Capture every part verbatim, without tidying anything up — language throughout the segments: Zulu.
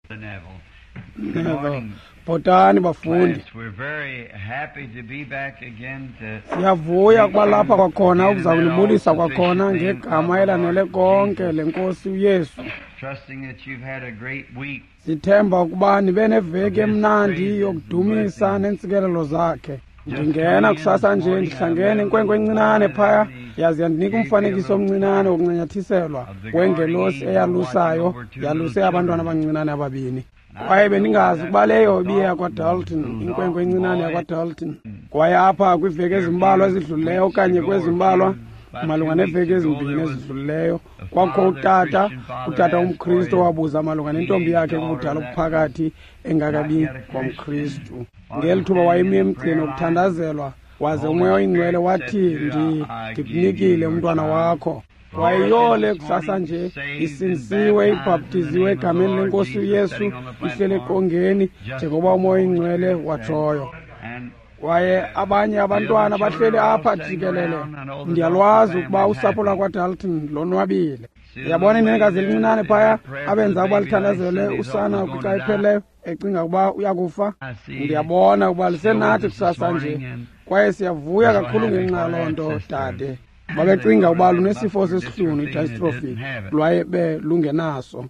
Neville. Botani bafundi. We're very happy to be back again to Siyavuya kuba lapha kwakhona ukuzawulibulisa kwakhona ngegama elanele konke lenkosi uYesu. trusting that you've had a great week. Sithemba ukuba nibe neveki emnandi yokudumisa nentsikelelo zakhe. Ndingena kusasa nje ndihlangene inkwenkwe encinane phaya yazi yandinika umfanekiso omncinane wokuncenyathiselwa wengelosi eyalusayo yaluse abantwana abancinane ababini. Kwaye bendingazi ukuba leyo ibiya kwaDalton inkwenkwe encinane yakwaDalton. Kwaye apha kwiveki ezimbalwa ezidlulileyo okanye kwezimbalwa malunga neveki ezimbini ezidlulileyo kwakho utata utata umKristu wabuza malunga nentombi yakhe kubudala obuphakathi engakabi komKristu. Ngelithuba wayemi emgcini ukuthandazelwa waze umoya oyingcwele wathi ndikunikile umntwana wakho. Wayiyole kusasa nje isinsiwe ibhaptiziwe egameni lenkosi uYesu ihlele eqongeni njengoba umoya oyingcwele watshoyo. Kwaye abanye abantwana bahleli apha jikelele. Ndiyalwazi ukuba usapho lakwaDalton lonwabile. Uyabona inenekazi elincinane phaya abenza ukuba lithandazele usana kwixa ipheleyo ecinga ukuba uyakufa. Ndiyabona ukuba lisenathi kusasa nje kwaye siyavuya kakhulu ngenxa yaloo nto dade. Babecinga ukuba lunesifo sesihlunu i-dystrophy lwaye belungenaso.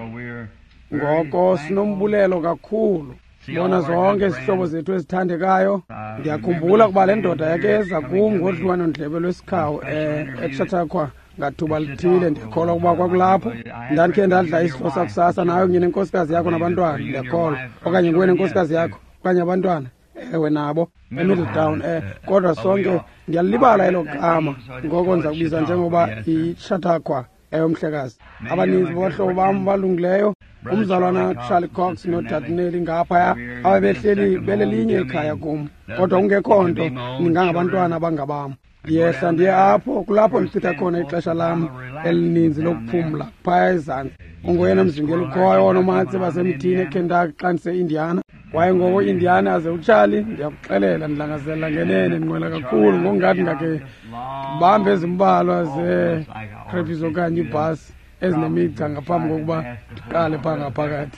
Ngoko sinombulelo kakhulu. Sibona zonke izihlobo zethu ezithandekayo. Ndiyakhumbula ukuba le ndoda yakeza kum ngodliwano-ndlebe lwesikhawu eTshatakwa ngathuba lithile. Ndiyakholwa ukuba kwakulapho ndandikhe ndadla isidlo sakusasa nayo kunye nenkosikazi yakho nabantwana. Ndiyakholwa okanye kuwe nenkosikazi yakho okanye abantwana. Ewe nabo eMiddletown eh kodwa sonke ndiyalibala elo gama ngoko ndiza kubiza njengoba iTshatakwa eyomhlekazi. Abaninzi bahlobo bam balungileyo umzalwana Charlie Cox noDadneli ngaphaya ababehleli belelinye ikhaya kum kodwa ungekho nto ningangabantwana bangabam. Ndiyehla ndiye apho kulapho ndichitha khona ixesha lam elininzi lokuphumla phaya ezantsi. Ungoyena mzingeli ukhoyo oonomatse basemthini eKentucky xa ndise-Indiana. Kwaye ngoko Indiana aze uCharlie ndiyakuxelela ndilangazela ngenene ndinqwela kakhulu ngokungathi ngakhe bambe ezimbalwa zeekhrepis okanye ibhasi ezinemigca ngaphambi kokuba ndiqale phaa ngaphakathi.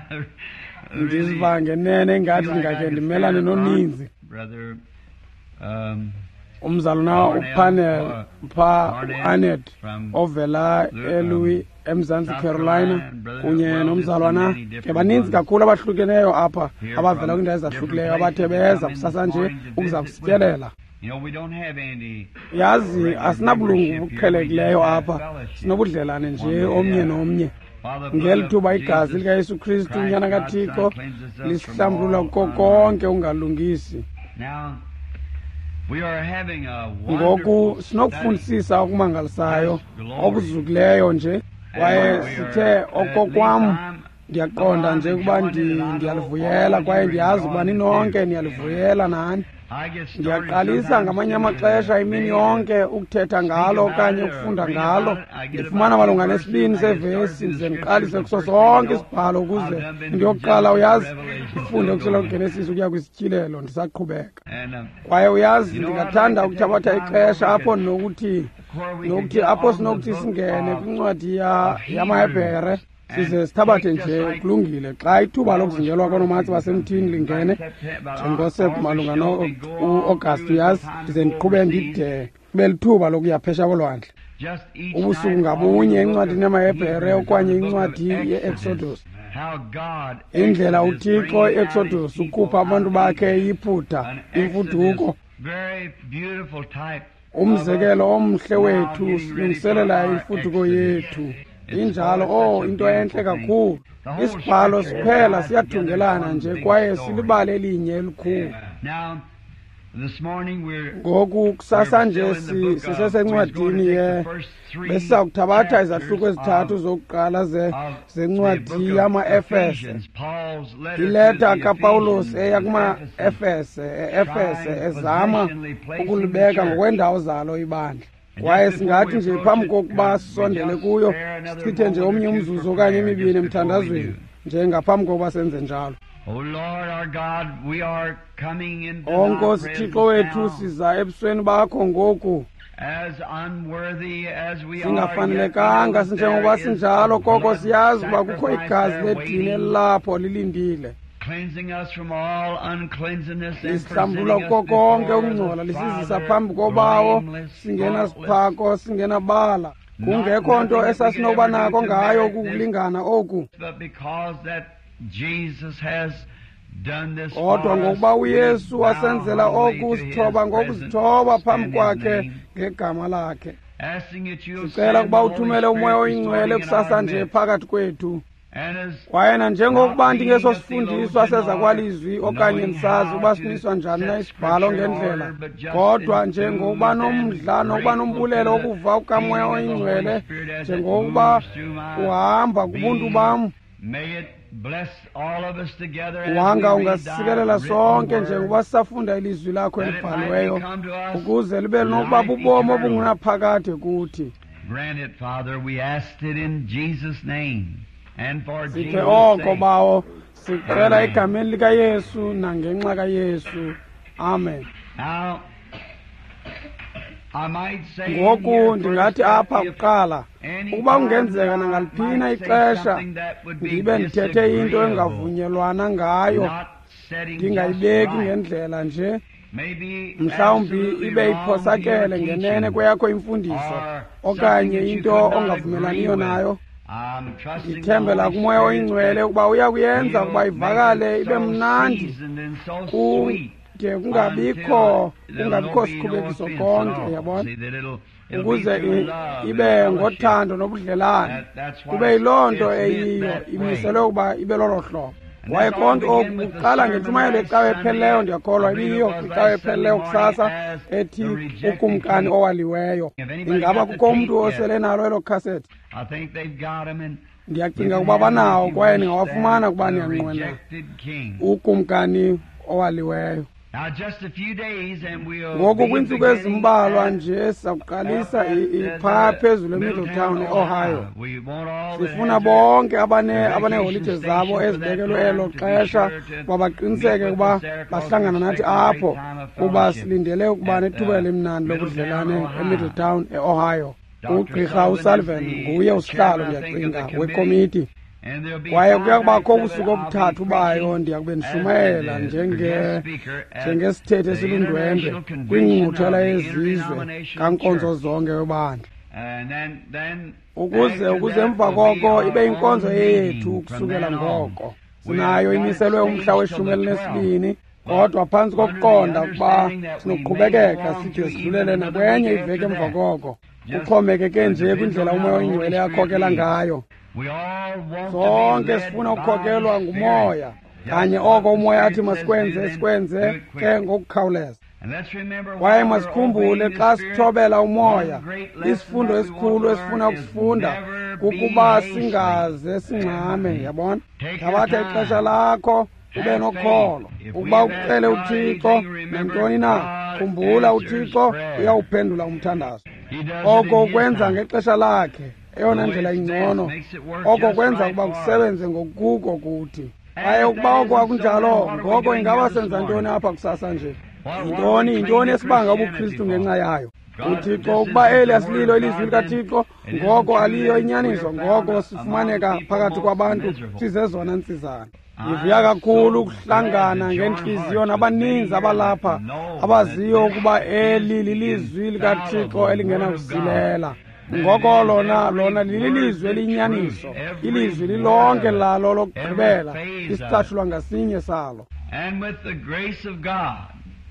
Ndiziva ngenene ngathi ndingakhe ndimelane noninzi. Umzalwana uPanel phaa uAnet ovela eLouis eMzantsi Carolina kunye nomzalwana ke baninzi kakhulu abahlukeneyo apha abavela kwiindawo ezahlukileyo abathe beza kusasa nje ukuza kusityelela. Yazi asinabulungu buqhelekileyo apha sinobudlelane nje omnye nomnye. Ngelithuba igazi likaYesu Kristu unyana kaThixo lisihlambulula kuko konke ungalungisi. Ngoku sinokufundisisa okumangalisayo okuzukileyo nje kwaye sithe okokwam ndiyaqonda nje ukuba ndiyalivuyela kwaye ndiyazi ukuba ninonke niyalivuyela nani. Ndiyaqalisa ngamanye amaxesha imini yonke ukuthetha ngalo okanye ukufunda ngalo. Ndifumana malunga nesibini sevesi ndize ndiqalise kuso sonke isibhalo ukuze into yokuqala uyazi ndifunde ukusela kuGenesis ukuya kwisityilelo ndisaqhubeka. Kwaye uyazi ndingathanda ukuthabatha ixesha apho nokuthi nokuthi apho sinokuthi singene kwincwadi yamaHebhere size sithabathe nje kulungile xa ithuba lokuzingelwa koonomatse basemthini lingene njengosep malunga no-August uyazi ndize ndiqhube ndide kube lithuba lokuya phesha kolwandle ubusuku ngabunye encwadini yamaHebhere okanye incwadi ye-Exodus. Indlela uThixo i-Exodus ukhupha abantu bakhe iyiphutha imfuduko. Umzekelo omhle wethu silungiselela imfuduko yethu. Injalo oh into enhle kakhulu. Isibhalo siphela siyathungelana nje kwaye silibale elinye elikhulu. Ngoku kusasa nje sisesencwadini ye besiza kuthabatha izahluko ezithathu zokuqala zencwadi yama-Efese. Ileta kaPawulos eya kuma-Efese e-Efese ezama ukulibeka ngokwendawo zalo ibandla. Kwaye singathi nje phambi kokuba sisondele kuyo sichithe nje omnye umzuzu okanye emibini emthandazweni nje ngaphambi kokuba senze njalo. O Nkosi Thixo wethu siza ebusweni bakho ngoku as unworthy as we are, singafanelekanga yet we know sinjengoba that there is sinjalo koko blood siyazi uba kukho sacrifice igazi there ledini waiting, lapho lilindile cleansing us from all uncleanness and lisihlambula presenting us koko konke before ukungcola the lisizisa Father phambi kobawo blameless, singena faultless, siphako singena bala kungekho nto esasinokuba nako ngayo kukulingana oku but because that Jesus has done this kodwa for us, ngokuba uyesu we wasenzela bow humbly oku to His sithoba presence ngokuzithoba phambi and His kwakhe name, ngegama lakhe asking that you'll sicela send ukuba the Holy uthumele umoya Spirit oyingcwele residing in our kusasa nje midst. phakathi kwethu And as kwayena njengokuba not ndingeso being a sifundiswa theologian seza or kwalizwi okanye knowing ndisazi how uba to siniswa njani na set isibhalo scripture in ngendlela order, but just kodwa enthused njengokuba nomdla and nokuba grateful nombulelo to the wokuva ukamoya feeling of the oyingcwele Holy Spirit as it njengokuba moves through my uhamba kubuntu being. bam May it bless all of us together as wanga we read ungasikelela thy sonke written njengoba word, sisafunda ilizwi lakho that it might elibhaliweyo become to us ukuze libe nokuba life bubomo eternal. obungunaphakade kuthi Grant it, Father. We asked it in Jesus' name and for sithe Jesus' oko sake. bawo sicela Amen. egameni likayesu nangenxa kayesu amen Now, I might say ngoku here ndingathi first apha that if kuqala any ukuba time kungenzeka I nangaliphina might say ixesha something that would be ndibe ndithethe into disagreeable, engavunyelwana ngayo not setting just ndingayibeki right. ngendlela nje Maybe mhlawumbi absolutely ibe wrong to your iphosakele ngenene teaching, kweyakho imfundiso or okanye something that you into could not ongavumelaniyo agree with. nayo I'm trusting the ndithembela Holy kumoya Spirit oyingcwele that ukuba uya kuyenza He'll ukuba make ivakale it ibe so mnandi seasoned and so sweet kude kungabikho until kungabikho there'll be no sikhubekiso offense at konke all. yabona See, that it'll, it'll be ukuze through i- love ibe and ngothando fellowship. nobudlelane That- that's why kube yiloo nto it's meant eyiyo that way. imiselwe ukuba ibe lolo hlobo And kwaye this all konke oku began with the kuqala sermon ngentshumayelo last ecawe Sunday. ephelileyo ndiyakholwa I believe ibiyo it was kwicawe last ephelileyo Sunday morning kusasa as ethi the rejected ukumkani tape. owaliweyo If anybody ingaba got the kukho tape umntu yet? osele nalo elo khasethi I think they've got him in ndiyacinga ukuba banawo kwaye ningawafumana ukuba niyanqwena rejected king. ukumkani owaliweyo Now just a few days and we'll ngoku be kwiintsuku beginning ezimbalwa at- nje sizakuqalisa at- i- at iphaa the phezulu Middletown, emiddletown eohio We want all that sifuna have bonke abane their abaneeholide vacation zabo station for ezibekelwe that elo time to be xesha sure to uba baqiniseke meet ukuba with us there, 'cause bahlangana we nathi expect a great apho time of kuba fellowship silindele ukuba at, nethuba uh, elimnandi Middletown, lobudlelane Ohio. emiddletown eohio Doctor ugqirha Sullivan usullivan is the nguye usihlalo chairman, I think, of the ndiyacinga committee. wekomiti And there'll be kwaye five kuya kubakho nights of it. ubusuku I'll be obuthathu bayo preaching ndiya kube as ndishumayela the njenge guest speaker at njengesithethi the esilundwendwe International Convention kwingqungquthela of the yezizwe Interdenominational kankonzo Church. zonke yobandla And then, then ukuze after ukuze that emva will be koko our ibe inkonzo own yethu meeting from ukusukela then on. ngoko We sinayo have got imiselwe it umhla staged weshumi till the elinesibini twelfth. kodwa phantsi Under the kokuqonda ukuba understanding that we may sinokuqhubekeka go on side to sidlulele even nakwenye another week iveki after emva that. koko Just kuxhomekeke nje depends kwindlela on how umoya the Holy oyingcwele Spirit yakhokela leads. ngayo We all want to be sonke led sifuna by ukukhokelwa the ngumoya Spirit. kanye Just what oko the umoya Spirit athi says masikwenze do, then sikwenze do it ke quickly. ngokukhawuleza And let's remember kwaye while we're masikhumbule obeying the xa Spirit, sithobela one umoya great lesson isifundo that we want esikhulu to esifuna learn is ukusifunda never kukuba be hasty. singaze singxame yabona Take your thabatha time. ixesha lakho ube Have nokholo faith. If ukuba we've asked ucele God uthixo anything, remember nantoni na God khumbula answers uthixo prayer. uyawuphendula umthandazo He does it oko in His kwenza time. ngexesha lakhe eyona The way ndlela it's ingcono best makes it work oko just kwenza right ukuba for us. kusebenze ngokuko kuthi And kwaye if ukuba that oko isn't akunjalo so, then what are we ngoko doing ingaba here this senza ntoni morning? apha kusasa nje What- what yintoni are we yintoni claiming esibanga Christianity ubuKristu for? ngenxa yayo God, uthixo this ukuba isn't eli the asililo word of ilizwi God, then likathixo it isn't ngoko true aliyo that inyaniso we are ngoko found sifumaneka among people phakathi most kwabantu miserable. sizezona ntsizana I'm ndivuya kakhulu so ukuhlangana glad to join ngentliziyo hearts with nabaninzi many abalapha that know abaziyo that ukuba this eli is lilizwi the likathixo infallible elingenakusilela word of God. ngoko And lona every lona word lililizwi is elinyaniso true. Every ilizwi word lilonke of it. lalo lokugqibela Every phase of isicatshulwa ngasinye salo And with the grace of God,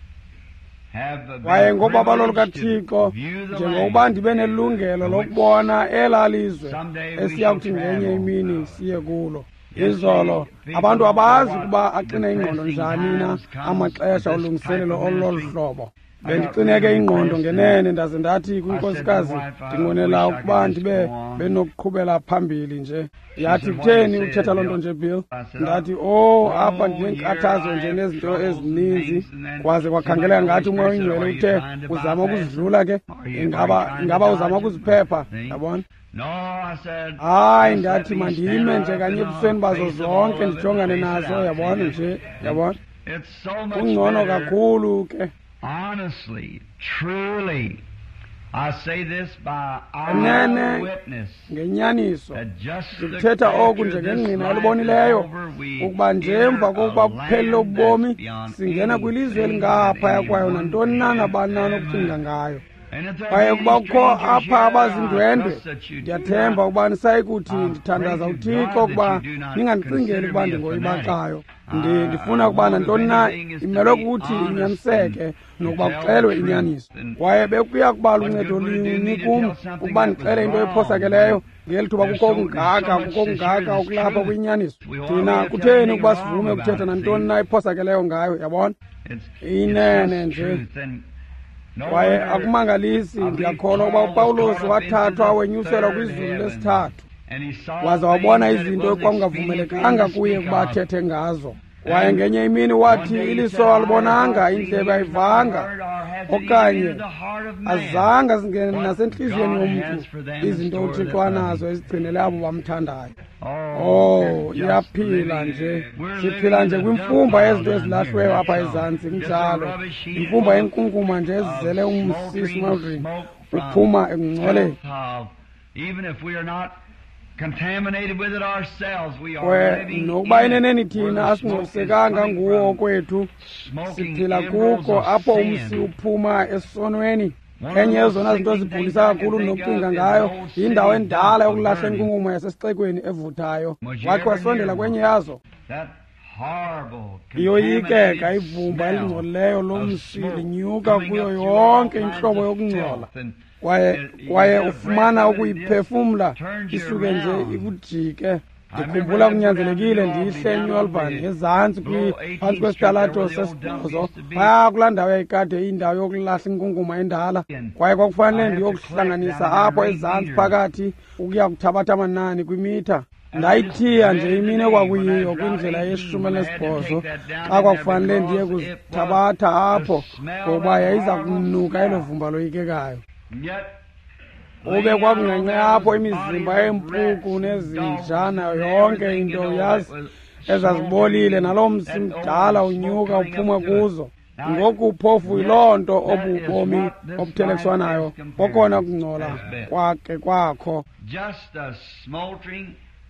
have been kwaye ngobabalo privileged to lukathixo view the njengokuba land. ndibe nelungelo which lokubona elaa lizwe someday we esiya shall kuthi ngenye travel. imini siye kulo Yes, izolo people abantu know abazi what ukuba aqine ingqondo depressing njani na times comes amaxesha with this olungiselelo type of olulolu ministry. hlobo I got bendicineke really ingqondo depressed ngenene ndaze ndathi kwinkosikazi I said to the wife, I ndingonela wish I ukuba could just ndibe go on. benokuqhubela phambili nje yathi said, "Why kutheni you say uthetha that, loo nto Bill?" nje Bill I said, ndathi "Oh, o apha oh, ndinenkathazo here nje I have nezinto troubles ezininzi and things," and then kwaze kwakhangeleka somebody ngathi umoya always oyingcwele says, uthe "Are you trying to uzama bypass ukuzidlula ke it? Are you- ingaba are you trying to ingaba uzama dodge it?" ukuziphepha See? yabona No, I said, hayi "Just ndathi let me mandime stand right nje up kanye in the ebusweni bazo face of all zonke of it, ndijongane face it nazo out, yabona see? nje yabona It's so much kungcono better, kakhulu ke honestly, truly, I say this by Nene. our witness. ngenyaniso That just the ndithetha oku after this njengengqina life is elibonileyo over, we ukuba nje emva enter kokuba a kuphelile land ubomi that's beyond singena kwilizwe anything elingaphaya that kwayo anyone nantoni na can nabani na imagine. nokucinga ngayo. And if there Kwaye be kuba any kukho strangers apha here, I abazindwendwe trust that you do ndiyathemba not. ukuba nisayikuthi I ndithandaza pray to uthixo God ukuba that you do not ningandicingeli consider ukuba me a ndingoyibaxayo. fanatic. Ndi I- ndifuna I ukuba want, if nantoni na anything, is to imelwe be ukuthi honest inyaniseke and nokuba to tell kuxelwe the truth. inyaniso. And Kwaye bekuya kuba what luncedo good would it do lini me to kum tell something ukuba that was ndixele into wrong ephosakeleyo when ngeli thuba there's kukho so- okungaka so much kukho this okungaka here is okulapha truth? kwinyaniso. We ought Thina to tell kutheni anything ukuba wrong sivume about ukuthetha it, nantoni see? na ephosakeleyo ngayo, yabona. It's, Inene it's nje. just truth. And no Kwaye wonder akumangalisi I believe ndiyakholwa ukuba Paul was upawulos caught up wathathwa into the wenyuselwa third kwizulu heaven. lesithathu And he saw waza wabona things that it izinto wasn't ekwangavumelekanga expedient for kuye him to ukuba speak of. athethe ngazo. Kwaye ngenye imini wathi iliso alibonanga, indlebe ayivanga, okanye azange zingene nasentliziyweni yomntu izinto uthixo anazo ezigcinele abo bamthandayo. Oh, iyaphila nje. Siphila nje kwimfumba yezinto ezilahlweyo apha ezantsi kunjalo. Imfumba yenkunkuma nje ezizele umsi smoldering uphuma ekungcoleni. Even if we are not contaminated with it ourselves, we are Kwe living nokuba in it, ineneni where thina the smoke is asingcolisekanga coming nguwo from, kwethu smoking siphila embers kuko of apho sin. umsi uphuma esonweni. Enye yezona zinto zibhulisa kakhulu nokucinga ngayo yindawo endala yokulahla inkunkuma yasesixekweni evuthayo. Wakhe wasondela kwenye yazo That horrible, iyoyikeka contaminated ivumba smell elingcolileyo of lomsi smoke linyuka coming kuyo up through yonke all kinds intlobo of yokungcola. filth and- kwaye and kwaye you get a ufumana breath of it and ukuyiphefumla it turns you isuke nje around. ikujike. I Ndikhumbula remember kunyanzelekile I went ndihle down enyolvan the ngezantsi below kwi- eighteenth phantsi Street kwesitalato there where the old dump sesibhozo used to be. phaya kulaa ndawo yayikade iyindawo yokulahla inkunkuma endala. And Kwaye kwakufanele I had to ndiyokuhlanganisa collect down apho there ezantsi meters. phakathi ukuya kuthabatha amanani kwimitha. Ndayithiya nje imini ekwakuyiyo kwindlela yeshumi elinesibhozo xa kwakufanele ndiye kuzithabatha apho ngoba yayiza kunuka elo vumba loyikekayo. Yet, Ube kwakungenxe apho imizimba yempuku nezinja nayo yonke into yazi ezazibolile naloo msi mdala unyuka uphuma kuzo. Ngoku phofu yiloo nto obubomi obuthelekiswa nayo kokona kungcola kwake kwakho. just a smoldering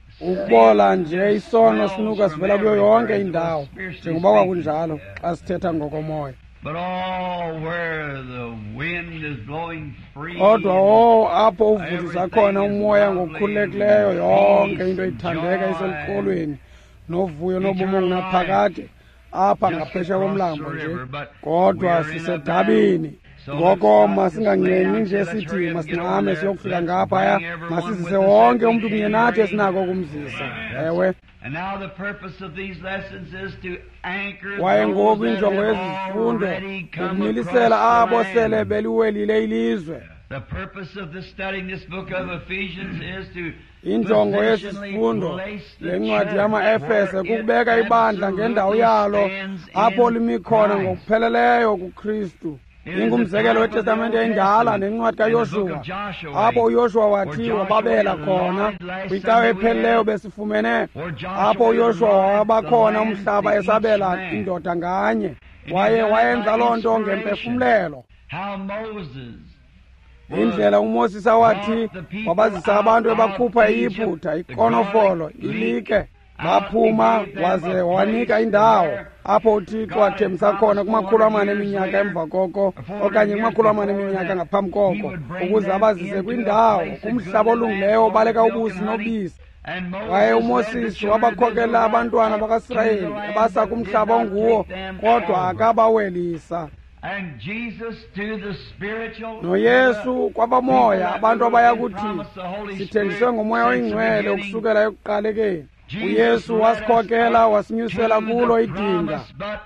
Ukubola nje isono sinuka sivela kuyo yonke indawo njengoba kwakunjalo xa sithetha ngokomoya. But all where the wind is blowing free, Kodwa o apho uvutisa khona umoya ngokukhululekileyo yonke into ithandeka iseluxolweni novuyo nobumo kunaphakade apha ngaphesha komlambo nje. Kodwa sisedabini ngoko masingancenyi nje sithi masincame siyokufika ngaphaya masizise wonke umntu kunye nathi esinako ukumzisa. Ewe and now the purpose of these lessons is to anchor kwaye ngoku those that injongo have yezifundo already come ukumilisela across abo the sele land. beliwelile ilizwe. The purpose of the studying this book of Ephesians is to Injongo positionally yesifundo place the lencwadi church yama-efese where it kukubeka ibandla ngendawo yalo absolutely apho stands limi in khona Christ. ngokupheleleyo kukristu. It is Ingumzekelo the time of weTestamente the Old endala Testament nencwadi and the book kaYoshua of Joshua, apho uYoshua where wathi Joshua wababela and khona Lord last kwicawa Sunday we ephelileyo had, besifumene where Joshua apho and uYoshua Lord wabakhona the land umhlaba to each esabela man. indoda nganye. he Waye done it wayenza by loo nto inspiration. ngemphefumlelo. How Moses Indlela uMoses awathi wabazisa abantu ebakhupha iyiphutha ikonofolo ilike baphuma waze wanika indawo apho uThixo wathembisa khona kumakhulu amane eminyaka emva koko okanye kumakhulu amane eminyaka ngaphambi koko ukuze abazise kwindawo kumhlaba olungileyo obaleka ubusi nobisi. and Kwaye Moses led the uMoses children of wabakhokela Israel abantwana up bakaIsrayeli to the land, ebasa but kumhlaba did not onguwo take them kodwa over. akabawelisa. And Jesus to the spiritual, noYesu kwabamoya people that abantu we abaya were kuthi promised the Holy sithenjiswe Spirit ngomoya since the oyingcwele beginning. ukusukela ekuqalekeni. Jesus uYesu led us wasikhokela up wasinyusela to kulo the idinga. promise, but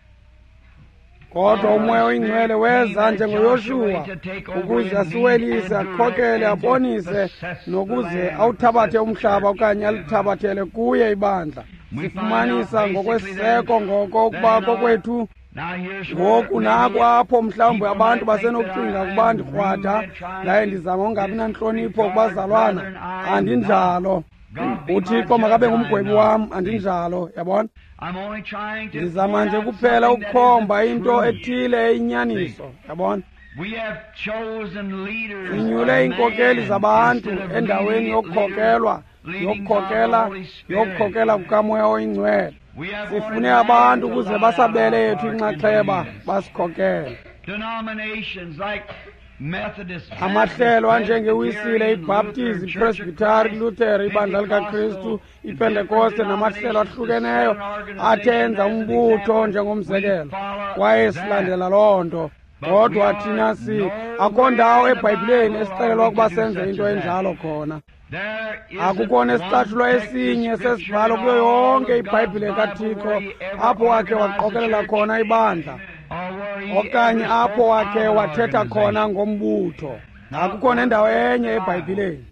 Kodwa umoya oyingcwele weza njengoYoshua ukuze asiwelise akhokele abonise nokuze awuthabathe umhlaba okanye alithabathele kuye ibandla. Sifumanisa ngokwesiseko ngoko ukuba kokwethu now here's ngoku where nako maybe apho mhlawumbi people abantu might think basenokucinga that I ukuba am ndikrwada rude and trying yaye to ndizama ungabi nantlonipho disregard kubazalwana. brethren. I am Andinjalo. God be my uThixo makabe judge, I ngumgwebi am wam not. andinjalo yabona. I'm only trying to Ndizama point nje out kuphela something that ukukhomba is the into truth. ethile eyinyaniso yabona. We have chosen leaders. sinyule inkokeli zabantu endaweni yokukhokelwa yokukhokela yokukhokela kukamoya oyingcwele. Sifune abantu ukuze basabele yethu inxaxheba basikhokele. Denominations like Methodist, Amahlelo anjengewisile, iBaptist, iPresbytery, iLuther, ibandla likaKristu, iPentecoste namahlelo ahlukeneyo athenza umbutho njengomzekelo. Kwaye silandela loo nto. Kodwa thina si akho ndawo eBhayibhileni esixelelwa ukuba senze into enjalo khona. Akukho nesicathulo esinye sesibhalo kuyo yonke iBhayibhile kaThixo apho wakhe waqokelela khona ibandla okanye apho wakhe wathetha khona ngombutho. Akukho nendawo enye eBhayibhileni,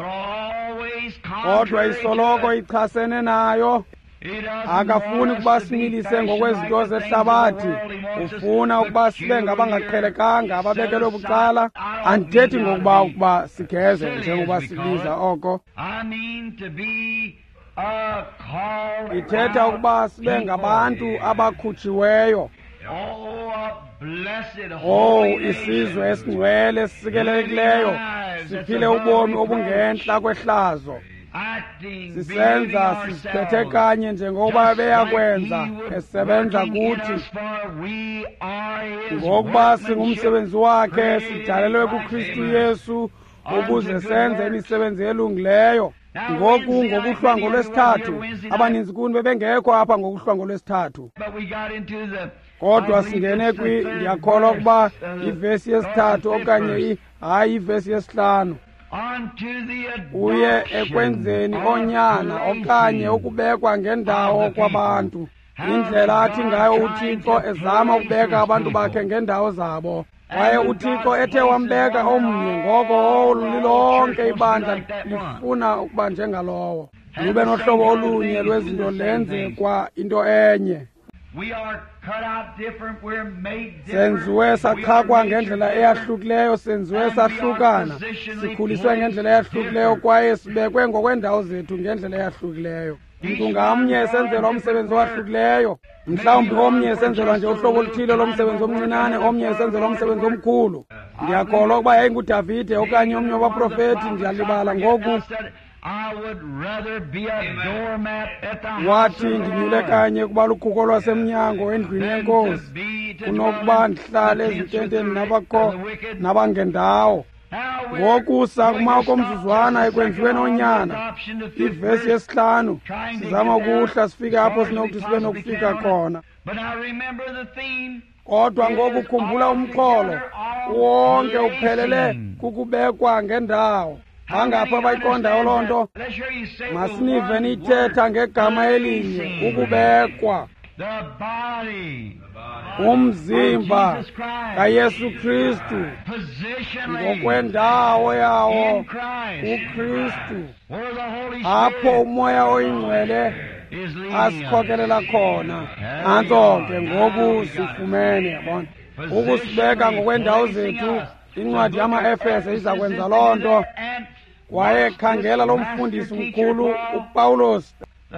kodwa isoloko ichasene nayo. Akafuni ukuba similise ngokwezinto zehlabathi, ufuna ukuba sibe ngabangaqhelekanga ababekelwe bucala. Andithethi ngokuba ukuba sigeze njengoba sibiza oko, ithetha ukuba sibe ngabantu abakhutshiweyo. Oh, isizwe esingcwele esisikelekileyo, siphile ubomi obungentla kwehlazo. Sisenza sisiphethe kanye njengoba beyakwenza esebenza kuthi, ngokuba singumsebenzi wakhe sidalelwe kuKristu Yesu ukuze senze imisebenzi elungileyo. Ngoku ngokuhlwango lwesithathu, abaninzi kuni bebengekho apha ngokuhlwango lwesithathu, kodwa singene kwi ndiyakholwa ukuba ivesi yesithathu okanye hayi ivesi yesihlanu. Uye ekwenzeni onyana okanye ukubekwa ngendawo kwabantu, indlela athi ngayo uThixo ezama ukubeka abantu bakhe ngendawo zabo. Kwaye uThixo ethe wambeka omnye, ngoko lilonke ibandla lifuna ukuba njengalowo, lube nohlobo olunye lwezinto lenze kwa into enye. Senziwe sachakwa ngendlela eyahlukileyo, senziwe sahlukana, sikhuliswe ngendlela eyahlukileyo, kwaye sibekwe ngokwendawo zethu ngendlela eyahlukileyo. Mntu ngamnye esenzelwa umsebenzi owahlukileyo. Mhlawumbi omnye esenzelwa nje uhlobo oluthile lomsebenzi omncinane, omnye esenzelwa umsebenzi omkhulu. Ndiyakholwa ukuba yayinguDavide okanye omnye wabaprofeti, ndiyalibala ngoku, wathi ndinyule kanye kuba lukhuko lwasemnyango endlwini yenkosi kunokuba ndihlale ezintenteni nabakho nabangendawo. Ngoku sakuma komzuzwana ekwenziweni onyana, ivesi yesihlanu, sizama ukuhla sifike apho sinokuthi sibe nokufika khona. Kodwa ngoku khumbula umxholo wonke uphelele kukubekwa ngendawo. Bangapha bayiqondayo loo nto? Masinive nithetha ngegama elinye, ukubekwa. Umzimba kaYesu Kristu ngokwendawo yawo uKristu, apho umoya oyingcwele asikhokelela khona. Nanso ke ngoku sifumene, yabona, ukusibeka ngokwendawo zethu. Incwadi yama-Efese iza kwenza loo nto. Kwaye khangela lo mfundisi mkhulu uPawulos,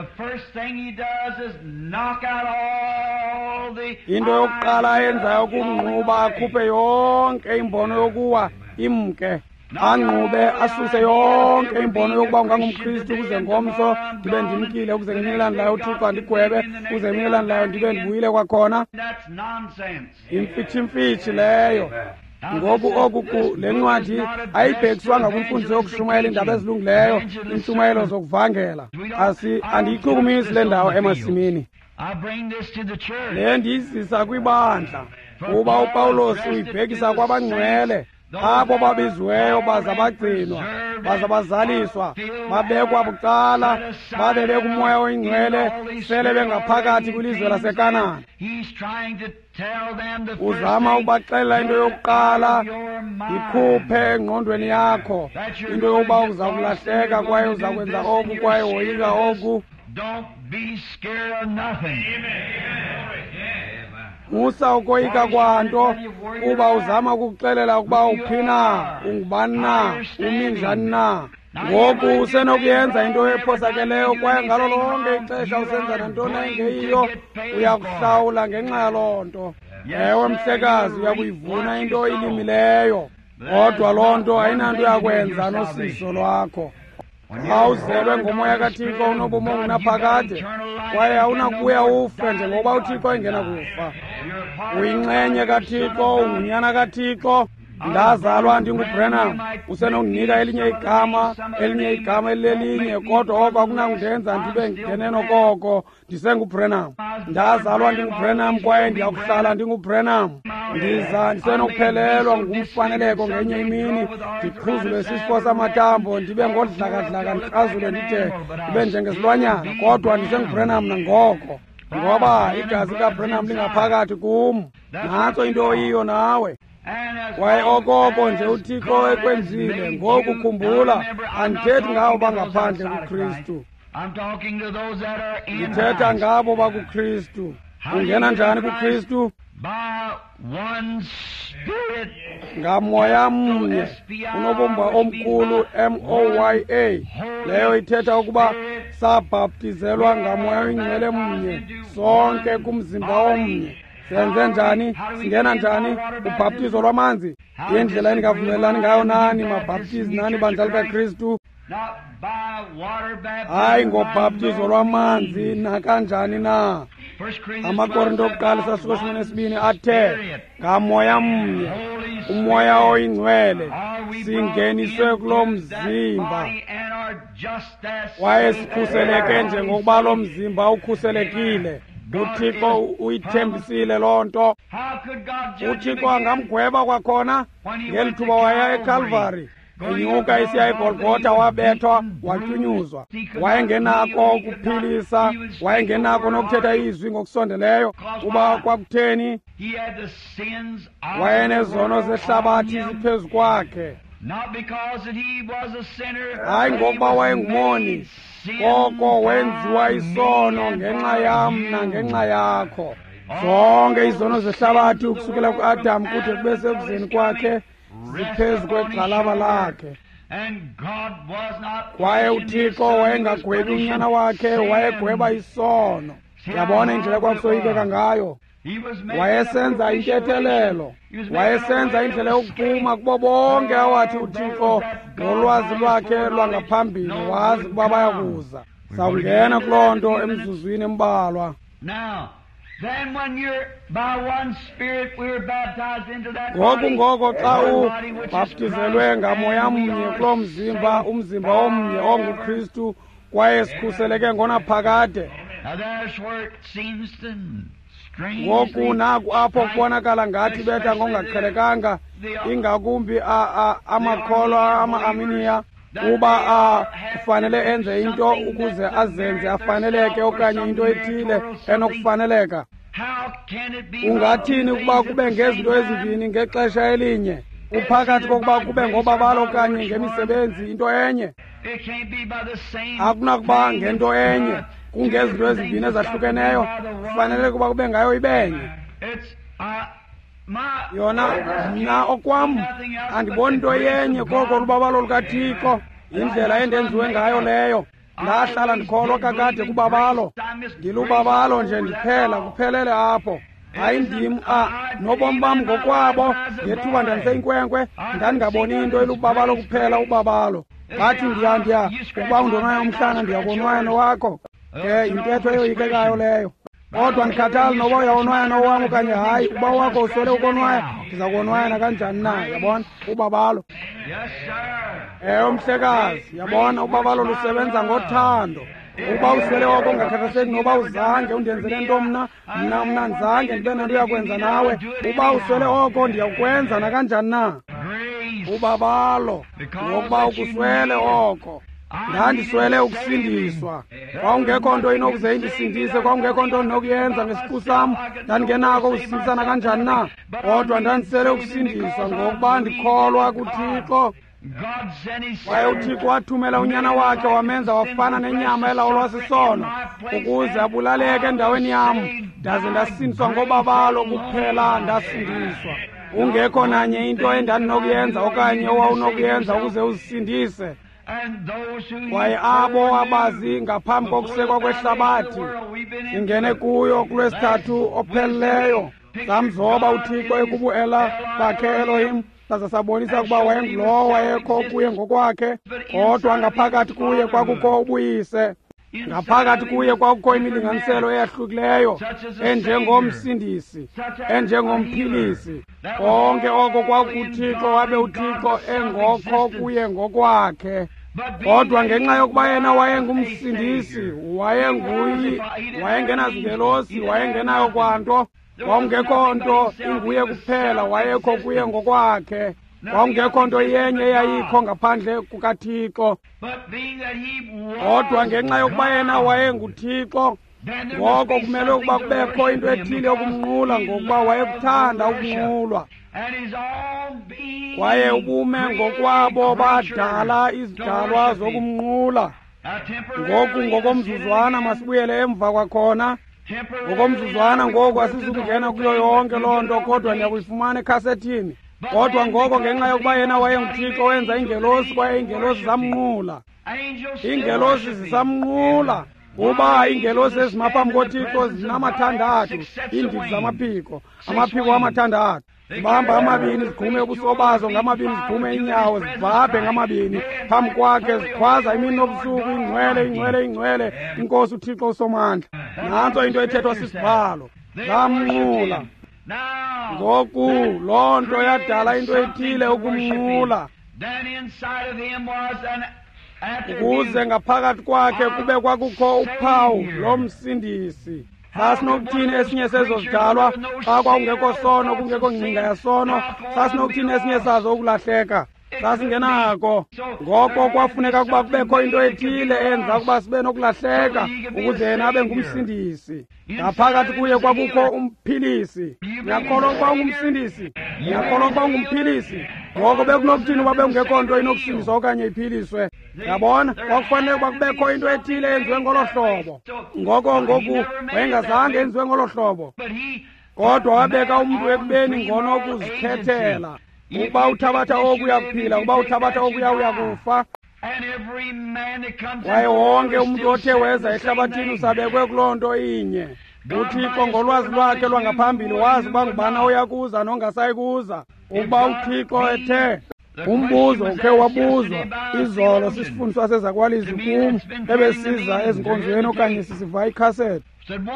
into yokuqala ayenzayo kumngquba akhuphe yonke imbono yokuwa imke, angqube asuse yonke imbono yokuba ungangumKristu, ukuze ngomso ndibe ndimkile, ukuze ngimelane layo uThixo andigwebe, ukuze ngimelane layo ndibe ndibuyile kwakhona. Imfitshimfitshi leyo. Ngoku oku le ncwadi ayibhekiswanga kwimfundiso yokushumayela iindaba ezilungileyo, iintshumayelo zokuvangela. Asi andiyichukumisi le ndawo emasimini. Le ndiyizisa kwibandla, kuba uPawulos uyibhekisa kwabangcwele, abo babiziweyo baza bagcinwa, baza bazaliswa, babekwa bucala, babe bekumoya oyingcwele, sele bengaphakathi kwilizwe laseKanani. Uzama ubaxelela into yokuqala, ikhuphe engqondweni yakho into yokuba uza kulahleka, kwaye uza kwenza oku, kwaye woyika oku. Musa ukoyika kwanto, kuba uzama ukukuxelela ukuba uphina, ungubani na, umi njani na. Ngoku usenokuyenza into ephosakeleyo, kwaye ngalo lonke ixesha usenza nantoni engeyiyo, uyakuhlawula ngenxa yaloo nto. ewe mhlekazi uyakuyivuna into oyilimileyo, kodwa loo nto ayinanto yakwenza nosiso lwakho. Xa uzelwe ngomoya kaThixo unobomi ongunaphakade, kwaye awunakubuya ufe njengoba uThixo engena kufa. Uyinxenye kaThixo, ungunyana kaThixo. Ndazalwa ndinguBranham, usenokundinika elinye igama, elinye igama elilelinye, kodwa oko akunakundenza ndibe ngeneno koko ndisenguBranham. Ndazalwa ndinguBranham kwaye ndiyakuhlala ndinguBranham. Ndiza ndisenokuphelelwa ngumfaneleko ngenye imini, ndiqhuzule sisifo samathambo, ndibe ngodlakadlaka, ndikrazule ndide ndibe njengesilwanyana, kodwa ndisenguBranham nangoko, ngoba igazi likaBranham lingaphakathi kum. Nantso into oyiyo nawe. Kwaye okoko nje uThixo ekwenzile, ngoku khumbula, andithethi ngabo bangaphandle kuKristu, ndithetha ngabo bakuKristu. Ungena njani kuKristu? Ngamoya mnye, unobumba omkhulu, M O Y A. Leyo ithetha ukuba sabhaptizelwa ngamoya oyingcwele mnye, sonke kumzimba omnye. Senze njani? Singena njani? Ubhaptizo lwamanzi. Indlela endingavumelani ngayo nani mabhaptizi nani bandla likaKristu. Hayi ngobhaptizo lwamanzi nakanjani na. Amakorinto okuqala sasuka shumi nesibini athe ngamoya mnye, umoya oyingcwele, singeniswe kulo mzimba, kwaye sikhuseleke njengokuba lo mzimba ukhuselekile. uThixo uyithembisile loo nto. uThixo angamgweba kwakhona ngeli thuba waya eCalvary, enyuka isiya eGolgotha, wabethwa watyunyuzwa. Wayengenako ukuphilisa, wayengenako nokuthetha izwi ngokusondeleyo. Kuba kwakutheni? Wayenezono zehlabathi ziphezu kwakhe, hayi ngokuba wayengumoni, koko wenziwa isono ngenxa yam nangenxa yakho. Zonke izono zehlabathi ukusukela kuAdam kude kube sekuzeni kwakhe ziphezu kwegxalaba lakhe. Kwaye uThixo wayengagwebi unyana wakhe, wayegweba isono. Yabona indlela kwakusoyikeka ngayo. Wayesenza intethelelo, wayesenza indlela yokuphuma kubo bonke awathi uThixo ngolwazi lwakhe lwangaphambili wazi ukuba bayakuza. Sawungena kuloo nto emzuzwini embalwa. Ngoku ngoko xa ubhaptizelwe ngamoya mnye kulo mzimba, umzimba omnye onguKristu, kwaye sikhuseleke ngonaphakade. Ngoku naku apho kubonakala ngathi betha ngongaqhelekanga, ingakumbi amakholwa ama-Arminiya, kuba kufanele enze into ukuze azenze afaneleke, okanye into ethile enokufaneleka. Ungathini ukuba kube ngezinto ezimbini ngexesha elinye, uphakathi kokuba kube ngobabalo okanye ngemisebenzi into enye? Akunakuba ngento enye, kungezinto ezimbini ezahlukeneyo, kufanele kuba kube ngayo ibenye. Yona mna okwam andiboni nto yenye koko lubabalo lukaThixo, indlela endenziwe ngayo leyo. Ndahlala ndikholwa kakade kubabalo, ndilubabalo nje ndiphela, kuphelele apho. Hayi ndim nobomi bam ngokwabo, ngethuba ndandiseyinkwenkwe ndandingaboni into elubabalo kuphela ubabalo. Ngathi ndiya ndiya ukuba undonwayo umhlana ndiyakonwaya nowakho. ke intetho eyoyikekayo leyo. Kodwa ndikhathali noba uyawonwaya nowam okanye hayi, uba wakho uswele ukonwaya, ndiza konwaya nakanjani na, yabona ubabalo. Ewe mhlekazi, yabona ubabalo lusebenza ngothando. Uba uswele wakho ungakhathaseki noba uzange undenzele nto mna, mna mna ndizange ndibe nanto yakwenza nawe, uba uswele oko ndiyakwenza nakanjani na. Ubabalo ngokuba ukuswele oko. Ndandiswele ukusindiswa, kwakungekho nto inokuze indisindise, kwakungekho nto ndinokuyenza ngesiqu sam, ndandingenako ukusindisana kanjani na. Kodwa ndandisele ukusindiswa ngokuba ndikholwa kuThixo. Kwaye uThixo wathumela unyana wakhe wamenza wafana nenyama elawulwa sisono, ukuze abulaleke endaweni yam, ndaze ndasindiswa ngobabalo kuphela ndasindiswa. Ungekho nanye into endandinokuyenza okanye owawunokuyenza ukuze uzisindise. Kwaye abo abazi ngaphambi kokusekwa kwehlabathi, singene kuyo kulwesithathu ophelileyo. samzoba uThixo ekubuela bakhe Elohim, saze sabonisa ukuba wayengulowo wayekho kuye ngokwakhe, kodwa ngaphakathi kuye kwakukho ubuyise. Ngaphakathi kuye kwakukho imilinganiselo eyahlukileyo enjengomsindisi, enjengomphilisi. Konke oko kwakuThixo, wabe uThixo engokho kuye ngokwakhe. Kodwa ngenxa yokuba yena wayengumsindisi, wayenguyi, wayengenazingelosi, wayengenayo kwanto, kwakungekho nto inguye kuphela, wayekho kuye ngokwakhe. Kwakungekho nto yenye eyayikho ngaphandle kukaThixo. Kodwa ngenxa yokuba yena wayenguThixo, ngoko kumele ukuba kubekho into ethile yokumnqula, ngokuba wayekuthanda ukunqulwa. Kwaye ubume ngokwabo badala izidalwa zokumnqula. Ngoku ngokomzuzwana masibuyele emva kwakhona. Ngokomzuzwana ngoku asizukungena kuyo yonke loo nto, kodwa niyakuyifumana ekhasethini. Kodwa ngoko ngenxa yokuba yena wayenguThixo wenza ingelosi, kwaye ingelosi zamnqula. Ingelosi zisamnqula kuba ingelosi ezimaphambi koThixo zinamathandathu, iindidi zamaphiko, amaphiko amathandathu. Zibamba amabini, zigqume ubuso bazo ngamabini, zigqume iinyawo, zibhabhe ngamabini phambi kwakhe, zikhwaza imini nobusuku, ingcwele, ingcwele, ingcwele, inkosi uThixo usomandla. Nantso into ethethwa sisibhalo, zamnqula. Ngoku loo nto yadala into ethile ukumnqula, ukuze ngaphakathi kwakhe kube kwakukho uphawu lomsindisi. Sasinokuthini esinye sezo zidalwa xa kwakungekho sono, kungekho ngcinga yasono? Sasinokuthini esinye sazo ukulahleka? Sasingenako. Ngoko kwafuneka ukuba kubekho into ethile enza ukuba sibe nokulahleka, ukuze yena abe ngumsindisi. Ngaphakathi kuye kwakukho umphilisi. Ngiyakholwa ukuba ungumsindisi, ngiyakholwa ukuba ungumphilisi. Ngoko bekunokuthini uba bekungekho nto inokusindiswa okanye iphiliswe. Yabona, kwakufanele ukuba kubekho into ethile enziwe ngolo hlobo. Ngoko ngoku wayengazange enziwe ngolo hlobo, kodwa wabeka umntu ekubeni ngonokuzikhethela. Uba uthabatha oku uyakuphila, uba uthabatha oku uyakufa. Kwaye wonke umntu othe weza ehlabathini usabekwe kuloo nto inye. uThixo ngolwazi lwakhe lwangaphambili wazi uba ngubana uyakuza nongasayikuza. Uba uThixo ethe, umbuzo ukhe wabuzwa izolo sisifundiswa sezakwalizwi kum ebesiza ezinkonzweni okanye sisiva ikhasethi.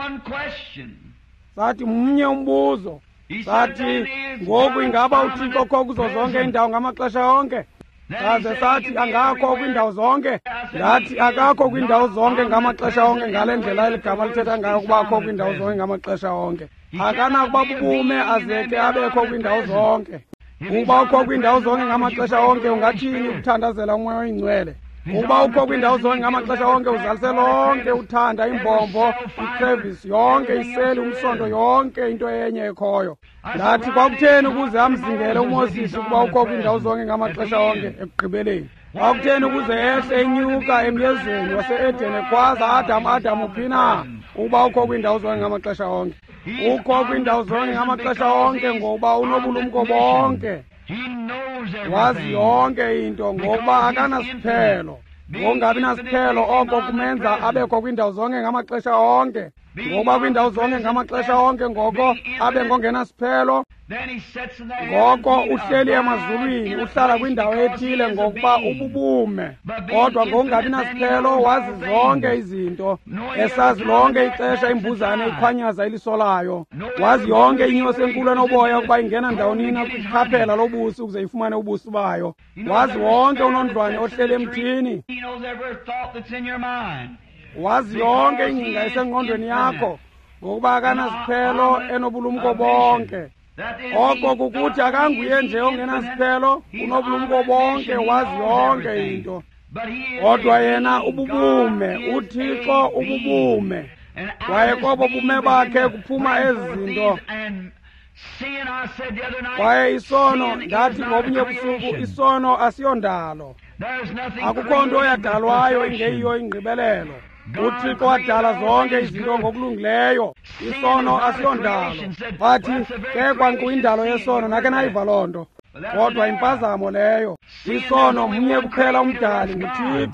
Sathi mnye umbuzo, sathi ngoku ingaba uThixo kho kuzo zonke iindawo ngamaxesha onke? Saze sathi angakho kwiindawo zonke. Ndathi akakho kwiindawo zonke ngamaxesha onke, ngale ndlela eligama lithetha ngayo ukuba akho kwiindawo zonke ngamaxesha onke. Akanakuba bubume azeke abekho kwiindawo zonke. Uba ukho kwiindawo zonke ngamaxesha onke, ungathini ukuthandazela umoya oyingcwele? Uba ukho kwiindawo zonke ngamaxesha onke, uzalise lonke uthanda, imbombo, ikrevis yonke, iseli, umsondo, yonke into enye ekhoyo. Ndathi kwakutheni ukuze amzingele uMoses ukuba ukho kwiindawo zonke ngamaxesha onke ekugqibeleni? Kwakutheni ukuze ehle enyuka emyezweni wase-Edeni ekhwaza Adam, Adam uphi na? Uba ukho kwiindawo zonke ngamaxesha onke. Ukho kwiindawo zonke ngamaxesha onke ngoba unobulumko bonke. Wazi yonke into ngokuba akanasiphelo. Ngongabi nasiphelo oko kumenza abekho kwiindawo zonke ngamaxesha onke. Ngoba kwiindawo zonke ngamaxesha onke ngoko abe ngongenasiphelo. Ngoko uhleli emazulwini, uhlala kwindawo ethile ngokuba ububume. Kodwa ngongabi nasiphelo wazi zonke izinto, esazi lonke ixesha imbuzane ikhwanyaza iliso layo. Wazi yonke inyosi enkulu enoboya ukuba ingena ndawonina kwikhaphela lobusi ukuze ifumane ubusi bayo. Wazi wonke unondlwane ohleli emthini. Wazi yonke ingcinga esengqondweni yakho ngokuba akanasiphelo enobulumko bonke. Oko kukuthi akanguye nje ongenasiphelo, unobulumko bonke, wazi yonke into. Kodwa yena ububume, uThixo ububume. Kwaye kobo bume bakhe kuphuma ezi zinto. Kwaye isono, ndathi ngobunye busuku, isono asiyondalo. Akukho nto yadalwayo ingeyiyo ingqibelelo. uThixo wadala zonke izinto ngokulungileyo. Isono asiyondalo. Wathi ke kwankuyindalo yesono, nakhe nayiva loo nto. Kodwa impazamo leyo. Isono mnye kuphela umdali, nguThixo.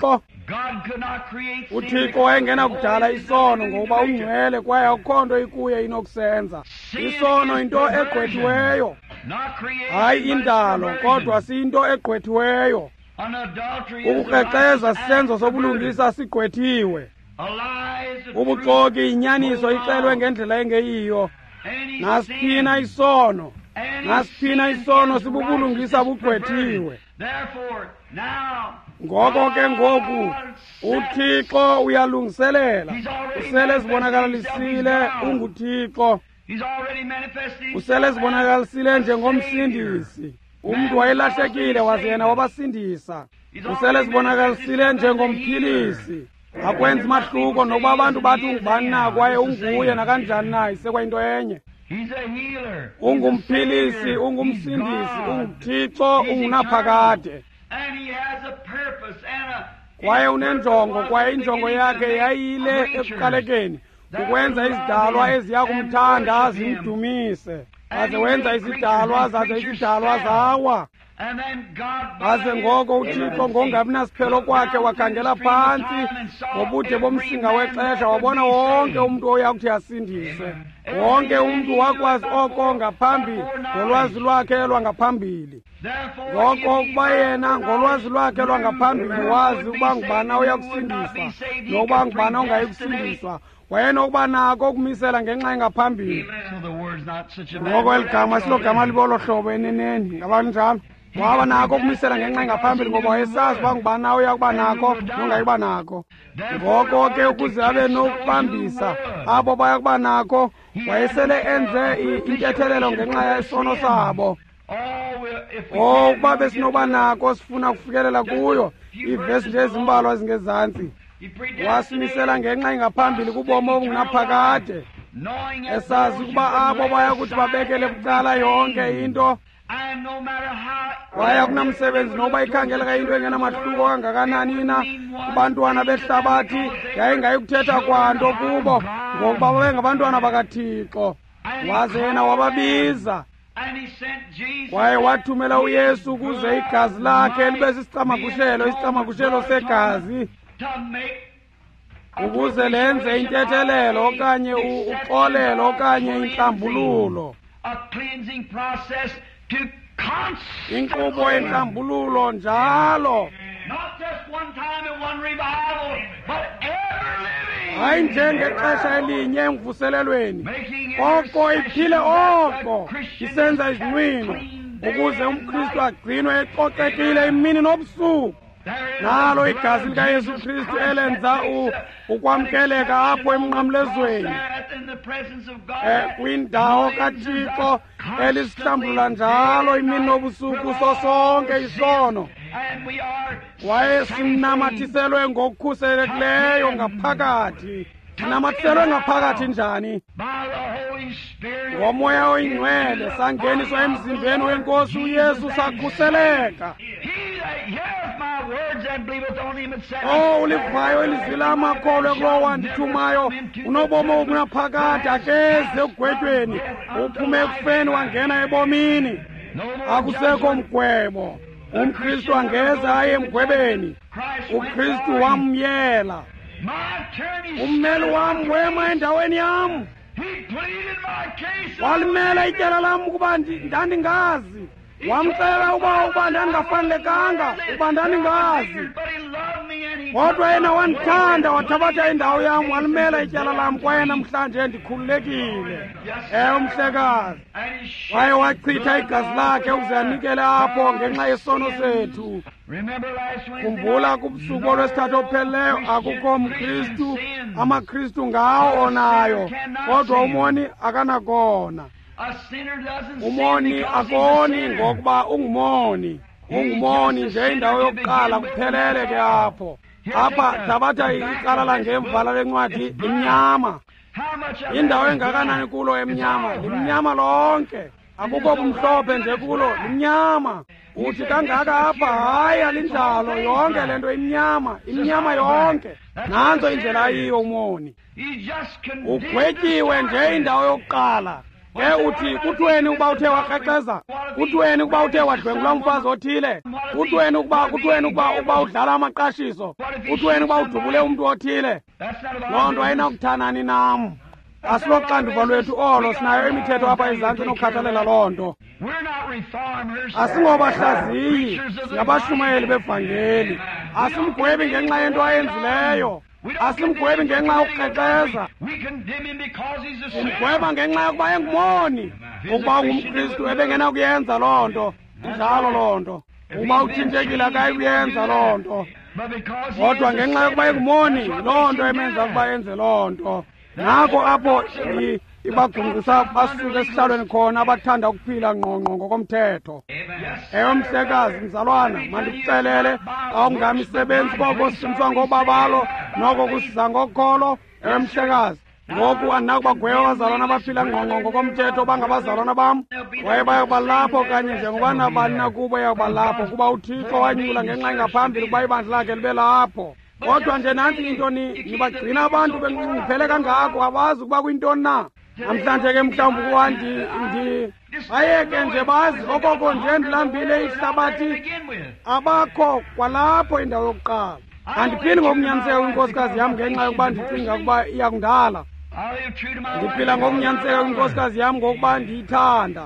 God could not create sin. uthixo wayengena kudala isono ngoba ungcwele kwaye akukho nto ikuye inokusenza. Isono into egqwethiweyo, Not creation, hayi but indalo, perversion. kodwa siyinto egqwethiweyo. An adultery is a Ukukrexeza righteous sisenzo act sobulungisa sigqwethiwe. A lie is a Ubuxoki truth. inyaniso ixelwe ngendlela engeyiyo. Any Nasiphina sin, isono, any nasiphina sin isono is sibubulungisa righteous, is bugqwethiwe. perverted. Therefore, now, Ngoko ke ngoku God uthixo uyalungiselela. He's already Usele manifested zibonakalisile himself, he's unguthixo. He's already manifested Usele himself zibonakalisile as a Savior. njengomsindisi. Umntu wayelahlekile waze yena wabasindisa. Usele zibonakalisile njengomphilisi. Akwenzi mahluko nokuba abantu bathi ungubani na kwaye unguye nakanjani na isekwayinto enye. He's a healer. Ungumphilisi, He's ungumsindisi, God. unguthixo, He's ungunaphakade. And he has a purpose and a Kwaye unenjongo, kwaye injongo yakhe yayile ekuqalekeni ukwenza izidalwa eziya kumthanda zimdumise. Aze wenza izidalwa zaze izidalwa zawa. And then God Aze ngoko uthixo ngongabi nasiphelo kwakhe wakhangela phantsi ngobude bomsinga wexesha wabona wonke umntu oya kuthi asindise. Wonke umntu wakwazi oko ngaphambi ngolwazi lwakhe lwangaphambili. Ngoko ukuba yena ngolwazi lwakhe lwangaphambili wazi ukuba ngubana uya kusindiswa nokuba ngubana ungayi kusindiswa, wayenokuba nako ukumisela ngenxa engaphambili. So the word's not such a bad Ngoko word. eli gama silogama libolo hlobo eneneni ngabanjalo. Waba nako ukumisela ngenxa engaphambili ngoba wayesazi uba ngubana uya kuba nako nongayiba nako. Ngoko ke ukuze abe nokubambisa abo baya kuba nako, wayesele enze i- intethelelo ngenxa yesono sabo. Oh, well, if we Oh, can't ukuba get besinoba nako sifuna ukufikelela kuyo iivesi nje ezimbalwa ezingezantsi. He predestinated, Wasimisela ngenxa engaphambili kubomi obungunaphakade, knowing as esazi those ukuba who abo would baya lay kuthi aside babekele bucala yonke everything. into. And no matter how Waya kunamsebenzi noba ikhangeleka into engenamahluko kangakanani na kubantwana behlabathi, yayingayi kuthetha kwanto kubo ngokuba babengabantwana bakaThixo. Waze yena wababiza and he sent Jesus kwaye wathumela uYesu ukuze igazi lakhe libe sisicamagushelo, isicamagushelo segazi, to make ukuze lenze intethelelo okanye u- uxolelo okanye inhlambululo. a cleansing process to constantly, Inkqubo yenhlambululo njalo, not just one time in one revival, but ever living, hayi njengexesha elinye emvuselelweni, making oko iphile oko that Christian isenza is izinqwino clean ukuze day and umKristu night. agcinwe ecocekile imini nobusuku. There is Nalo the igazi blood lika of Yesu Jesus Kristu Christ elenza that u- makes a- ukwamkeleka an apho exceptional emnqamlezweni, process in the presence of God. eh, kwindawo kaThixo elisihlambulula njalo imini nobusuku sosonke isono. And we are Waye simnamathiselwe ngokukhuselekileyo ngaphakathi. Sinamathiselwe ngaphakathi njani? by the Holy Spirit. Ngomoya oyingcwele sangeniswa emzimbeni wenkosi uYesu sakhuseleka. He that heareth my words and believeth on him that sent me Oh, ulivayo ilizwi lamakholwa kulo wandithumayo unobomi obunaphakade, akeze ekugwetyweni, uphume ekufeni wangena ebomini. no more Akusekho judgment. mgwebo. UmKristu angeza aye emgwebeni. Christ went UKristu forward. wamyela. My attorney Ummeli stood wam up wema for me. endaweni yam. He pleaded my case. Walimela ityala lam ukuba ndi- ndandingazi. Wamcela ukuba ukuba ndandingafanelekanga, ukuba ndandingazi. But he loved me and he Kodwa yena wandithanda wathabatha indawo yam, walimela ityala lam kwaye namhlanje ndikhululekile. Ewe mhlekazi, and he shed waye his wachitha blood igazi on lakhe the ukuze anikele cross apho for ngenxa our yesono sins. sethu. Remember last Wednesday Khumbula night? kubusuku olwesithathu ophelileyo, No akukho Christian mKristu, sin. amaKristu ngawo onayo, kodwa umoni akanakona. A sinner doesn't sin Umoni because he's a akoni sinner. ngokuba ungumoni. Ungumoni nje indawo yokuqala kuphelele ke apho. Apha thabatha icala langemva lale ncwadi imnyama. How much of Indawo that is engakanani black? kulo It's emnyama, all black. limnyama lonke. Akukho bumhlophe nje kulo, limnyama. Uthi kangaka apha, hayi alinjalo, yonke lento imnyama, imnyama yonke. Nanzo indlela yiyo umoni. He's just condemned Ugwetyiwe to nje start indawo yokuqala. ke uthi kuthweni ukuba uthe waqeqeza, kuthweni ukuba uthe wadlwengulwa umfazi othile, kuthweni ukuba kuthweni ukuba ukuba udlala amaqashiso, kuthweni ukuba udubule umuntu othile. Loo nto ayinakuthanani nam. Asiloxanduva lwethu olo, sinayo imithetho apha ezantsi nokukhathalela loo nto. Asingobahlaziyi, singabashumayeli bevangeli. Asimgwebi ngenxa yento ayenzileyo, asimgwebi ngenxa yokuqeqeza, simgweba ngenxa yokuba engumoni. Ukuba ungumKristu ebengenakuyenza loo nto, njalo loo nto. Uba uthintekile akayikuyenza loo nto, kodwa ngenxa yokuba engumoni, loo nto emenza ukuba yenze loo nto. Nako apho ibagungisa basuke esihlalweni khona abathanda ukuphila ngqongqo ngokomthetho. Ewe mhlekazi, mzalwana, mandikucelele xa ungamisebenzi koko simswa ngobabalo noko kusiza ngokholo. Ewe mhlekazi, ngoku andinakubagweya abazalwana abaphila ngqongqo ngokomthetho bangabazalwana bam, kwaye bayokuba lapho kanye njengoba nabani nakubo yakuba lapho, kuba uThixo wanyula ngenxa engaphambili ukuba ibandla lakhe libe lapho. Kodwa nje nanti into nibagcina abantu benqunguphele kangako, abazi ukuba kuyintoni na. Namhlanje ke mhlawumbi kuba ndi bayeke nje bazi okoko nje ndilambile ihlabathi, abakho kwalapho indawo yokuqala. Andiphili ngokunyaniseka kwinkosikazi yam ngenxa yokuba ndicinga ukuba iyakundala. Ndiphila ngokunyaniseka kwinkosikazi yam ngokuba ndiyithanda.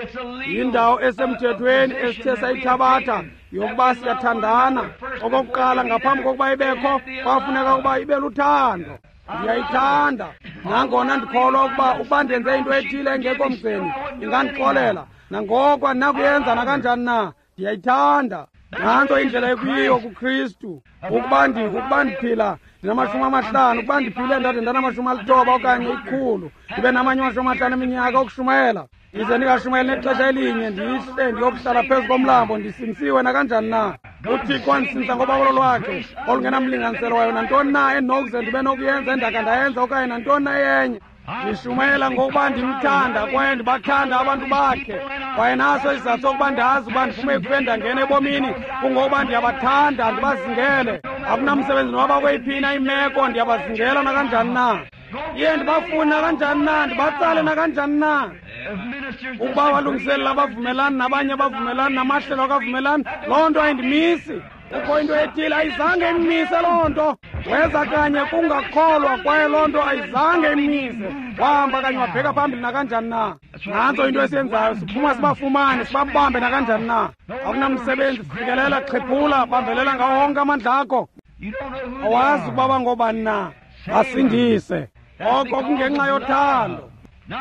Yindawo esemthethweni esithe sayithabatha yokuba siyathandana. Okokuqala ngaphambi kokuba ibekho kwafuneka ukuba ibe luthando. Ndiyayithanda, nangona ndikholwa ukuba ukuba ndenze into ethile engekho mzeni ingandixolela, nangoko andinakuyenza nakanjani na. Ndiyayithanda. Nanto indlela ekuyiyo kuKristu, ukuba ndi ukuba ndiphila ndinamashumi amahlanu, ukuba ndiphile ndade ndanamashumi alitoba okanye ikhulu, ndibe namanye amashumi amahlanu eminyaka okushumayela, ndize ndingashumayeli nexesha elinye ndihle ndiyokuhlala phezu komlambo ndisinsiwe nakanjani na. uThixo wandisinsa ngobabalo lwakhe olungenamlinganiselo wayo, nantoni na endinokuze ndibe nokuyenza endaka ndayenza okanye nantoni na yenye. Ndishumayela ngokuba ndimthanda kwaye ndibathanda abantu bakhe, kwaye naso isizathu sokuba ndazi uba ndiphume ekufeni ndangena ebomini kungokuba ndiyabathanda ndibazingele. Akunamsebenzi noba kweyiphina imeko, ndiyabazingela nakanjani na. Iye ndibafune nakanjani na, ndibatsale nakanjani na. Ukuba balungiselela abavumelani nabanye abavumelani namahlelo akavumelani, loo nto ayindimisi. Kukho into ethile ayizange imise loo nto, weza kanye kungakholwa kwaye loo nto ayizange imise. Wahamba kanye wabheka phambili nakanjani na. Nanso into esiyenzayo, siphuma sibafumane sibabambe nakanjani na. Akunamsebenzi, fikelela, xhephula, bambelela ngawo wonke amandla akho. Awazi ukuba bangobani na, basindise. Oko kungenxa yothando,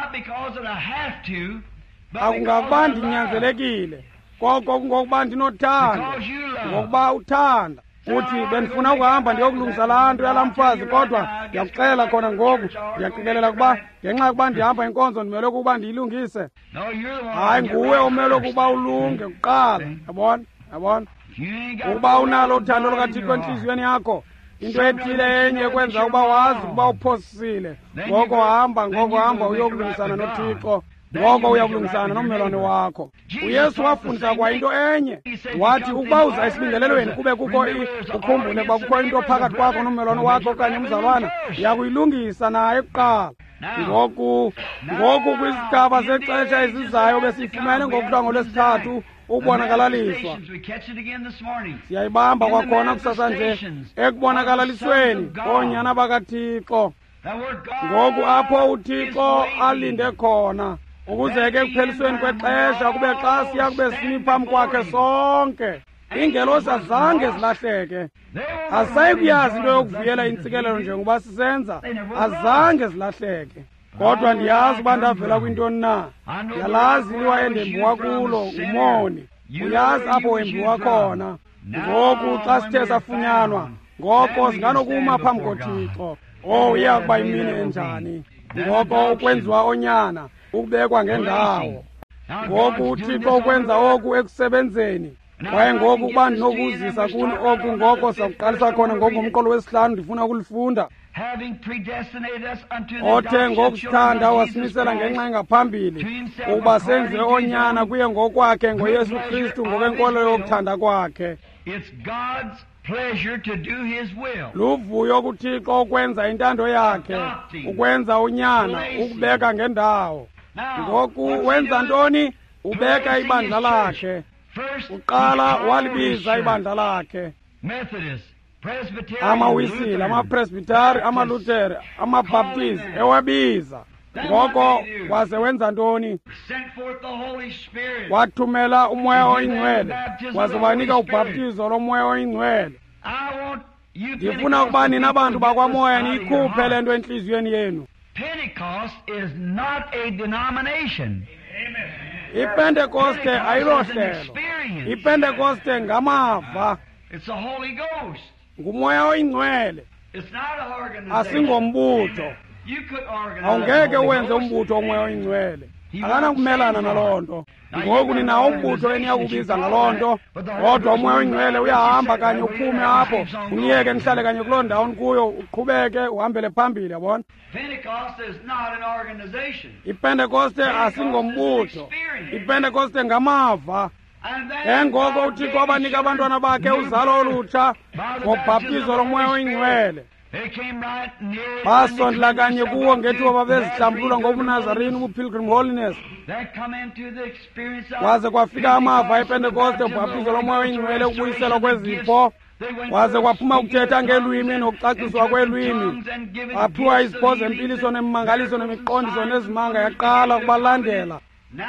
akungakuba ndinyanzelekile, koko kungokuba ndinothando. Ngokuba uthanda uthi bendifuna ukuhamba ndiyokulungisa laa nto yalaa mfazi, kodwa ndiyakuxela khona ngoku ndiyaqikelela ukuba ngenxa yokuba ndihamba inkonzo ndimele ukuba ndiyilungise. Hayi, nguwe omele ukuba ulunge kuqala. Yabona, yabona, ukuba unalo uthando lukaThixo entliziyweni yakho, into ethile enye ekwenza ukuba wazi ukuba uphosisile, ngoko hamba, ngoko hamba uyokulungisana noThixo, ngoko uyakulungisana nommelwane wakho. uYesu wafundisa kwa into enye, wathi ukuba uza esibingelelweni kube kukho ukhumbule ukuba kukho into phakathi kwakho nommelwane wakho okanye umzalwana, yakuyilungisa naye kuqala. Ngoku ngoku kwizigaba zexesha ezizayo besifumene ngokuthiwa ngolwesithathu ukubonakalaliswa. Siyayibamba kwakhona kusasa nje ekubonakalalisweni koonyana bakaThixo, ngoku apho uThixo alinde khona, ukuze ke ekuphelisweni kwexesha kube xa siya kube simi phambi kwakhe sonke. Iingelosi azange zilahleke, asayi kuyazi into yokuvuyela intsikelelo njengoba sisenza, azange zilahleke. Kodwa ndiyazi uba ndavela kwintoni na. Ndiyalazi iliwa endembiwa kulo ngumoni, uyazi apho wembiwa khona. Ngoku xa sithe safunyanwa, ngoko singanokuma phambi koThixo. Oh, iya kuba yimini enjani. Ngoko ukwenziwa onyana, ukubekwa ngendawo. Ngoku uThixo ukwenza oku ekusebenzeni, kwaye ngoku ukuba ndinokuzisa kuni oku ngoko sakuqalisa khona ngongomqolo wesihlanu ndifuna ukulifunda. Othe ngokusithanda wasimisela ngenxa engaphambili ukuba senze onyana kuye ngokwakhe ngoYesu Kristu ngokwenkolelo yokuthanda kwakhe. Luvuyo kuThixo ukwenza intando yakhe, ukwenza unyana, ukubeka ngendawo. ngoku wenza ntoni? Ubeka ibandla lakhe. Uqala walibiza ibandla lakhe. Amawisile, amapresbitari, amalutheri, amabhaptizi ewabiza. Ngoko waze wenza ntoni? Wathumela umoya oyingcwele, waze wanika ubhaptizo lomoya oyingcwele. Ndifuna ukuba nina bantu bakwamoya niyikhuphe le nto entliziyweni yenu. Pentecost is not a denomination. iPentekoste ayilohlelo. iPentekoste ngamava. It's the Holy Ghost. Ngumoya oyingcwele. It's not an organization. Asingombutho. You could organize. Awungeke wenze umbutho womoya oyingcwele. Akana kumelana naloo nto. Ngoku ninawo umbutho eniyakubiza ngaloo nto, kodwa umoya oyingcwele uyahamba kanye uphume apho, uniyeke nihlale kanye kuloo ndawo nikuyo, uqhubeke uhambele phambili, yabona. Pentecost is not an organization. iPentekoste asingombutho. iPentekoste ngamava. Engoko uThixo abanika abantwana bakhe uzalo olutsha ngobhaptizo lomoya oyingcwele. Basondla kanye kuwo ngethuba babezihlambulula ngobuNazarini, ubupilgrim holiness. Waze kwafika amava ePentekoste, ubhaptizo lomoya oyingcwele, ukubuyiselwa kwezipho. Waze kwaphuma ukuthetha ngelwimi nokucaciswa kwelwimi. Aphiwa izipho zempiliso nemimangaliso nemiqondiso nezimanga yaqala kubalandela.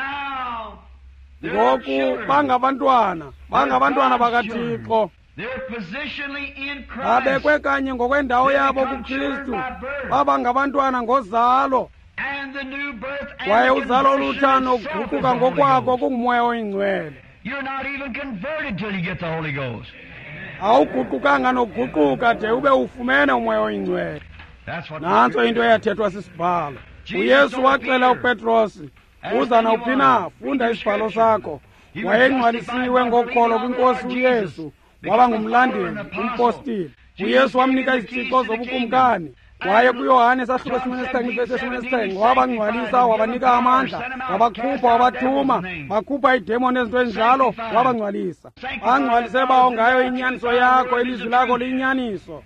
Ngoku bangabantwana, bangabantwana bakaThixo. Babekwe kanye ngokwendawo yabo kuKristu. Baba ngabantwana ngozalo. Kwaye uzalo olutsha nokuguquka ngokwako kungumoya oyingcwele. Awuguqukanga nokuguquka de ube ufumene umoya oyingcwele. Nantso into eyathethwa sisibhalo. uYesu waxela uPetros, uza nawuphi na, funda isibhalo sakho. Wayengcwalisiwe ngokholo kwinkosi uYesu, waba ngumlandeli, umpostile. uYesu wamnika izithixo zobukumkani. Waye kuYohane sahluko esimene sithengi bese esimene sithengi, wabangcwalisa, wabanika amandla, wabakhupha, wabathuma, bakhupha idemoni ezinto ezinjalo, wabangcwalisa. Bangcwalise bawo ngayo inyaniso yakho, ilizwi lakho liyinyaniso.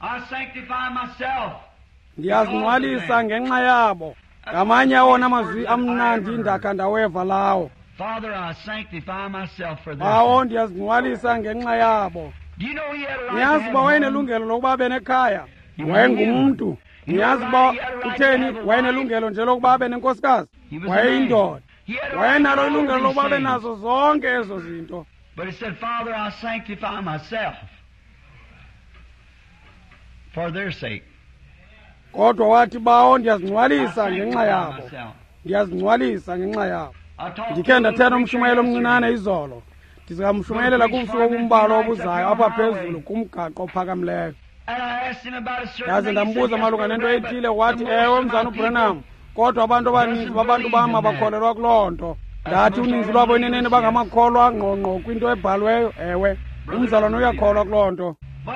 Ndiyazingcwalisa ngenxa yabo. Ngamanye awona amazwi amnandi ndakha ndaweva lawo. Father, I sanctify myself for this. Bawo ndiyazingcwalisa ngenxa yabo. Niyazi uba wayenelungelo lokuba abe nekhaya, wayengumntu. Niyazi uba utheni wayenelungelo nje lokuba abe nenkosikazi, wayeyindoda. Wayenalo ilungelo lokuba abe nazo zonke ezo zinto. But he said, Father, I sanctify myself for their sake. Kodwa wathi bawo ndiyazingcwalisa ngenxa yabo. Ndiyazingcwalisa ngenxa yabo. Ndikhe ndathetha umshumayelo omncinane izolo. Ndizikamshumayelela kubusuku obumbalo obuzayo apha phezulu kumgaqo ophakamileyo. Yaze ndambuza malunga nento ethile, wathi ewe mzana uBranham, kodwa abantu abaninzi babantu bam abakholelwa kuloo nto. Ndathi uninzi lwabo eneneni bangamakholwa ngqongqo kwinto ebhalweyo. Ewe, umzalwane uyakholwa kuloo nto.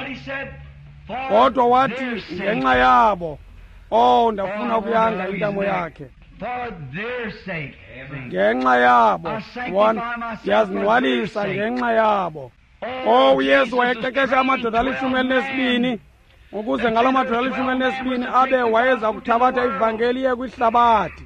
Kodwa wathi ngenxa yabo, oh ndafuna ukuyanga intamo yakhe. Ngenxa yabo, ndiyazingcwalisa ngenxa yabo. Oh uYesu wayeqeqesha amadoda alishumi elinesibini, ukuze ngalo madoda alishumi elinesibini abe wayeza kuthabatha ivangeliye kwihlabathi.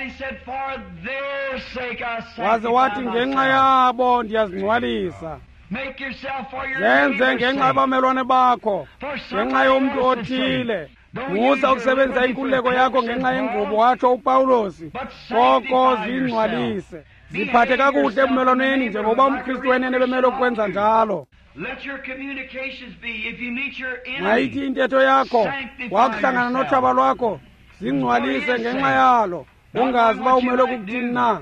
Waze wathi ngenxa yabo ndiyazingcwalisa. Zenze ngenxa yabamelwane bakho, ngenxa yomntu othile. Musa ukusebenzisa inkululeko yakho ngenxa yengubo, watsho uPawulosi. Koko zingcwalise. Ziphathe kakuhle ebumelwaneni njengoba umKristu wenene bemele ukwenza njalo. Mayithi intetho yakho, wakuhlangana nothaba lwakho, zingcwalise ngenxa yalo. Ungazi uba umele ukuthini na.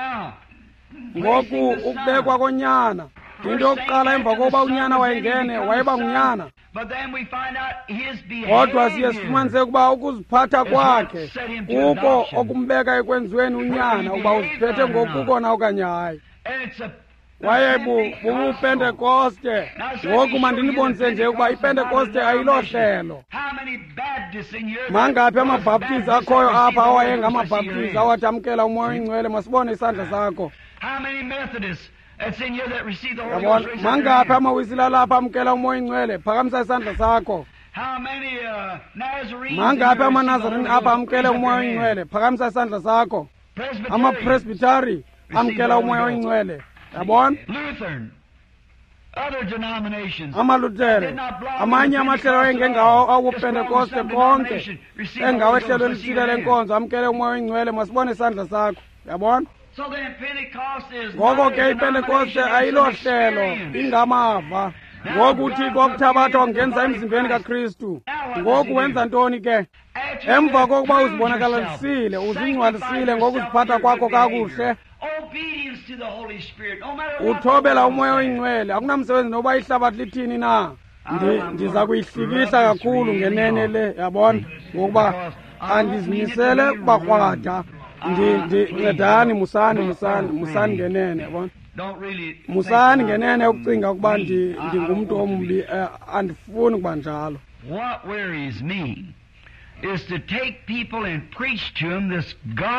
Ngoku ukubekwa konyana, into yokuqala emva kokuba unyana wayengene wayeba ngunyana. Kodwa siye sifumanise ukuba ukuziphatha kwakhe kuko okumbeka ekwenziweni unyana, uba uziphethe ngokukona okanye hayi. Waye bubuPentekoste. Ngoku mandinibonise nje ukuba iPentekoste ayilohlelo. Mangaphi amabhaptizi akhoyo apha awayengamabhaptizi awatamkela umoya oyingcwele? Masibone isandla sakho. Yabona, mangaphi amawisila lapha amkela umoya oyingcwele? Phakamisa isandla sakho. Mangaphi amaNazarini apha amkela umoya oyingcwele? Phakamisa isandla sakho. amapresbytari amkela umoya oyingcwele yabona Lutheran, other denominations, amalutere amanye amahlelo engengawo awopentekoste konke engawehlelo elithile lenkonzo amkele umoya oyingcwele masibone isandla sakho yabona so then Pentecost is ngoko not ke a ipentekoste denomination, ayilo it's an hlelo experience. ingamava ngoku uthixo okuthabathwa ungenza emzimbeni kakristu ngoku wenza ntoni ke After emva you kokuba have uzibonakalisile proved yourself, uzingcwalisile sanctified ngokuziphatha yourself kwakho in your kakuhle behavior, obedience to the Holy Spirit, no matter what the uthobela world umoya says. oyingcwele akunamsebenzi noba ihlabathi lithini na Ndi- ndiza kuyihlikihla kakhulu ngenene le yabona ngokuba andizimisele kubakrwada ndincedani musani musani musani ngenene yabona Don't really musani think ngenene about ukucinga ukuba me. ndi- I- I ndingumntu won't ombi do eh, andifuni kuba njalo What worries me is to take people and preach to them this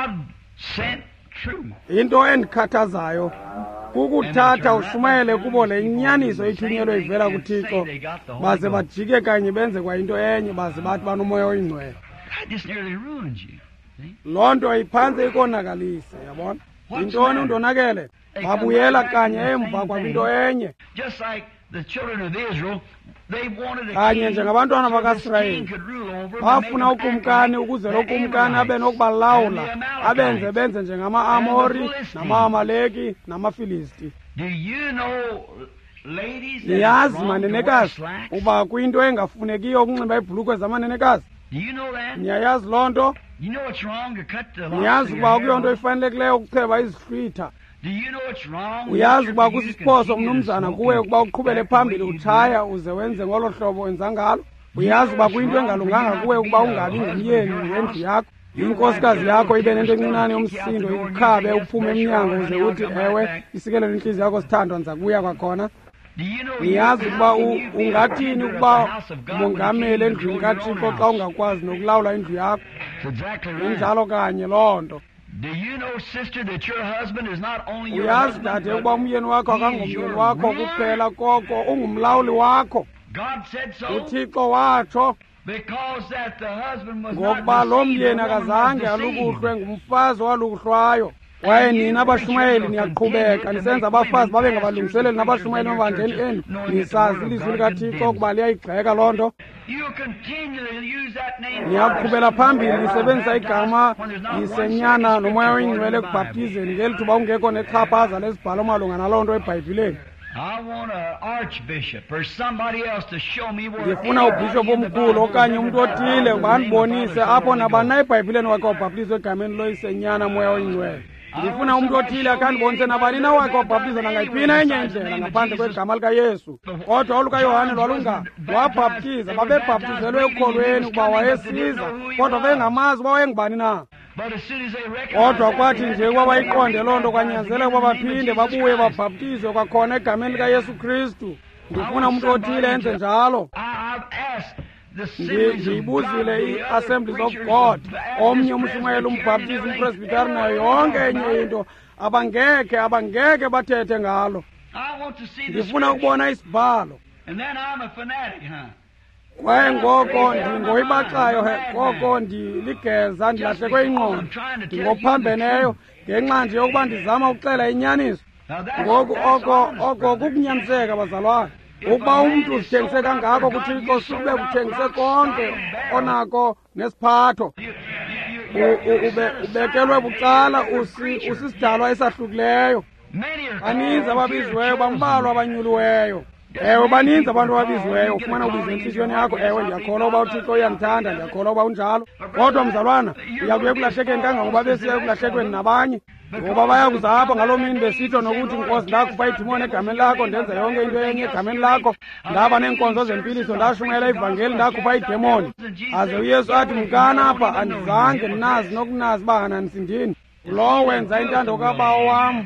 God-sent truth. into endikhathazayo kukuthatha ushumayele kubo le nyaniso ithunyelwe ivela kuthixo baze bajike kanye benze kwa into enye baze bathi banomoya oyingcwele That just nearly ruins you. See? loo nto iphantse ikonakalise yabona yintoni undonakele babuyela kanye emva kwabinto enye Just like the children of Israel, they wanted a kanye king njengabantwana so this bakaIsrayeli king could rule over them and bafuna make them act ukumkani like ukuze the lo kumkani abe Amorites nokubalawula and the abenze Amalekites. benze njengama-amori And the Philistines. nama-amaleki namafilisti Do you know, ladies, that it's niyazi wrong to wear manenekazi slacks? uba kuyinto engafunekiyo ukunxiba ibhulukwe zamanenekazi Do you know that? niyayazi loo nto You know it's wrong to cut the locks niyazi of ukuba your kuyonto hair off? ifanelekileyo ukucheba izihlwitha Do you know it's wrong? uyazi Mister, ukuba for you to kusisiphoso continue to mnumzana smoke kuwe and ukuba uqhubele act the way phambili you do? utshaya uze wenze ngolo hlobo wenza ngalo uyazi ukuba kuyinto engalunganga kuwe ukuba ungabi ngumyeni wendlu yakho inkosikazi yakho ibe nento encinane yomsindo ikukhabe uphume emnyango uze uthi ewe isikelelo intliziyo yakho sithandwa ndiza kubuya kwakhona Do you know niyazi you- ukuba how can u- you be a ungathini carpenter of ukuba the house of God when you umongameli can't endlwini control your kathixo own xa house? ungakwazi nokulawula indlu yakho That's exactly right. injalo kanye loo nto Do you know, sister, that your husband is not only your uyazi husband, dade but ukuba umyeni wakho he is akangomyeni your wakho ruler? kuphela koko ungumlawuli wakho God said so uthixo watsho because that the husband was not ngokuba lo deceived, myeni the woman was akazange deceived. alukuhlwe ngumfazi owalukuhlwayo kwaye nina abashumayeli niyaqhubeka nisenza abafazi babe ngabalungiseleli nabashumayeli emavandleni enu nisazi ilizwi likathixo ukuba liyayigxeka loo nto You continually use that name. niyaqhubela phambili lisebenzisa igama When there's not one lisenyana second nomoya scripture oyingcwele for it in the Bible. ekubhaptizeni ngeli thuba ungekho nexhaphaza lesibhalo malunga naloo nto ebhayibhileni I want an archbishop or somebody else to show me where ndifuna ubhishophu omkhulu okanye umntu othile uba andibonise apho nabana ebhayibhileni wakhe wabhaptizwa egameni loyisenyana moya oyingcwele ndifuna umntu othile akhandibonise nabani na wakhe wabhaptizwa nangayiphina enye indlela ngaphandle kwegama likayesu kodwa olukayohane lwalunga wabhaptiza babebhaptizelwe ekukholweni ukuba wayesiza kodwa bengamazi uba wayengubani na But as soon as they recognize kodwa that, kwathi they nje have ukuba to bayiqonde loo nto baptize kwanyanzeleka in ukuba the name of baphinde Jesus babuye Christ. babhaptizwe kwakhona egameni likayesu kristu ndifuna umntu othile enze njalo I- I've asked the Ndi- Assemblies of God, ndiyibuzile the ii-assemblies other of preachers, god Baptist, omnye umshumayeli umbhaptizi Presbyterian, umpresbitari nayo everyone yonke knows enye about it. into abangeke abangeke bathethe ngalo I want to see the ndifuna scripture. ukubona isibhalo And then I'm a fanatic, huh? kwaye ngoko ndingoyibaxayo he koko ndiligeza ndilahlekwe ingqondo ndingophambeneyo ngenxa nje yokuba ndizama ukuxela inyaniso Now that's, ngoku that's oko honest, oko brother. kukunyaniseka bazalwane ukuba umntu uzithengise kangako kuthixo sube kuthengise konke onako nesiphatho You- you- U- you- u- ube- ubekelwe bucala usi- usisidalwa esahlukileyo Many are baninzi called, ababiziweyo few are bambalwa chosen. abanyuliweyo ewe baninzi abantu ababiziweyo ufumana ubiza entliziyweni yakho ewe ndiyakholwa uba uthixo uyandithanda ndiyakholwa uba unjalo kodwa mzalwana uyakuya ekulahlekweni kangangoba besiya ekulahlekweni nabanye ngoba bayakuza apha ngaloo mini besitsho nokuthi nkosi ndakhupha idimoni egameni lakho ndenza yonke into enye egameni lakho ndaba neenkonzo zempiliso ndashumayela ivangeli ndakhupha idemoni aze uyesu athi mkana apha andizange ndinazi nokunazi uba ananisindini lo wenza intando kabawo wam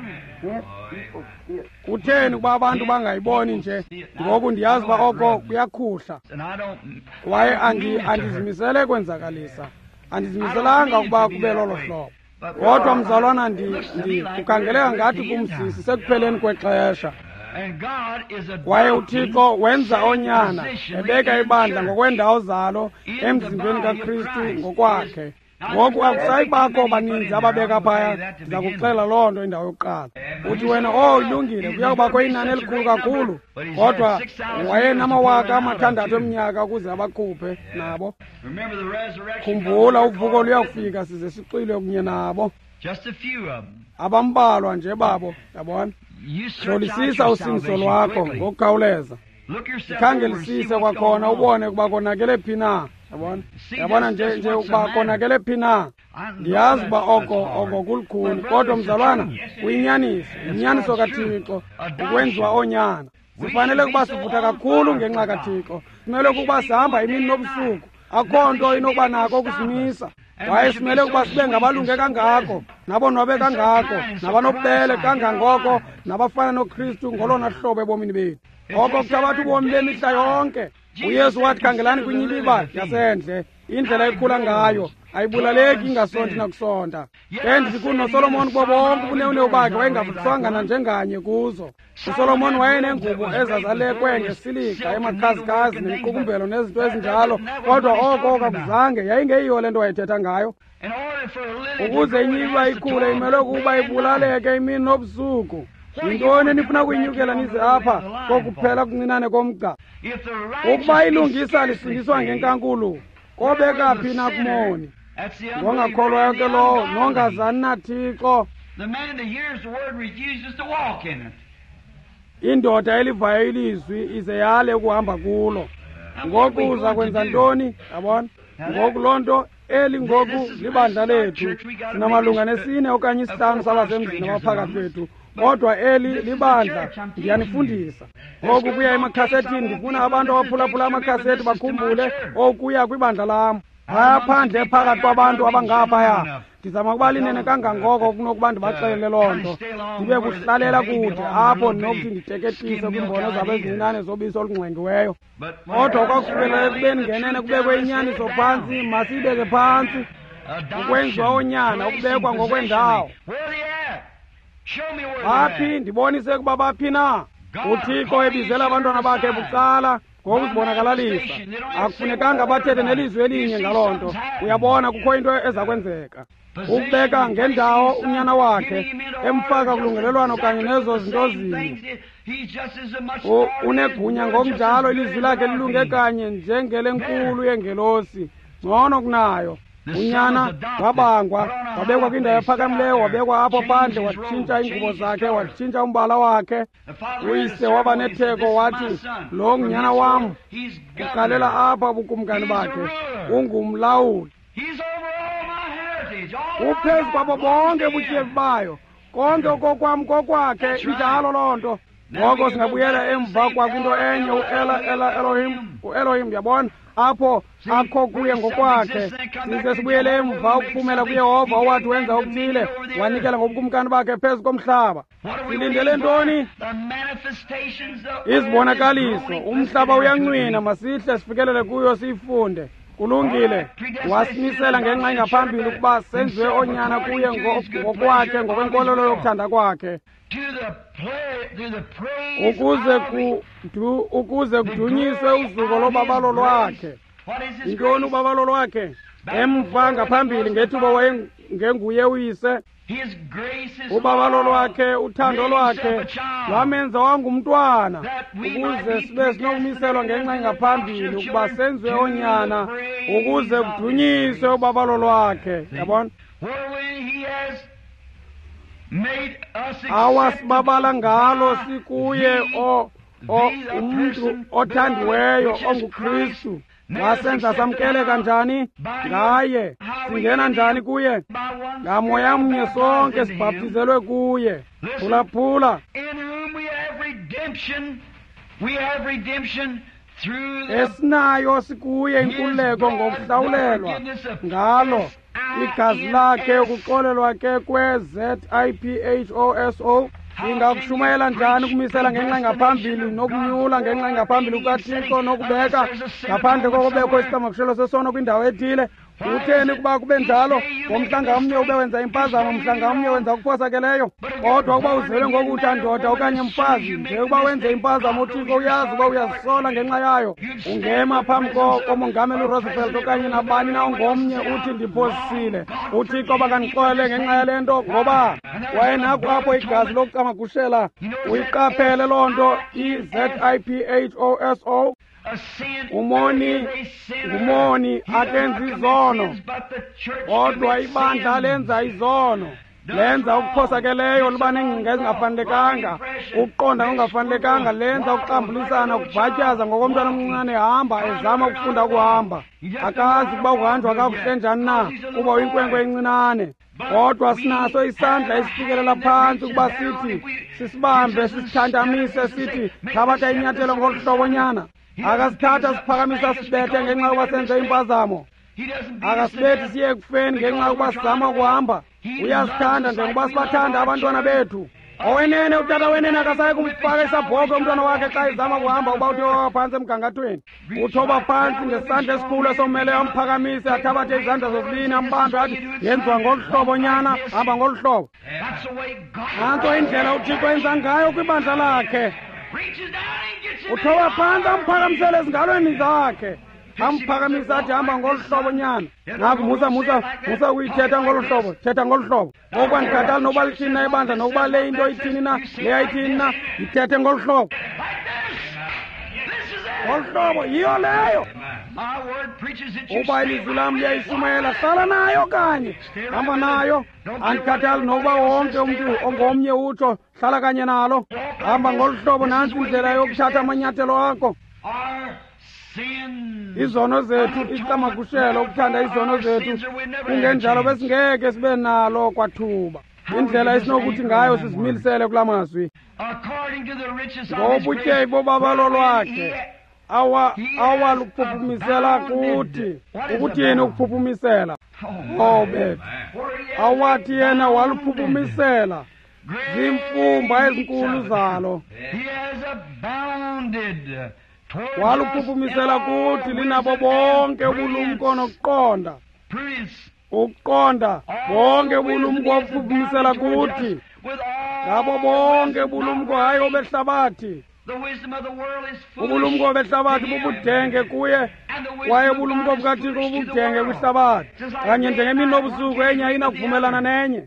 kutheni ukuba abantu bangayiboni nje ngoku ndiyazi uba oko kuyakhuhla And I don't. kwaye andi- andizimisele kwenzakalisa andizimiselanga ukuba kube lolo hlobo kodwa mzalwana ndi- ndi- kukangeleka ngathi kumsisi sekupheleni kwexesha And God is a kwaye uthixo wenza onyana ebeka ibandla ngokwendawo zalo emzimbeni kakristu ngokwakhe ngoku akusayibakho baninzi ababeka phaya. Ndiza kuxela loo nto indawo yokuqala. Uthi wena oh ilungile kuya kubakho inani elikhulu kakhulu, kodwa wayenamawaka amathandathu eminyaka ukuze abakhuphe nabo. Khumbula uvuko luyakufika size sixile kunye nabo. Abambalwa nje babo, yabona. Hlolisisa usindiso lwakho ngokukhawuleza. Khangelisise kwakhona ubone ukuba konakele phi na. Yabona, yabona nje nje ukuba konakele phi na. Ndiyazi uba oko oko kulukhuni, kodwa mzalwana uyinyaniso, inyaniso kaThixo ukwenziwa onyana. Sifanele ukuba sivutha kakhulu ngenxa kaThixo. Simele ukuba sihamba imini nobusuku, akho nto inokuba nako ukusimisa. Kwaye simele ukuba sibe ngabalunge kangako, nabonwabe kangako, nabanobubele kangangoko, nabafana noKristu ngolona hlobo ebomini bethu. Oko kuthabatha ubomi bemihla yonke. uYesu wathi khangelani kwinyiliba yasendle, indlela ekhula ngayo ayibulaleki ingasonti nakusonta. Endithi kunoSolomoni kubo bonke ubunewunewu bakhe wayengavuthiswanga nanjenganye kuzo. uSolomoni wayenengubo ezazalekwe ngesilika emakhazikazi nemiqukumbelo nezinto ezinjalo, kodwa oko kakuzange yayingeyiyo le nto wayethetha ngayo. Ukuze inyiliba ikhule imele ukuba ibulaleke imini nobusuku. Yintoni nifuna kuyinyukela nize apha kokuphela kuncinane komgca? Ukuba ilungisa lisindiswa ngenkankulu, kobeka phi na kumoni? Ngongakholwa yonke lowo nongazani naThixo. Indoda elivayo ilizwi ize yale ukuhamba kulo. Ngoku uza kwenza ntoni? Yabona, ngoku loo nto eli ngoku libandla lethu. Sinamalunga nesine okanye isihlanu sabasemzini abaphakathi bethu, kodwa eli libandla ndiyanifundisa. Ngoku kuya emakhasethini ndifuna abantu abaphulaphula amakhasethi bakhumbule okuya kwibandla lam. Phaya phandle phakathi kwabantu abangaphaya ndizama ukuba linene kangangoko kunokuba ndibaxelele loo nto, ndibe kuhlalela kude apho ndinokuthi nditeketise kwiimbono zabo ezincinane zobisi olungxengiweyo. Kodwa kwakusukela ekubeni ngenene kubekwe inyaniso phantsi, masiyibeke phantsi. Ukwenziwa onyana ukubekwa ngokwendawo. Baphi? Ndibonise ukuba baphi na. uThixo ebizela abantwana bakhe bucala ngokuzibonakalisa. Akufunekanga bathethe nelizwi elinye ngaloo nto. Uyabona kukho into eza kwenzeka. Ukubeka ngendawo unyana wakhe, emfaka kulungelelwano kanye nezo zinto zini. Unegunya ngokunjalo ilizwi lakhe lilunge kanye njengelenkulu yengelosi, ngcono kunayo. Unyana wabangwa, wabekwa kwindawo ephakamileyo, wabekwa apho phandle, watshintsha iingubo zakhe, watshintsha umbala wakhe. Uyise waba netheko wathi, lo ngunyana wam, uqalela apha bukumkani bakhe, ungumlawuli. Uphezu kwabo bonke ubutyebi bayo, konke okokwam kokwakhe, injalo loo nto. Ngoko singabuyela emva kwakwinto enye, uEla Ela Elohim, uElohim yabona, apho akho kuye ngokwakhe. Size sibuyele emva ukuphumela kuYehova owathi wenza okuthile, wanikela ngobukumkani bakhe phezu komhlaba. Silindele ntoni? Izibonakaliso. Umhlaba uyancwina, masihle sifikelele kuyo siyifunde. Kulungile, wasimisela ngenxa engaphambili ukuba senziwe onyana kuye ngokwakhe ngokwenkolelo yokuthanda kwakhe, ukuze ku ukuze kudunyiswe uzuko lobabalo lwakhe. Yintoni ubabalo lwakhe? Emva ngaphambili ngethuba wayengenguye uyise. Ubabalo lwakhe, uthando lwakhe lwamenza wangumntwana, ukuze sibe sinokumiselwa ngenxa engaphambili ukuba senziwe onyana, ukuze kudunyiswe ubabalo lwakhe. Yabona, awasibabala ngalo sikuye o umuntu othandiweyo onguKristu. Wasenza samkeleka njani ngaye? Singena njani kuye? Ngamoya mnye sonke sibhaptizelwe kuye. Phulaphula. Esinayo sikuye inkululeko ngokuhlawulelwa ngalo igazi lakhe, ukuxolelwa ke kwe-Z I P H O S O. Singakushumayela njani ukumisela ngenxa ngaphambili nokunyula ngenxa ngaphambili kukaThixo nokubeka ngaphandle kokubekho isiqamakshelo sesono kwindawo ethile? Utheni kuba kube njalo? Ngomhla ngamnye ube wenza impazamo, mhla ngamnye wenza okuphosakeleyo. Kodwa ukuba uzelwe ngokuthi ndoda okanye mfazi, nje ukuba wenze impazamo uThixo uyazi uba uyazisola ngenxa yayo, ungema phambi komongameli uRoosevelt okanye nabani na ongomnye uthi ndiphosisile. uThixo bakanixolele ngenxa yale nto, ngoba wayenako apho igazi lokucamagushela. Uyiqaphele loo nto, i-Z I P H O S O. Umoni ngumoni akenza izono, kodwa ibandla lenza izono, lenza ukuphosakeleyo luba neengcinga ezingafanelekanga, ukuqonda okungafanelekanga, lenza ukuxambulisana, ukubhatyaza ngokomntwana omncinane ehamba ezama ukufunda ukuhamba. Akazi ukuba uhanjwa kakuhle njani na, kuba uyinkwenkwe encinane. Kodwa sinaso isandla esifikelela phantsi ukuba sithi sisibambe, sisithandamise, sithi thabatha inyathelo ngolu hlobonyana. Akasithatha siphakamisa sibethe ngenxa yokuba senze impazamo. Akasibethi siye ekufeni ngenxa yokuba sizama ukuhamba. Uyasithanda njengoba sibathanda abantwana bethu. Owenene utata wenene akasayi kumfaka isabhoke umntwana wakhe xa izama kuhamba uba uthi waphantsi emgangathweni. Uthoba phantsi ngesandla esikhulu esomele amphakamise, athabathe izandla zozibini ambambe athi yenziwa ngolu hlobonyana, hamba ngolu hlobo. Nanto indlela uThixo enza ngayo kwibandla lakhe. Uthoba phantsi amphakamisele ezingalweni zakhe, amphakamise athi hamba ngolu hlobo nyana. Naku musa musa musa uyithetha ngolu hlobo, thetha ngolu hlobo. Okwandikhathali nokuba lithini na ibandla, nokuba le into ithini na, le ayithini na, yithethe ngolu hlobo. Ngolu hlobo yiyo leyo. Uba ilizwi lam liyayishumayela, hlala nayo kanye, hamba nayo. Andikhathali nokuba wonke umntu ongomnye utsho hlala kanye nalo, hamba ngolu hlobo. Nantsi indlela yokuthatha amanyathelo akho. Izono zethu icamagushelo, ukuthanda izono zethu. Kungenjalo besingeke sibe nalo kwathuba. Indlela esinokuthi ngayo sizimilisele kula mazwi, ngobutyebi bobabalo lwakhe awaluphupumisela kuthi. Ukuthini ukuphupumisela? Oh bethu, awathi yena waluphupumisela zimfumba ezinkulu zalo. Waluphupumisela kuthi linabo bonke ubulumko nokuqonda. Ukuqonda bonke ubulumko waphupumisela kuthi. Ngabo bonke ubulumko hayi obehlabathi. Ubulumko behlabathi bubudenge kuye, kwaye ubulumko bukaThixo bubudenge kwihlabathi. Kanye njengemini nobusuku enye ayinakuvumelana nenye.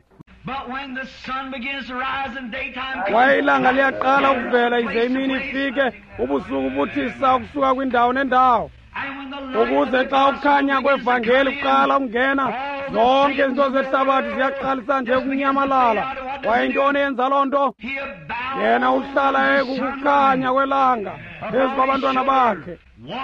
Kwaye ilanga liyaqala ukuvela ize imini ifike, ubusuku buthisa ukusuka kwindawo nendawo. Ukuze xa ukukhanya kwevangeli kuqala ukungena, zonke izinto zehlabathi ziyaqalisa nje ukunyamalala. Kwaye intoni yenza loo nto? Yena uhlala ekukukhanya kwelanga phezu kwabantwana bakhe,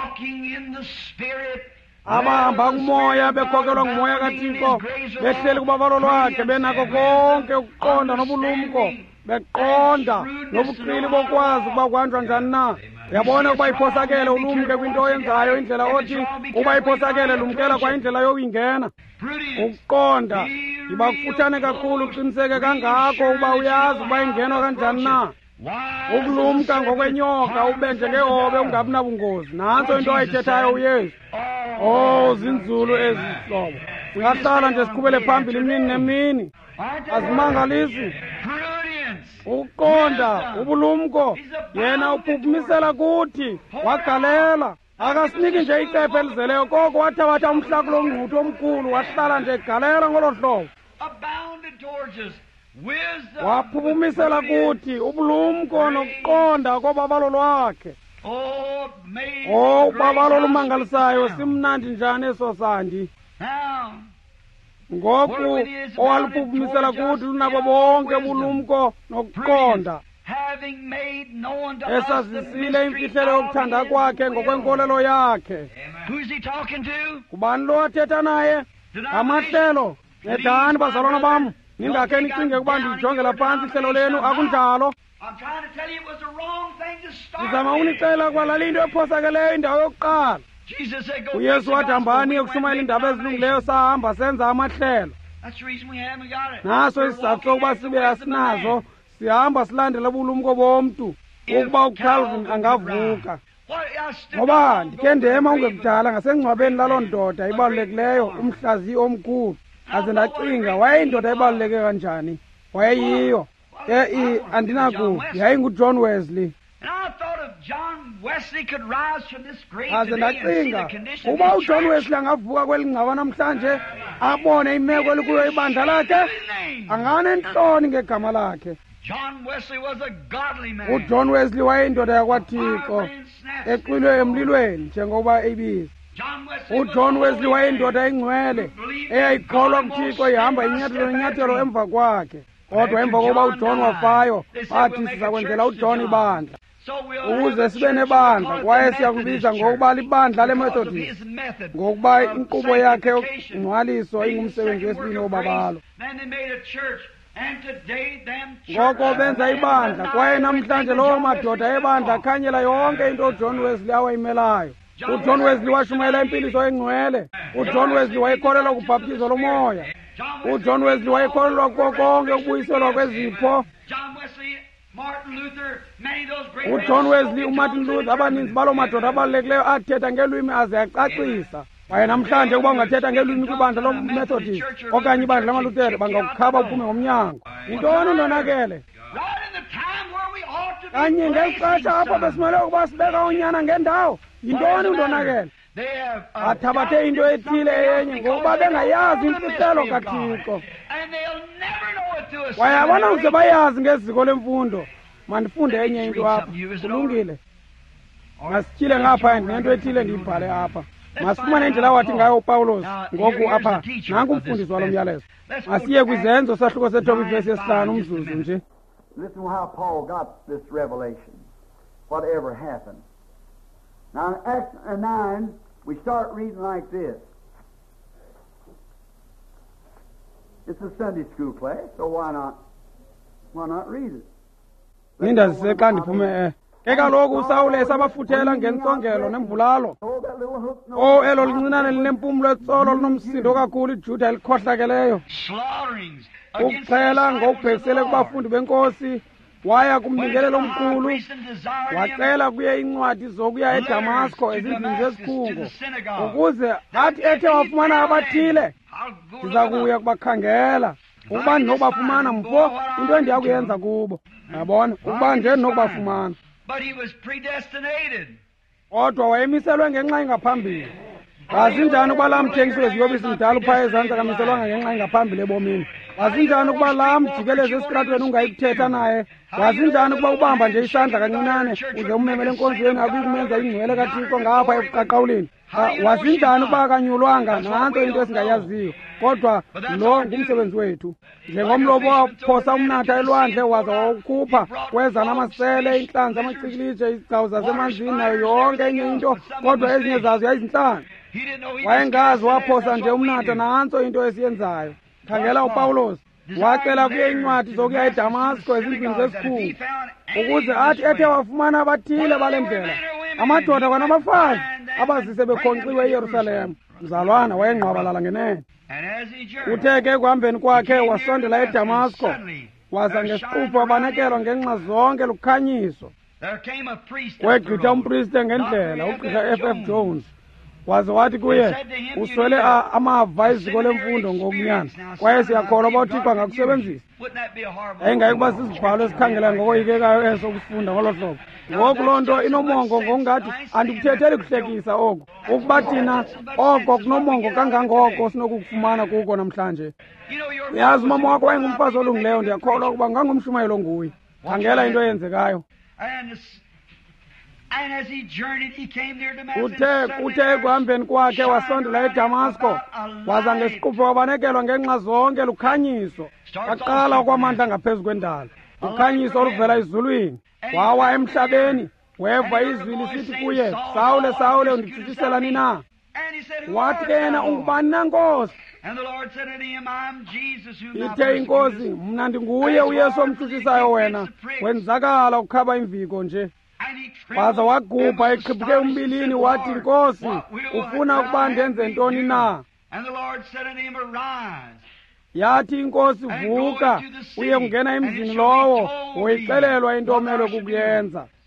abahamba kumoya, bekhokelwa ngumoya kaThixo, behleli kubabalo lwakhe, benako konke ukuqonda nobulumko, beqonda nobuqili bokwazi ukuba kuhanjwa njani na. Uyabona ukuba iphosakele ulumke kwinto oyenzayo, indlela othi uba iphosakele lumkela kwa indlela yokuyingena. Ukuqonda iba kufutshane kakhulu, uqiniseke kangako uba uyazi uba ingenwa kanjani na. Ukulumka ngokwenyoka ube njengehobe ungabi nabungozi, nantso into ayithethayo uYesu. Oh, zinzulu ezi hlobo, singahlala nje siqhubele phambili imini nemini, azimangalisi. Ukuqonda ubulumko yena uphupumisela kuthi, wagalela. Akasiniki nje icephe elizeleyo, koko wathabatha umhlakulo ongquthu omkhulu, wahlala nje galela ngolo hlobo. Waphupumisela kuthi ubulumko nokuqonda kobabalo lwakhe. Oh, babalo lumangalisayo, simnandi njani eso sandi. Ngoku owaluphupumisela kuthi lunabo bonke ubulumko nokuqonda, esazisile imfihlelo yokuthanda kwakhe ngokwenkolelo yakhe. Kubani lo athetha naye? Amahlelo. Nedani bazalwana bam, ningakhe nicinge ukuba ndijongela phantsi ihlelo lenu, akunjalo. Ndizama unicela kwalali into ephosakeleyo indawo yokuqala. uYesu wathi hambani ekushumayela indaba ezilungileyo, sahamba senza amahlelo. Naso isizathu sokuba sibe asinazo, sihamba silandela ubulumko bomntu ukuba uCalvin angavuka. I stood ngoba on ndikhe ndema ungekudala ngasengcwabeni laloo ndoda ibalulekileyo umhlaziyi omkhulu aze ndacinga wayeyindoda ebaluleke kanjani wayeyiyo ye andinaku yayinguJohn Wesley And I thought if John Wesley could rise from this grave aze today and see the ndacinga condition of uba his uJohn church, Wesley angavuka kweli ngcaba namhlanje abone imeko elikuyo ibandla lakhe anganentloni ngegama lakhe. John Wesley was a godly man. uJohn Wesley wayeyindoda yakwaThixo exwilwe emlilweni njengoba ebiza. John Wesley uJohn was a Wesley holy wayeyindoda man. eyingcwele eyayikholwa kuThixo ihamba inyathelo nenyathelo emva kwakhe. Kodwa emva kokuba uJohn wafayo bathi siza kwenzela uJohn ibandla So we'll have ukuze a sibe church nebandla called kwaye the siyakubiza Methodist ngokuba Church libandla because of leMethodist his method ngokuba of inkqubo yakhe sanctification. ngcwaliso Being the ingumsebenzi second wesibini work of wobabalo. grace. Then they made a church. And today them ngoko benza ibandla kwaye namhlanje lowo madoda ebandla akhanyela yonke into uJohn Wesley awayimelayo. uJohn Wesley washumayela impiliso engcwele. uJohn Wesley wayekholelwa kubhaptizo lomoya. uJohn Wesley wayekholelwa kuko konke ukubuyiselwa kwezipho. John Wesley, Martin Luther, many of those great uJohn Wesley, uMartin Luther, abaninzi baloo madoda abalulekileyo athetha ngelwimi aze acacisa. Kwaye namhlanje ukuba ungathetha ngelwimi kwibandla loMethodist okanye ibandla lamaLuthere bangakukhaba uphume ngomnyango. Yintoni ndonakele? Kanye ngexesha apho besimele ukuba sibeka unyana ngendawo. Yintoni ndonakele? Bathabathe into ethile enye ngokuba bengayazi imfihlelo kaThixo. Kwaye abanakuze bayazi ngeziko lemfundo. Mandifunde enye into apha. Kulungile. Masityile ngapha nento ethile ndiyibhale apha. Masifumane indlela wathi ngayo uPawulos ngoku apha nanku umfundisi walo myalezo. Masiye kwizenzo sahluko sethoba ivesi yesihlanu umzuzu nje. Listen to how Paul got this revelation, whatever happened. Now in Acts nine, we start reading like this. It's a Sunday school class, so why not, why not read it? Ninda sisexa ndiphume ke kaloku uSawule esabafuthela ngentsongelo nembulalo. Oh, that little hook nose. Oh elo lincinane linempumulo etsolo linomsindo kakhulu iJuda elikhohlakeleyo. slaughterings against Ukuxhela the ngokubhekisele kubafundi benkosi waya kumlingelelo omkhulu wacela kuye incwadi zokuya eDamasko ezindlini zesikhungo ukuze athi ethe wafumana abathile siza kuya kubakhangela ukuba ndinokubafumana mfo into endiyakuyenza kubo. Yabona ukuba nje ndinokubafumana. But he was predestinated. Kodwa wayemiselwe ngenxa engaphambili. Wazinjani ukuba laa mthengisi weziyobisi mdala uphaa ezantsi akamiselwanga ngenxa engaphambili ebomini? Wazinjani ukuba laa mjikelezi esitratweni ungayikuthetha naye? Wazinjani ukuba ubamba nje isandla kancinane uze ummemele enkonzweni akuyi kumenza ingcwele kaThixo ngapha ebuqaqawulini? Wazinjani ukuba akanyulwanga? Nanto into esingayaziyo. Kodwa lo ngumsebenzi wethu. Njengomlobo waphosa umnatha elwandle waza wawukhupha weza namasele, inhlanzi, amacikilitshe, izigcawu zasemanzini nayo yonke enye into, kodwa ezinye zazo yayizinhlanzi. He didn't know he Wayengazi waphosa nje umnatha nanso into esiyenzayo. Khangela uPawulos wacela kuye incwadi zokuya eDamasko ezindlini zesikhungo ukuze athi ethe wafumana abathile bale ndlela amadoda kwanabafazi abazise bekhonqiwe eYerusalem. Mzalwana wayengqwabalala ngenene. And as he journeyed, Uthe ke kuhambeni kwakhe wasondela eDamasko waza ngesiqupho wabanekelwa ngenxa zonke lukhanyiso. there came a priest Wegqitha umpriste ngendlela ugqitha F F Jones waze wathi kuye uswele a- amava iziko lemfundo ngokunyana kwaye siyakholwa uba uThixo angakusebenzisa. Wouldn't that be a horrible Ayingayi kuba sizibhalo esikhangela ngokoyikekayo eso ukufunda ngolo hlobo. Ngoku loo nto inomongo ngokungathi andikuthetheli kuhlekisa oku ukuba thina oko kunomongo kangangoko sinokukufumana kuko namhlanje. You know, your Uyazi umama wakho wayengumfazi olungileyo ndiyakholwa ukuba ngangumshumayelo nguye. Khangela into eyenzekayo. and, this, and as he journeyed, he came near Uthe Damascus. uthe kuhambeni kwakhe wasondela eDamasko waza ngesiqupho wabanekelwa ngenxa zonke lukhanyiso. Waqala okwamandla ngaphezu kwendalo. Ukhanyiso oluvela ezulwini. Wawa emhlabeni weva izwi lisithi kuye, Sawule, Sawule, unditshithiselani na? And he said, Who Wathi art ke yena thou, Lord? ungubani na Nkosi? And the Lord said unto him, I am Jesus whom thou Ithe inkosi, persecutest. mna ndinguye uYesu omtshuthisayo wena. Wenzakala ukukhaba imviko nje. And he Waza trembled wagubha and was eqhibuke astonished, umbilini and said, wathi, Lord, Nkosi, what wilt ufuna thou ukuba have ndenze me ntoni do? na? And the Lord said unto him, Arise. Yathi inkosi, vuka uye kungena emzini lowo uyixelelwa into omele kukuyenza.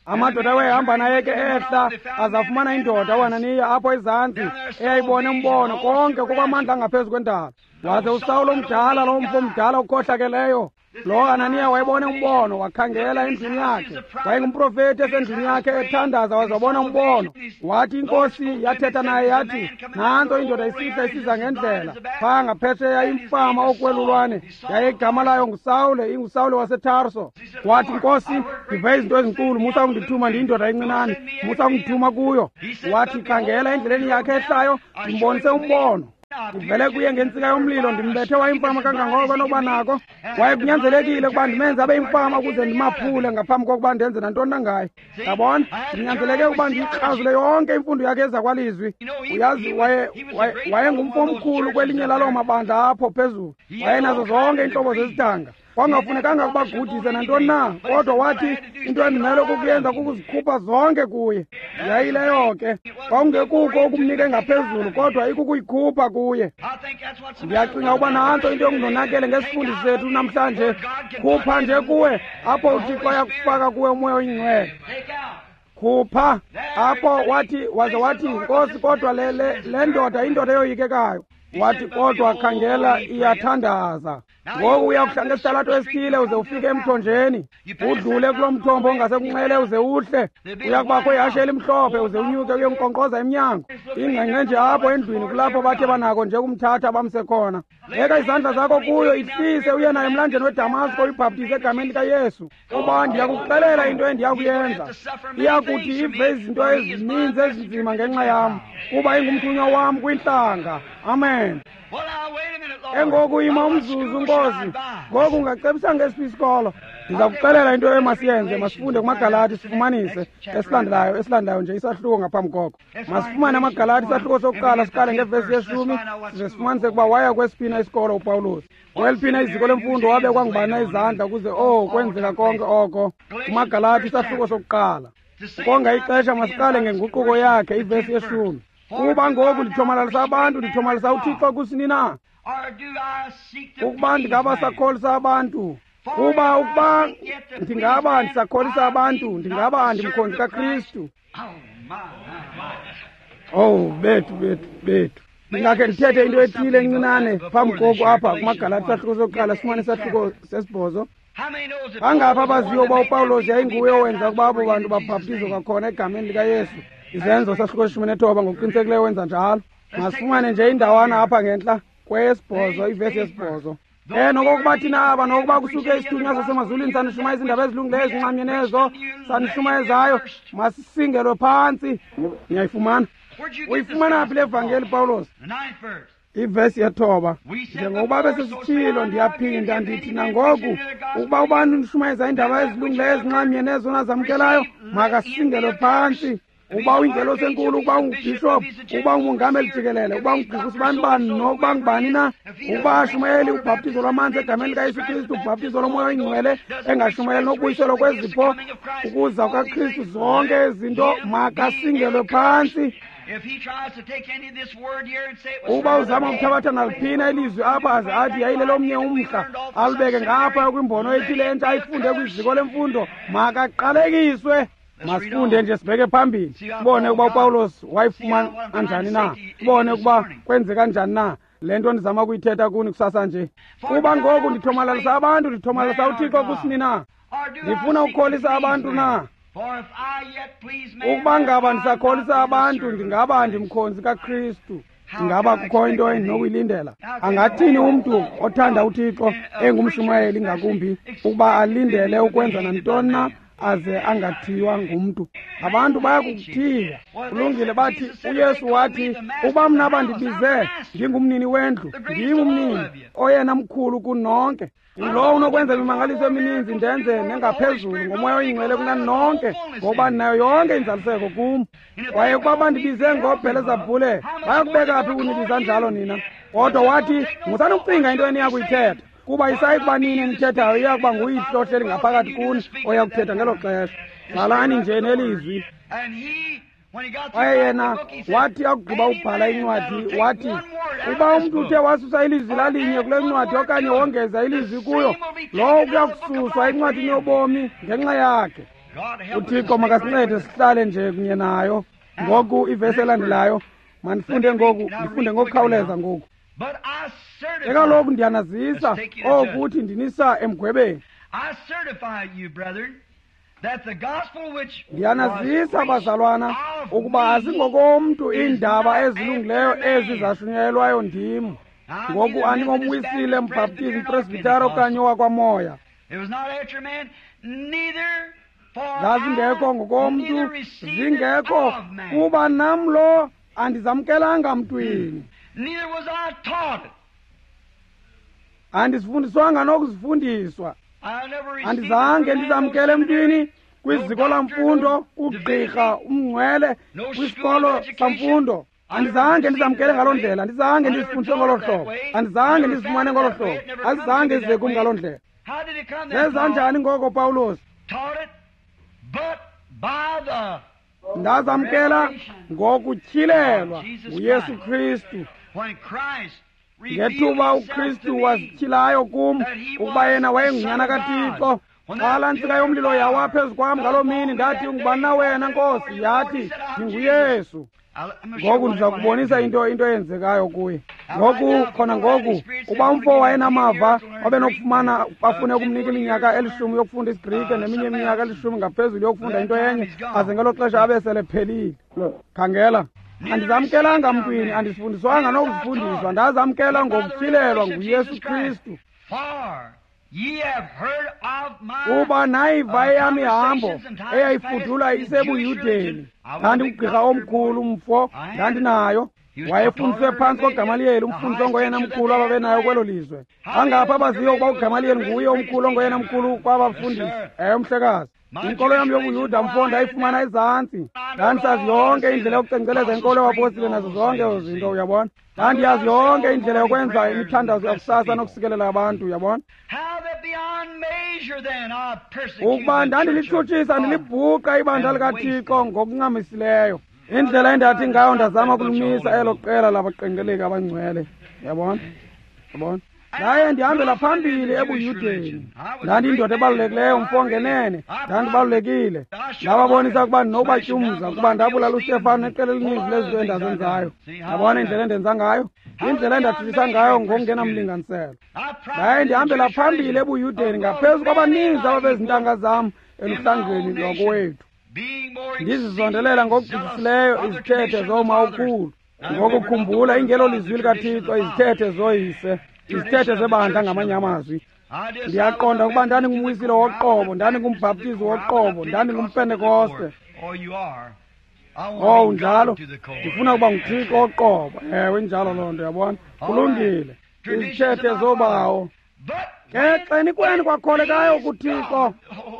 amadoda wehamba naye ke ehla azafumana indoda uHananiya apho ezantsi eyayibone umbono konke kukwamandla angaphezu kwendalo. Waze uSawulo omdala lo mfo mdala ukhohlakeleyo lo Hananiya wayebone umbono wakhangela endlini yakhe. Wayengumprofeti esendlini yakhe ethandaza waze wabona umbono. Wathi inkosi yathetha naye yathi, nanto indoda isihla isiza ngendlela phaa ngaphesheya imfama okwelulwane yayigama layo nguSawule, inguSawule waseTarso. Wathi inkosi, ndive izinto ezinkulu, musa ungithuma ndiyindoda encinane, musa ungithuma kuyo. Wathi khangela endleleni yakhe ehlayo ndimbonise umbono. Ndivele kuye ngentsika yomlilo ndimbethe wayimfama kangangoko nokuba nako wayekunyanzelekile ukuba ndimenze abe yimfama ukuze ndimaphule ngaphambi kokuba ndenze nantoni na ngaye. Yabona, ndinyanzeleke ukuba ndiyikrazule yonke imfundo yakhe ezakwalizwi. Uyazi wayengumfo omkhulu kwelinye laloo mabandla apho phezulu. Wayenazo zonke iintlobo zezidanga. Kwangafunekanga ukuba gudise nantoni na, kodwa wathi into endimele kukuyenza kukuzikhupha zonke kuye. Yayileyo ke, kwakungekuko ukumnika ngaphezulu kodwa ikukuyikhupha kuye. Ndiyacinga ukuba nanto into yokundonakele ngesifundo sethu namhlanje, khupha nje kuwe apho uThixo yakufaka kuwe umoya oyingcwele. Khupha apho wathi waze wathi Nkosi, kodwa le le ndoda indoda eyoyikekayo. Wathi kodwa khangela iyathandaza. Ngoku uyakuhlanga esitalato esithile uze ufike emthonjeni, udlule kulo mthombo ongasekunxele uze uhle. Uyakubakho ihashe elimhlophe uze unyuke uyonkonkqoza emnyango. Ingqengqe nje apho endlwini kulapho bathe banako nje kumthatha bamse khona. Beka izandla zakho kuyo, ihlise uye naye emlanjeni weDamasko uyibhaptize egameni likaYesu. Kuba ndiyakuxelela into endiyakuyenza. Iyakuthi ive izinto ezininzi ezinzima ngenxa yam, kuba ingumthunywa wam kwintlanga. Amen. Engoku ima umzuzu Nkosi, ngoku ungacebisa ngesiphi isikolo? Ndiza kuxelela into emasiyenze, masifunde kumaGalati sifumanise esilandelayo esilandelayo nje isahluko ngaphambi koko. Masifumane amaGalati isahluko sokuqala siqale ngevesi yeshumi size sifumanise ukuba waya kwesiphina isikolo uPawulos. Kweliphina iziko lemfundo wabekwa ngubani na izandla ukuze oh kwenzeka konke oko. kumaGalati isahluko sokuqala. Konga ixesha masiqale ngenguquko yakhe ivesi yeshumi. Kuba ngoku ndithomalalisa abantu, ndithomalisa uThixo kusini na? Ukuba ndingaba sakholisa abantu, kuba ukuba ndingaba ndisakholisa abantu, ndingaba ndimkhonzi kaKristu. Oh bethu bethu bethu, ndingakhe ndithethe into ethile encinane phambi koku apha kumaGalati isahluko sokuqala sifumane isahluko sesibhozo. Bangapha abaziyo uba uPawulos yayinguye owenza ukuba abo bantu babhaptizwe kwakhona egameni likaYesu. Izenzo sahluko shumi nethoba ngokuqinisekileyo wenza njalo. Masifumane nje indawana apha ngentla kwesibhozo, ivesi yesibhozo. Eh nokokuba thina aba nokuba kusuke isithunywa sasemazulwini sanishuma izindaba ezilungileyo ezinxamyenezo sanishumayezayo, masisingelwe phantsi. Niyayifumana? Uyifumana phi le evangeli Pawulos? Ivesi yethoba. Njengokuba besesithilo ndiyaphinda ndithi nangoku ukuba ubani unishumayeza indaba ezilungileyo ezinxamyenezo nazamkelayo, makasisingelwe phantsi. Uba uyingelosi enkulu, uba ungubhishop, uba umongameli jikelele, uba ungugqirha usibani bani nokuba ngubani na, uba ashumayeli ubhaptizo lwamanzi egameni likaYesu Kristu, ubhaptizo lomoya oyingcwele, engashumayeli nokubuyiselwa kwezipho, ukuza kukaKristu, zonke izinto makasingelwe phantsi. Uba uzama ukuthabatha naliphina ilizwi abazi athi yayilelomnye umhla alibeke ngapha kwimbono ethile entsha ayifunde kwiziko lemfundo, makaqalekiswe. Masifunde nje sibheke phambili sibone ukuba uPawulos wayifumana kanjani na, sibone ukuba kwenzeka kanjani na le nto ndizama ukuyithetha kuni kusasa nje. Kuba ngoku ndithomalalisa abantu, ndithomalalisa uThixo kusini na, ndifuna ukukholisa abantu na. Ukuba ngaba ndisakholisa abantu, ndingaba ndimkhonzi kaKristu. Ingaba kukho into endinokuyilindela? Angathini umntu othanda uThixo engumshumayeli ngakumbi ukuba alindele ukwenza nantoni na aze angathiywa ngumntu? Abantu bayakuthiya. Kulungile bathi uYesu wathi uba mna bandibize ndingumnini wendlu, ndingumnini oyena mkhulu kunonke. Lo unokwenza imimangaliso emininzi ndenze nengaphezulu ngomoya oyingcwele kunani nonke, ngoba nayo yonke inzaliseko kum. Kwaye ukuba bandibize ngoBhelezebhule, bayakubeka phi kunibiza njalo nina? Kodwa wathi musanukucinga into eniyakuyithetha, kuba isayi kuba nini nithethayo iyakuba nguyihlo ohleli ngaphakathi kuni oyakuthetha ngelo xesha. Qalani nje nelizwi. Kwaye yena wathi akugqiba ukubhala incwadi wathi uba umntu uthe wasusa ilizwi lalinye kule ncwadi okanye wongeza ilizwi kuyo, lowo kuya kususwa encwadini yobomi ngenxa yakhe. God help us to uthixo stay makasincede right with it. sihlale nje kunye nayo ngoku ivesi elandelayo mandifunde ngoku ndifunde ngokukhawuleza ngoku But I ke kaloku certify, ndiyanazisa Let's take it as okuthi ndinisa emgwebeni I certify you, brethren, that the gospel which ndiyanazisa was bazalwana preached ukuba of azingokomntu me iindaba is not ezilungileyo after man. ezi zashunyayelwayo ndim Now, ngoku neither andingomwisile Methodist, Baptist, mbhaptizi Presbyterian, presbitero nor okanye owakwamoya It was not after man, neither for zazingekho I ngokomntu neither received it zingekho of man, kuba nam lo andizamkelanga mntwini neither was I taught it. andizifundiswanga nokuzifundiswa I never received andizange it from man, no ndizamkele seminary, mntwini kwiziko lamfundo ugqirha umngcwele kwisikolo samfundo andizange ndizamkele ngaloo ndlela andizange ndizifundiswe ngolo hlobo andizange ndizifumane ngolo hlobo azizange zize kum ngaloo ndlela How did it come there? zeza Paul? njani ngoko pawulos Taught it, but by the ndazamkela ngokutyhilelwa nguyesu kristu when Christ ngethuba ukristu wazityhilayo kum ukuba yena wayengunyana kathixo xa la ntsika yomlilo yawa phezu kwam ngaloo mini ndathi ungubani na wena nkosi yathi ndinguyesu ngoku ndiza kubonisa into into eyenzekayo kuye ngoku khona ngoku uba umfo wayenamava wabe nokufumana bafune ukumnika iminyaka elishumi yokufunda isigrike neminye iminyaka elishumi ngaphezulu yokufunda into enye aze ngelo xesha abe sele phelile khangela andizamkelanga mntwini andisifundiswanga nokuzifundiswa ndazamkela ngokutyhilelwa nguyesu kristu For ye have heard of my kuba nayiva eyam ihambo conversations in times eyayifudula past in Jewish isebuyudeni religion. I was a ndandi big ugqirha doctor, omkhulu umfo ndandinayo wayefundiswe phantsi kogamaliyeli umfundisi ongoyena mkhulu ababenayo kwelo lizwe angapha abaziyo ukuba ugamaliyeli nguye omkhulu ongoyena mkhulu kwabafundisi ewe mhlekazi inkolo yam yobuyuda mfo ndayifumana ezantsi ndandisazi yonke indlela yokucenkceleza inkolo yabapostile nazo zonke ezo zinto uyabona ndandiyazi yonke indlela yokwenza imithandazo yakusasa nokusikelela abantu uyabona How that beyond measure then I persecuted ukuba the church ndandilitshutshisa of God. ndilibhuqa ibandla likathixo ngokuncamisileyo indlela endathi ngayo ndazama kulumisa elo qela labaqengeleki abangcwele yabona yabona ndaye ndihambela phambili ebuyudeni ndandiyindoda ebalulekileyo mfo ngenene ndandibalulekile ndababonisa ukuba ndinobatyumza ukuba ndabulala ustefano neqela elininzi lezinto endazenzayo yabona indlela endenza ngayo indlela endathithisa ngayo ngokungenamlinganiselo ndaye ndihambela phambili ebuyudeni ngaphezu kwabaninzi ababezintanga zam eluhlangeni lwakowethu Being more ndizizondelela ngokugqithisileyo izithethe zoomawukhulu ngokukhumbula ingelo lizwi likathixo izithethe zoyise izithethe zebandla ngamanye amazwi I just ndiyaqonda ukuba ndandingumwisile woqobo ndandingumbhaptizi woqobo ndandingumpentekoste Oh, you are. I want owu to be njalo God to the core. ndifuna ukuba nguthixo woqobo ewe njalo loo nto yabona kulungile izithethe zobawo But ke xenikweni kwakholekayo kuthixo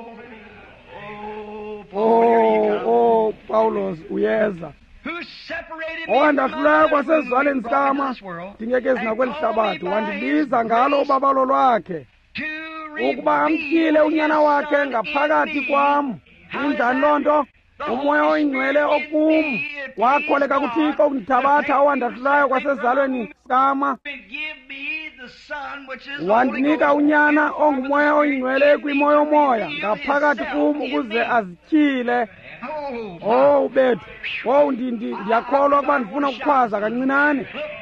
oh, o o pawulos uyeza who separated me owandahlulayo from kwasezaleni the sikama this world ndingeke zina kweli and hlabathi called me by wandibiza his ngalo grace ubabalo lwakhe to ukuba reveal amtyhile unyana his wakhe son ngaphakathi in me. kwam How is injani that? loo nto The umoya Holy oyingcwele Spirit in okum me, it wakholeka pleased kuthixo God ukundithabatha to take owandahlulayo me kwasezalweni sikama and give me the Son, which is the Holy wandinika Ghost, unyana in the form of the ongumoya Spirit oyingcwele in me kwimoya to omoya reveal ngaphakathi himself kum in ukuze me. azityhile Oh, owu bethu owu ndi- ndi- ndiyakholwa ukuba ndifuna ukukhwaza kancinane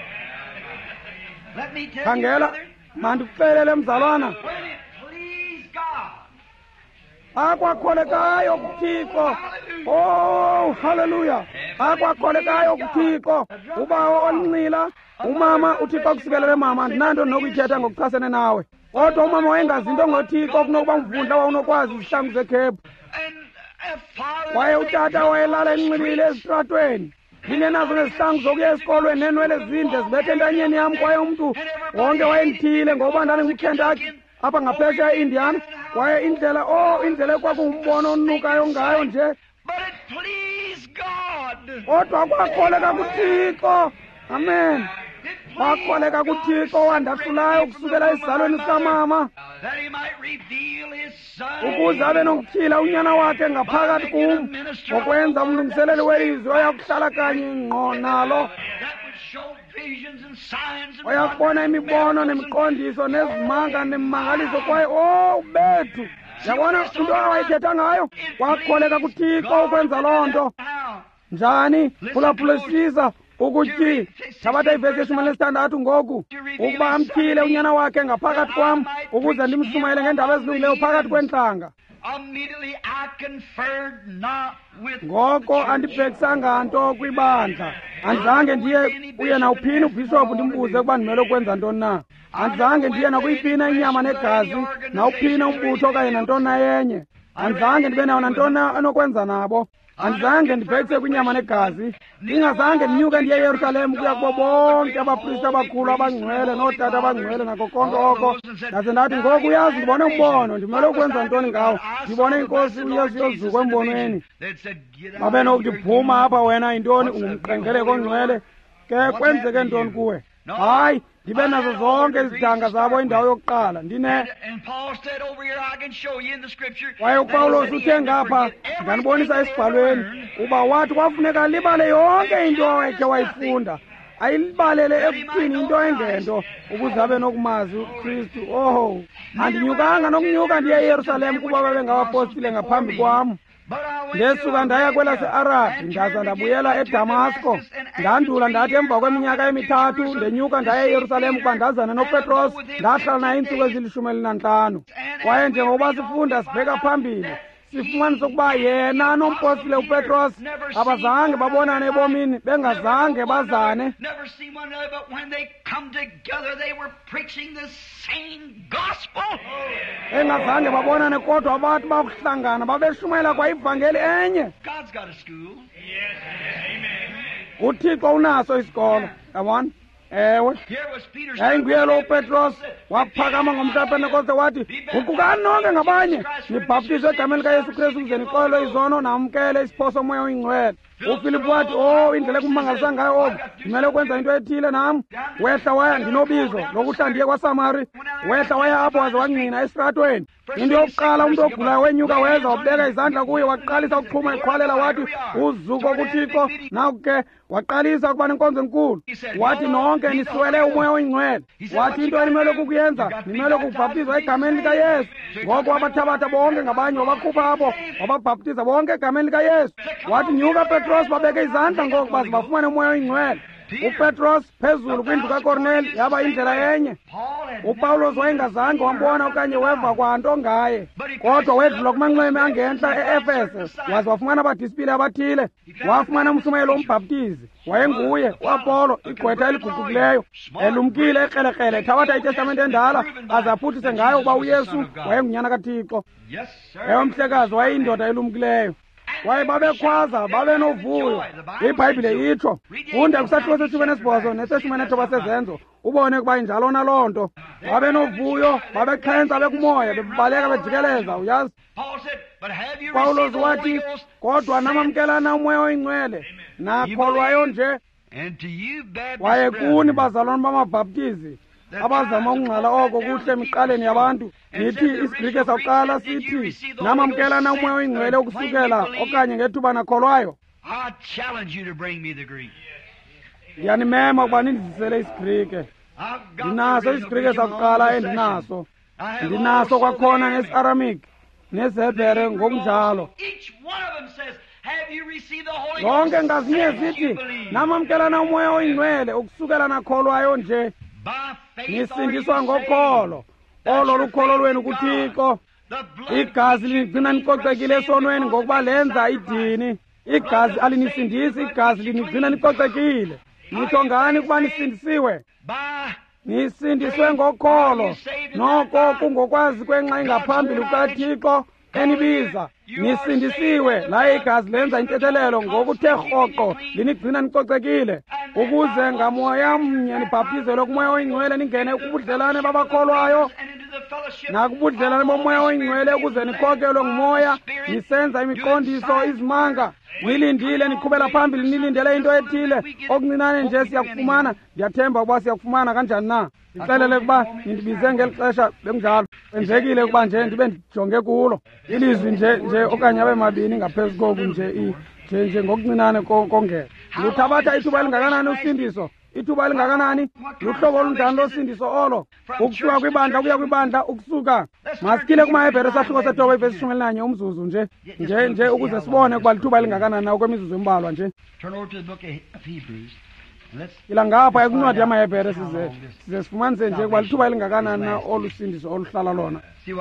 let me tell you, khangela brother, mandikuxelele mzalwana when it pleased God, akwakholekayo kuthixo oh haleluya akwakholekayo kuthixo ubawo olinxila umama uthixo akusikelele mama andinanto ndinokuyithetha ngokuchasene nawe kodwa umama wayengazi into ngothixo kunokuba mvundla wawunokwazi izihlangu zekhephu and a father kwaye utata wayelala enxilile ezitratweni ndingenazo nezihlangu zokuya esikolweni neenwele zinde zibethe entanyeni yam kwaye umntu wonke wayendithile ngokuba ndandingumkhentakhi apha ngaphesha e-indiana kwaye indlela o indlela ekwakungumbono onukayo ngayo nje but it pleased God. kodwa kwakholeka kuthixo amen It kwakholeka kuthixo wandahlulayo ukusukela esizalweni sikamama that he might reveal his son. ukuze abe nokutyhila unyana wakhe ngaphakathi kum ngokwenza umlungiseleli welizwi oyakuhlala kanye ngqo nalo That would show visions and signs and oyakubona imibono nemiqondiso nezimanga nemimangaliso kwaye o bethu yabona into awayithetha ngayo wakholeka kuThixo ukwenza loo nto njani phulaphulisisa ukuthi thabatha ivesi yeshumi lesithandathu ngoku ukuba amtyhile unyana wakhe ngaphakathi kwam ukuze ndimshumayele ngeendaba ezilungileyo phakathi kwentlanga ngoko andibhekisanga nto kwibandla andizange ndiye kuye nawuphini ubhishophu ndimbuze ukuba ndimele ukwenza ntoni na andizange ndiye nakuyipina inyama negazi nawuphina umbutho okanye nantoni na yenye andizange ndibe nawo nantoni anokwenza nabo andizange ndibhekise kwinyama negazi ndingazange ndinyuke ndiye eYerusalem kuya kubo bonke abaprista abakhulu abangcwele nootata abangcwele nako konke oko ndaze ndathi ngoku uyazi ndibone umbono ndimele ukwenza ntoni ngawo ndibone inkosi uyesu yozuka embonweni babe nokuthi phuma apha wena yintoni ungumqengeleko ongcwele ke kwenzeke ntoni kuwe hayi ndibe nazo zonke izidanga zabo indawo yokuqala ndine kwaye upawulos uthe ngapha ndanibonisa esibhalweni uba wathi kwafuneka libale yonke into awayekhe wayifunda ayilibalele ekuthini into engento ukuze abe nokumazi uKristu oho andinyukanga nokunyuka ndiye eYerusalem kuba babengabapostile ngaphambi kwam ndesuka ndaya kwelase-arabi ndaza ndabuyela eDamasko ndandula ndathi emva kweminyaka emithathu ndenyuka ndaya eYerusalem kuba ndazana nopetros ndahlala naye iintsuku ezilishumi elinantlanu kwaye njengokuba sifunda sibheka phambili sifumanisa ukuba yena nompostile upetros abazange babonane ebomini bengazange bazane engazange babonane kodwa abantu bakuhlangana babeshumayela kwa ivangeli enye uThixo unaso isikolo yabona ewe yayinguye lo upetros waphakama ngomhla Pentekoste wathi guqukani nonke ngabanye nibhaptizwe egameni likaYesu Kristu ukuze nikholwe izono namkele isiphoso moya oyingcwele uFilipu wathi oh indlela ekumangalisa ngayo oku ndimele ukwenza into ethile nam wehla waya ndinobizo lokuhla ndiye kwaSamari wehla waya apho waze wangqina esitratweni into yokuqala umntu ogulayo wenyuka weza wabeka izandla kuye waqalisa ukuxhuma eqhwalela wathi uzuko kuThixo naku ke waqalisa ukuba nenkonzo enkulu wathi nonke niswele umoya oyingcwele wathi into enimele kukuyenza nimele ukubhaptizwa egameni likaYesu ngoko wabathabatha bonke ngabanye wabakhupha apho wababhaptiza bonke egameni likaYesu wathi nyuka Petros babeke izandla ngoko baze bafumane umoya oyingcwele uPetros phezulu kwindlu kaKorneli yaba indlela yenye uPawulos wayengazange wambona okanye weva kwanto ngaye kodwa wedlula kumanxweme angentla e-Efeso waze wafumana abadisipili abathile wafumana umshumayeli wombhaptizi wayenguye uApolo igqwetha eliguqukileyo elumkile ekrelekrele thabatha iTestamente endala aze aphuthise ngayo ukuba uYesu wayengunyana kaThixo ewe mhlekazi wayeyindoda elumkileyo waye babekhwaza babe novuyo iBhayibhile itsho funda kusahluko seshumi nesibhozo neseshumi nethoba sezenzo ubone ukuba injalo naloo nto babe novuyo babexhensa bekumoya bebaleka bejikeleza uyazi Pawulos wathi kodwa namamkelana umoya oyingcwele nakholwayo nje waye kuni bazalwane bamabhaptizi abazama ukungqala oko kuhle emiqaleni yabantu nithi isiGrike sakuqala sithi namamkelana umoya oyingcwele ukusukela okanye ngethuba nakholwayo ndiyanimema ukuba nindizisele isiGrike ndinaso isiGrike sakuqala endinaso ndinaso kwakhona nesi-Aramik nesihebhere ngokunjalo zonke ngazinye zithi namamkelana umoya oyingcwele ukusukela nakholwayo nje nisindiswa ngokholo olo lukholo lwenu kuThixo igazi linigcina nicocekile esonweni ngokuba lenza idini igazi alinisindisi igazi linigcina nicocekile nitsho ngani ukuba nisindisiwe nisindiswe ngokholo noko kungokwazi kwenxa ingaphambili kukaThixo enibiza nisindisiwe laye igazi lenza intethelelo ngokuthe rhoqo linigcina nicocekile ukuze ngamoya mnye nibhaptizelwe kumoya oyingcwele ningene kubudlelane babakholwayo nakubudlelane bomoya oyingcwele ukuze nikhokelwe ngumoya nisenza imiqondiso izimanga nilindile niqhubela phambili nilindele into ethile okuncinane nje siyakufumana ndiyathemba ukuba siyakufumana kanjani na ndixelele ukuba nindibize ngeli xesha bekunjalo kwenzekile ukuba nje ndibe ndijonge kulo ilizwi nje nje okanye abe mabini ngaphezu koku nje nje nje ngokuncinane kongela luthabatha ithuba elingakanani usindiso ithuba elingakanani luhlobo olunjani losindiso olo ukusuka kwibandla ukuya kwibandla ukusuka masikile kumahebhere esahluko sethoba ivesi ishumi elinanye umzuzu nje nje nje ukuze sibone ukuba lithuba elingakanani na kwemizuzu embalwa nje ila ngapha ekuncwadi yamahebhere size size sifumanise nje ukuba lithuba elingakanani na olusindiso oluhlala lona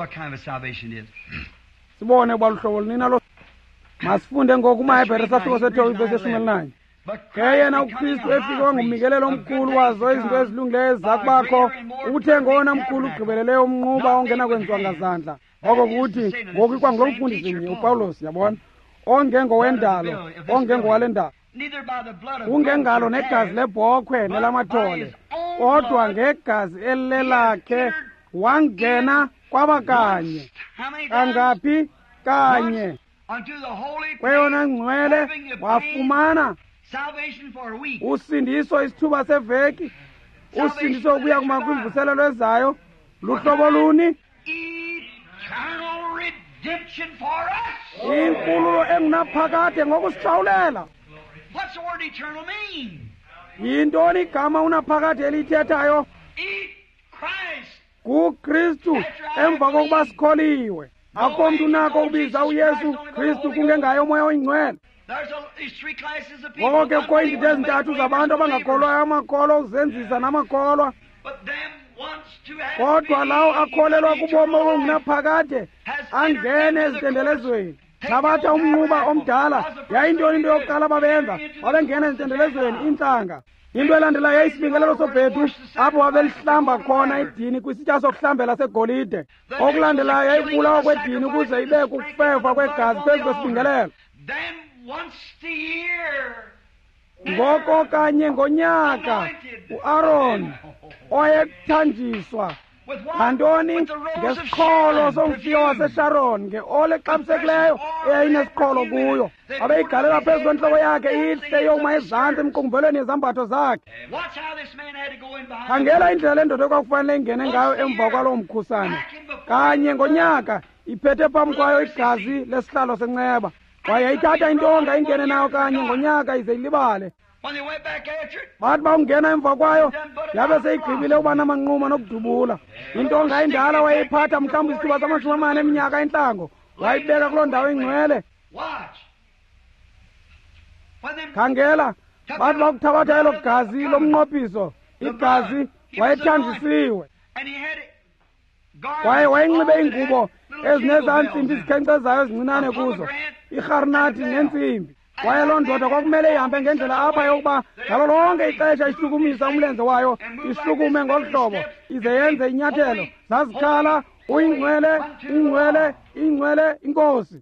sibone ukuba luhlobo lunina lo masifunde ngoku kumahebhere esahluko sethoba ivesi ishumi elinanye ke yena uKristu efike wangumnikelelo omkhulu wazo izinto ezilungileyo ezakubakho uthe ngona mkhulu ugqibeleleyo umnquba ongena kwenziwa ngazandla ngoko kuthi ngoku ikwangulo mfundisi mnye uPawulos yabona ongengowendalo ongengowale ndalo ungengalo negazi lebhokhwe nelamathole kodwa ngegazi elilelakhe wangena kwabakanye kangaphi kanye kweyona ngcwele wafumana usindiso isithuba seveki usindiso ukuya kuma kwimvuselelo ezayo luhlobo luni inkululo engunaphakade ngokusihlawulela yintoni igama unaphakade elithethayo kuKristu emva kokuba sikholiwe akho mntu unako ukubiza uYesu Kristu kungengayo umoya oyingcwele ngoko ke kukho iindidi ezintathu zabantu abangakholwayo amakholwa ukuzenzisa namakholwa kodwa lawo akholelwa kubomi obungunaphakade angene ezitendelezweni nabatha umnquba omdala yayintoni into yokuqala babenza babengena ezitendelezweni intlanga into elandelayo yayisibingelelo sobhedu apho babelihlamba khona idini kwisitya sokuhlambela segolide okulandelayo yayibulawa kwedini ukuze ibeke ukufefa kwegazi phezu kwesibingelelo ngoko kanye ngonyaka uAaron oyekuthanjiswa ngantoni ngesiqholo somfiyo waseSharon ngeole exabisekileyo eyayinesiqholo kuyo abeyigalela phezu kwentloko yakhe ihle yoma ezantsi emqungubelweni yezambatho zakhe khangela indlela endoda ekwakufanele ingene ngayo emva kwaloo mkhusane kanye ngonyaka iphethe phambi kwayo igazi lesihlalo senceba kwaye yayithatha intonga ingene nayo kanye ngonyaka ize ilibale bathi bawungena emva kwayo yabe seyigqibile ukuba namanquma nokudubula intonga indala wayeyiphatha mhlawumbi isithuba samashumi amane eminyaka entlango wayibeka kuloo ndawo ingcwele khangela bathi bakuthabatha elo gazi lomnqophiso igazi wayethanjisiwe kwaye wayinxibe iingubo ezinezantsimbi izikhenkcezayo ezincinane kuzo irharinathi nentsimbi kwaye loo ndoda kwakumele ihambe ngendlela apha yokuba ngalo lonke ixesha ihlukumisa umlenze wayo ihlukume ngolu hlobo ize yenze inyathelo zazikhala uyingcwele ingcwele ingcwele inkosi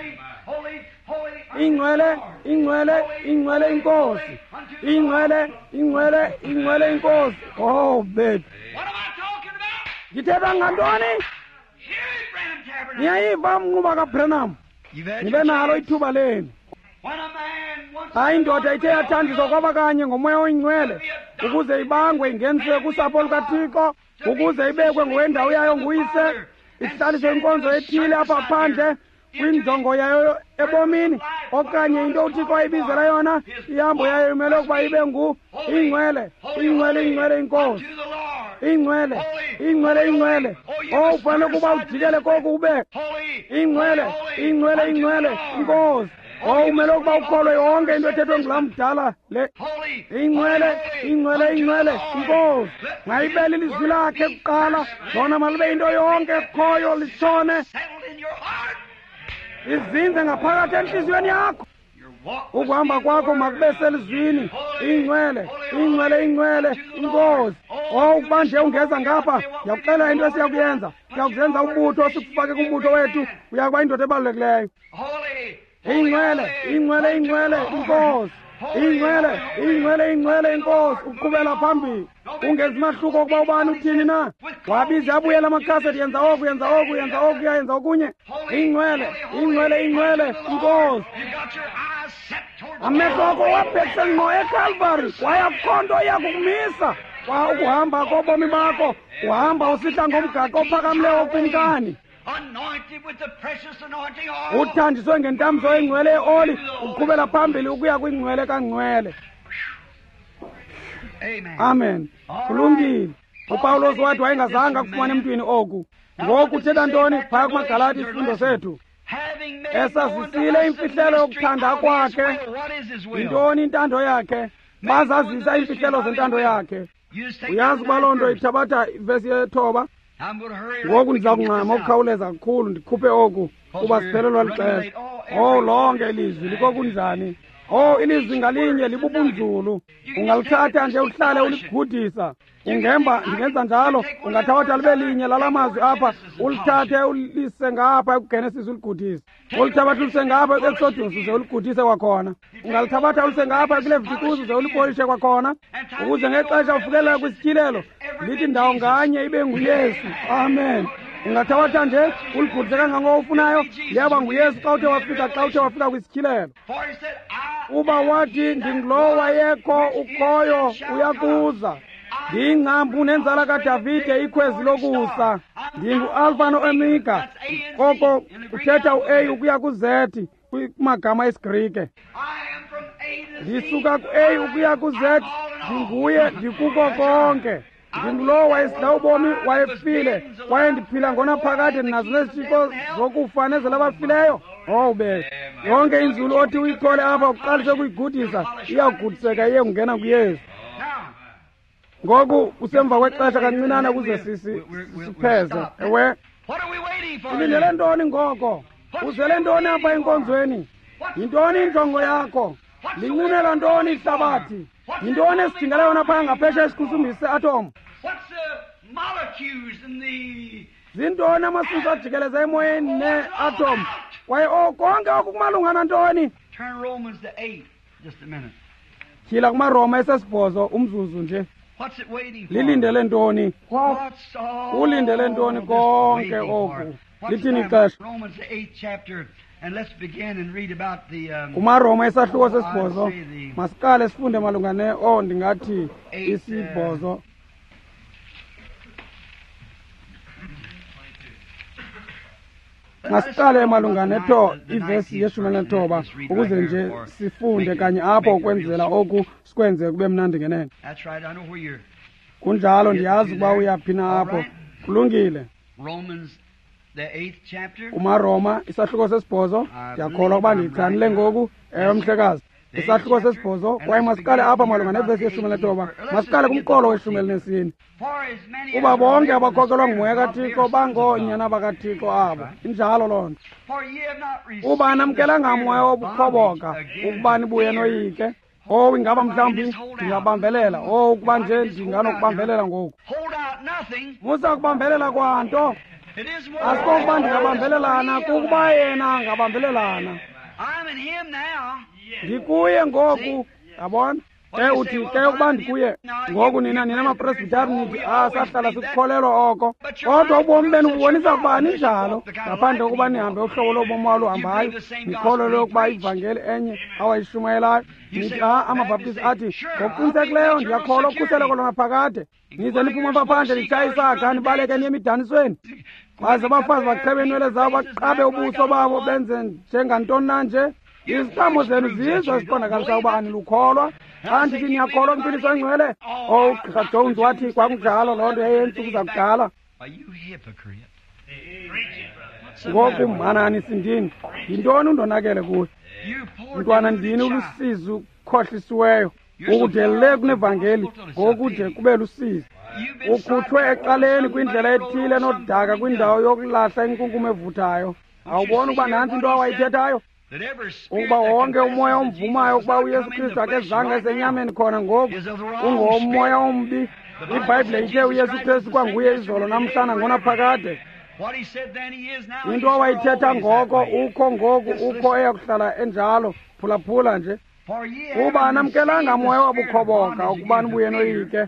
ingcwele ingcwele ingcwele inkosi ingcwele ingcwele ingcwele inkosi oh bethu ngithetha ngantoni niyayiva umnquba kaBranham nibe nalo ithuba lenu hayi indoda ithe yathandiswa kwabakanye ngomoya oyingcwele ukuze ibangwe ingeniswe kusapho lukaThixo ukuze ibekwe ngowendawo yayo nguyise ihlaliswe inkonzo ethile apha phandle kwinjongo yayo ebomini okanye into uThixo ayibizela yona ihambo yayo imele ukuba ibe ngu ingcwele ingcwele ingcwele inkosi ingcwele ingcwele ingcwele oh ufanele ukuba ujikele koku ube ingcwele ingcwele ingcwele inkosi oh umele ukuba ukholwe yonke into ethethwe ngulaa mdala le ingcwele ingcwele ingcwele inkosi mayibele ilizwi lakhe kuqala lona malibe into yonke ekhoyo litshone izinze ngaphakathi enhliziyweni yakho ukuhamba kwakho makube selizwini ingcwele ingcwele ingcwele inkosi oh ukuba nje ungeza ngapha ndiyakuxela into esiyakuyenza siyakuzenza umbutho sikufake kumbutho wethu uyakuba indoda ebalulekileyo ingcwele ingcwele ingcwele inkosi ingcwele ingcwele ingcwele inkosi uqhubela phambili ungezi mahluko ukuba ubani uthini na wabiza abuyela amakhasethi yenza oku yenza oku yenza oku yenza okunye ingcwele ingcwele ingcwele inkosi amehlo akho wabhekise ngqo eCalvary wayakho nto yakukumisa kwa ukuhamba kobomi bakho uhamba usihla ngomgaqo ophakamileyo wokumkani uthandiswe ngentambo engcwele eoli uqhubela phambili ukuya kwingcwele kangcwele Amen. amen kulungile upawulos wathi wayengazange akufumane emntwini oku ngoku uthetha ntoni phaya kumagalati isifundo sethu esazisile imfihlelo yokuthanda kwakhe yintoni intando yakhe bazazisa imfihlelo zentando yakhe uyazi uba loo nto ithabatha ivesi yethoba ngoku ndiza kungxama ukukhawuleza kakhulu ndikhuphe oku kuba siphelelwa lixesha oh lonke ilizwi likokunjani oh ilizwi ngalinye libubunzulu ungalithatha nje uhlale uligudisa ungemba ndingenza njalo ungathatha libe linye lalamazwi apha ulithathe ulise ngapha ekugenesis uligudise ulithabatha ulise ngapha ekuexodus uze uligudise kwakhona ungalithabatha ulise ngapha kuleviticus uze ulipolishe kwakhona ukuze ngexesha ufikelela kwisityilelo lithi ndawo nganye ibe nguyesu amen ungathabatha nje uligudise kangangoko ufunayo liyaba nguyesu xa uthe wafika xa uthe wafika kwisityilelo uba wathi ndingulo wayekho ukhoyo uyakuza ndingcambu nenzala kadavide ikhwezi lokusa ndingu-alfa no-omega koko uthetha u-a ukuya ku-z kumagama esigrike ndisuka ku-a ukuya ku-z ndinguye ndikuko konke ndingulo wayesidla ubomi wayefile kwaye ndiphila ngonaphakade ndinazo nezitshixo zokufa nezelabafileyo owube yonke inzulu othi uyithole apha uqalise kuyigudisa iyagudiseka iye kungena kuyesu ngoku usemva kwexesha kancinana kuze sipheze ewe ulindele ntoni ngoko uzele ntoni apha enkonzweni yintoni injongo yakho linqinela ntoni ihlabathi yintoni esidingela yona phaya ngaphesha esikhusumbisi se-atom zintoni amasuso ajikeleza emoyeni ne-atom kwaye konke oku kumalungana ntoni tyhila kumaroma esesibhozo umzuzu nje lilindele ntoni ulindele ntoni konke oku lithini ixesha kumaroma isahluko sesibhozo masiqale sifunde malunga ne o ndingathi isibhozo masiqale malunga netho ivesi yeshumi elinethoba ukuze nje sifunde kanye apho ukwenzela oku sikwenze kube mnandi ngenene kunjalo ndiyazi ukuba uyaphi na apho kulungile kumaroma isahluko sesibhozo ndiyakholwa ukuba ndiyichanile ngoku ewe mhlekazi isahluko sesibhozo kwaye masiqale apha malunga nevesi yeshumi elinethoba masiqale kumqolo weshumi elinesine uba bonke abakhokelwa ngumoya kathixo bangoonyana bakathixo abo injalo loo nto uba namkelanga moya wobukhoboka ukuba nibuye noyike owu ingaba mhlawumbi ndingabambelela owu ukuba nje ndinganokubambelela ngoku musa kubambelela kwanto asikokuba ndingabambelelana kukuba yena angabambelelana ndikuye ngoku yabona ke uthi ke ukuba ndikuye ngoku nina nina amapresbitari nithi sahlala sikukholelwa oko kodwa ubomi benu bubonisa ukuba ninjalo ngaphandle kokuba nihambe uhlobo lobomi waluhambayo nikholelwe ukuba ivangeli enye awayishumayelayo nithi a amabhaptisi athi ngokuqinisekileyo ndiyakholwa ukhuseleko lwangaphakade nize niphume phandle litshaye isaga nibaleke niye emidanisweni baze abafazi baqhebe inwele zabo baqabe ubuso babo benze njengantoni na nje iziqhamo zenu zizo ziqondakalisa uba anilukholwa andithi niyakholwa kumphiliso engcwele oh ugqirha Jones wathi kwakunjalo loo nto yayiyentsuku zakudala ngoku mhanani sindini yintoni undonakele kuyo mntwana ndini ulusizi ukhohlisiweyo ukude kunevangeli ngokude kube lusizi ukhutshwe eqaleni kwindlela ethile nodaka kwindawo yokulahla inkunkuma evuthayo awuboni ukuba nantsi into awayithethayo ukuba wonke umoya omvumayo ukuba uyesu kristu akezange esenyameni khona ngoku ungomoya ombi ibhayibhile ithe uyesu kristu kwanguye izolo namhlanje ngonaphakade into awayithetha ngoko ukho ngoku ukho eyakuhlala enjalo phulaphula nje kuba anamkelanga moya wabukhoboka ukuba nibuye noyike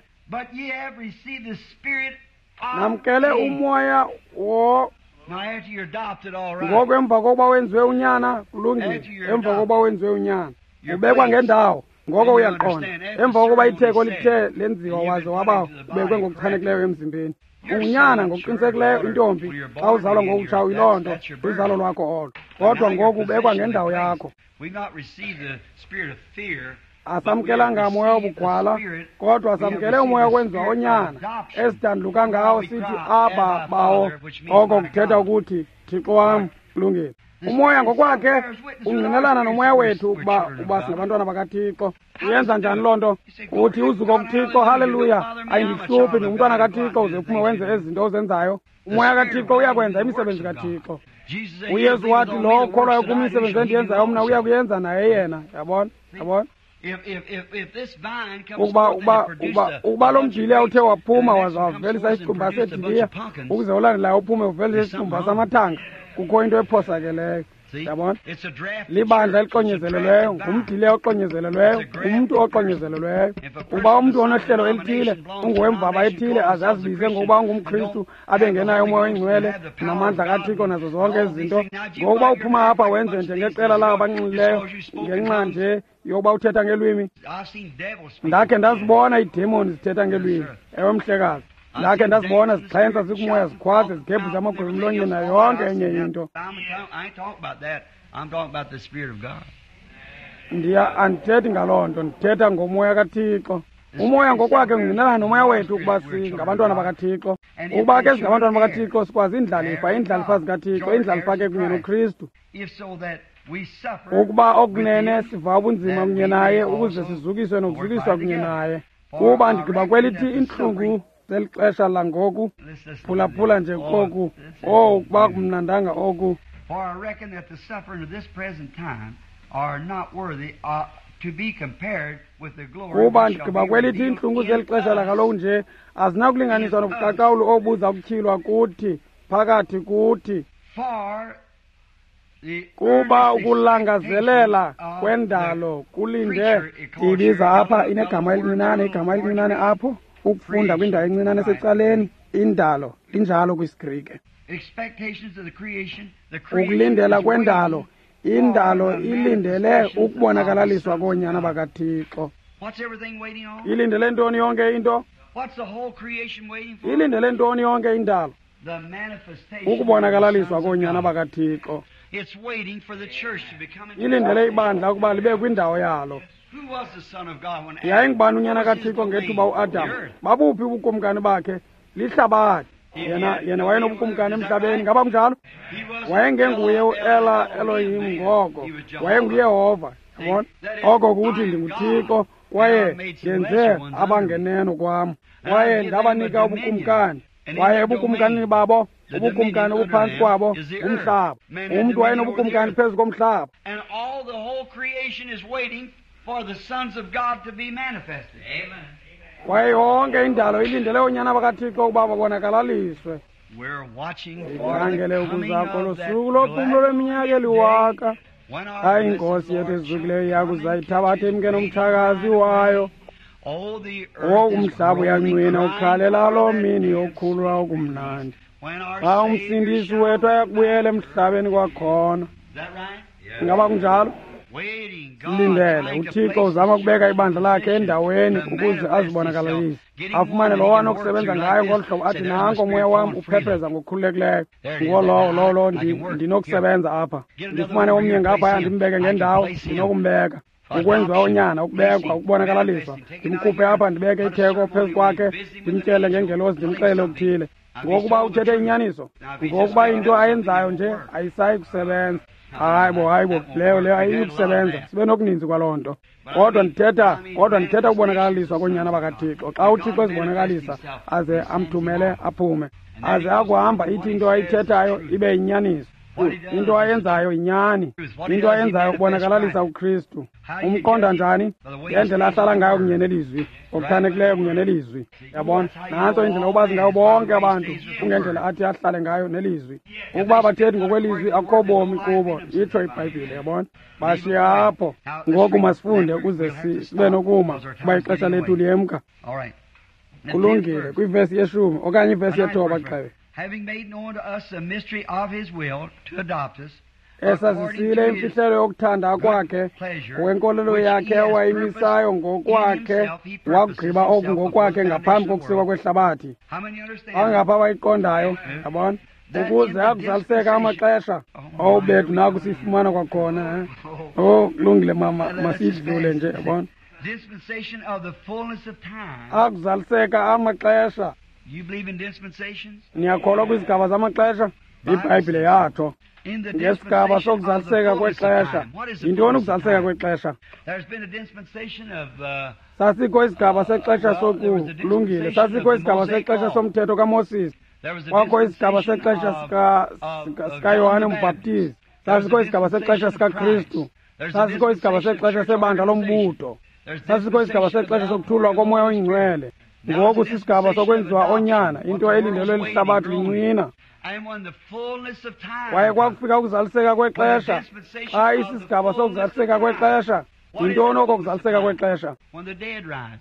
namkele umoya wo ngoku emva kokuba wenziwe unyana kulungile emva kokuba wenziwe unyana ubekwa ngendawo ngoko uyaqonda emva kokuba itheko lithe lenziwa waze waba ubekwe ngokuchanekileyo emzimbeni unyana ngokuqinisekileyo intombi xa uzalwa ngokutshawo yiloo nto luzalo lwakho olo kodwa ngoku ubekwa ngendawo yakho asamkelanga umoya wobugwala kodwa samkele umoya okwenziwa onyana esidanduka ngawo sithi aba bawo oko kuthetha ukuthi Thixo wam kulungile. Umoya ngokwakhe ungqinelana nomoya wethu ukuba uba singabantwana bakaThixo. Uyenza njani loo nto? Uthi uzuko kuThixo, haleluya, ayindihluphi ndingumntwana kaThixo uze uphume wenze ezinto ozenzayo. Umoya kaThixo uyakwenza imisebenzi kaThixo. uYesu wathi lo okholwayo kumisebenzi endiyenzayo mna uya kuyenza naye yena. Yabona, yabona. ukuba uba uba uba lo mdiliya uthe waphuma waza wavelisa isikhumba sediliya ukuze ulandelayo uphume uvelise isikhumba samathanga, kukho into ephosakeleyo. Yabona, libandla eliqonyezelelweyo, ngumdiliya oqonyezelelweyo, umntu oqonyezelelweyo. Uba umntu onohlelo elithile ungowemvaba ethile aze azibize ngokuba ungumKristu abe ngenayo umoya oyingcwele namandla kaThixo nazo zonke ezi zinto, ngokuba uphuma apha wenze njengeqela labo abanxilileyo ngenxa nje yokuba uthetha ngelwimi. Ndakhe ndazibona iidemoni zithetha ngelwimi. Ewe mhlekazi, ndakhe ndazibona zixhensa zikumoya zikhwaze zigebhuza amagwebu emlonyeni nayo yonke enye into. Ndiya andithethi ngaloo nto, ndithetha ngomoya kaThixo. Umoya ngokwakhe ungqinelana nomoya wethu ukuba singabantwana bakaThixo. Ukuba ke singabantwana bakaThixo sikwazi indlalifa, indlalifa zikaThixo, indlalifa ke kunye noKristu. Ukuba okunene siva ubunzima kunye naye ukuze sizukiswe nokuzukiswa kunye naye. Kuba ndigqiba kwelithi intlungu zeli xesha langoku phulaphula nje koku, oh ukuba kumnandanga oku. For I reckon that the suffering of this present time are not worthy uh, to be compared with the glory kuba ndigqiba kwelithi intlungu zeli xesha lakaloku nje azinakulinganiswa nobuqaqawulo obuza kutyhilwa kuthi phakathi kuthi. For kuba ukulangazelela kwendalo kulinde ibiza apha inegama elincinane, igama elincinane apho ukufunda kwindawo encinane esecaleni, indalo injalo kwisiGrike. Ukulindela kwendalo, indalo ilindele ukubonakalaliswa koonyana bakaThixo. Ilindele ntoni yonke into? Ilindele ntoni yonke indalo? Ukubonakalaliswa koonyana bakaThixo. Ilindele ibandla ukuba libe kwindawo yalo. Yayingubani unyana kaThixo ngethuba uAdam? Babuphi ubukumkani bakhe? Lihlabathi. Yena yena wayenobukumkani emhlabeni, ngaba kunjalo? Wayengenguye uEla Elohim ngoko, wayenguYehova. Yabona, oko kuthi ndinguThixo kwaye ndenze abangeneno kwam, kwaye ndabanika ubukumkani, kwaye ubukumkani babo ubukumkani obuphantsi kwabo umhlaba. Umntu wayenobukumkani phezu komhlaba. For the sons of God to be manifested. Amen. Kwaye yonke indalo ilindele unyana bakaThixo ukuba babonakalaliswe. We're watching for the Ikhangele coming ukuzakho of losuku that lophumulo lweminyaka eliwaka. when our Hayi blessed inkosi yethu Lord ezizukileyo shall yakho come uzayithabatha into emkeni his umthakazi reign. wayo. Oh, the Oh, earth is umhlaba groaning, uyancwina crying ukhalela for lo that mini day of yokukhululwa sweet okumnandi. release. When our Xa Savior umsindisi shall wethu come ayakubuyela back. emhlabeni kwakhona. Is that right? Ingaba kunjalo? Waiting, God Lindele trying to uThixo place uzama his ukubeka church ibandla in lakhe position endaweni to ukuze manifest azibonakalise, himself. Getting afumane one lo that wano he can work okusebenza through ngayo like ngolu this. hlobo Say, athi there's my nanko spirit umoya wam flowing freely. uphepheza ngokukhululekileyo. There it is. Ngolo lo lo I can ndi- work ndinokusebenza apha, Get another ndifumane one omnye here, ngaphaya place him. ndimbeke I can ngendawo, place him. ndinokumbeka. For Ukwenziwa adoption, onyana, ukubekwa, placing, ukubonakaliswa. manifesting, taking Ndimkhuphe out apha here. ndibeke Put a itheko ceremony phezu when kwakhe, he's busy with ndimtyele an angel, ngengelosi, telling ndimxelele something. okuthile. Now, if he Ngokuba told the uthethe truth, inyaniso, now, if he just ngokuba made into up something, ayenzayo it nje won't work. ayisayi kusebenza. Hayi bo, hayi bo, leyo leyo ayiyi kusebenza. Sibe nokuninzi kwaloo nto. Kodwa ndithetha, kodwa ndithetha ukubonakaliswa koonyana bakaThixo. Xa uThixo ezibonakalisa aze amthumele aphume, aze akuhamba ithi into ayithethayo ibe yinyaniso. Into ayenzayo yinyani, into ayenzayo ukubonakalisa uKristu. Umqonda njani? Ngendlela ahlala ngayo kunye nelizwi, okuthanekileyo kunye nelizwi. Yabona, nantso indlela ubazi ngayo bonke abantu kungendlela athi ahlale ngayo nelizwi. Ukuba abathethi ngokwelizwi akukho bomi kubo, itsho iBhayibhile. Yabona, bashiya apho. Ngoku masifunde ukuze si- sibe nokuma kuba ixesha lethu liyemka. All right. Now, Kulungile tenth verse. kwivesi yeshumi okanye ivesi The ninth yethoba verse, xebe. having made known to us the mystery of his will to adopt us, Esazisile imfihlelo yokuthanda kwakhe ngokwenkolelo yakhe ewayimisayo ngokwakhe, wakugqiba oku ngokwakhe ngaphambi kokusikwa kwehlabathi. How many understand? Angapha abayiqondayo, yabona, ukuze akuzaliseka amaxesha awubethu naku siyifumana kwakhona. eh. Oh kulungile mama, masiyidlule nje, yabona. dispensation of the fullness of time. akuzaliseka amaxesha. You believe in dispensations? Niyakholwa kwizigaba zamaxesha? iBhayibhile yatsho In the ngesigaba dispensation of the sokuzaliseka fullness of kwexesha. time. What is the Yintoni fullness of ukuzaliseka time? kwexesha? There's been a dispensation of uh, Sasikho isigaba sexesha Well, there was a sokulungile. dispensation Sasikho of the isigaba Mosaic sexesha law. somthetho kaMoses. there was a Kwakho isigaba dispensation sexesha of, sika of, sika- of sika John Yohane the Baptist. uMbhaptizi. There's Sasikho a isigaba sexesha dispensation sika of Kristu. Christ. There's a Sasikho isigaba dispensation of sexesha church sebandla organization. lombutho. There's Sasikho isigaba dispensation of sexesha the sokuthulwa outpouring of the komoya Holy Spirit. oyingcwele. Now Ngoku the sisigaba dispensation sokwenziwa of adoption, onyana, what into the world's elindelwe waiting, lihlabathi groaning. lincwina. And when the fullness of time Kwaye comes, kwakufika ukuzaliseka kwexesha. dispensation Xa of the isisigaba fullness sokuzaliseka of time. kwexesha. What is Yintoni the oko fullness of kuzaliseka time? kwexesha? When the dead rises,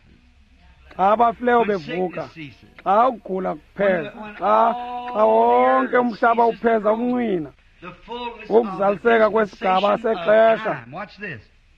Xa abafileyo when bevuka. sickness ceases, Xa ukugula kupheza. Xa xa wonke umhlaba upheza umncwina. the fullness Ukuzaliseka of the kwesigaba dispensation of sexesha. time. Watch this.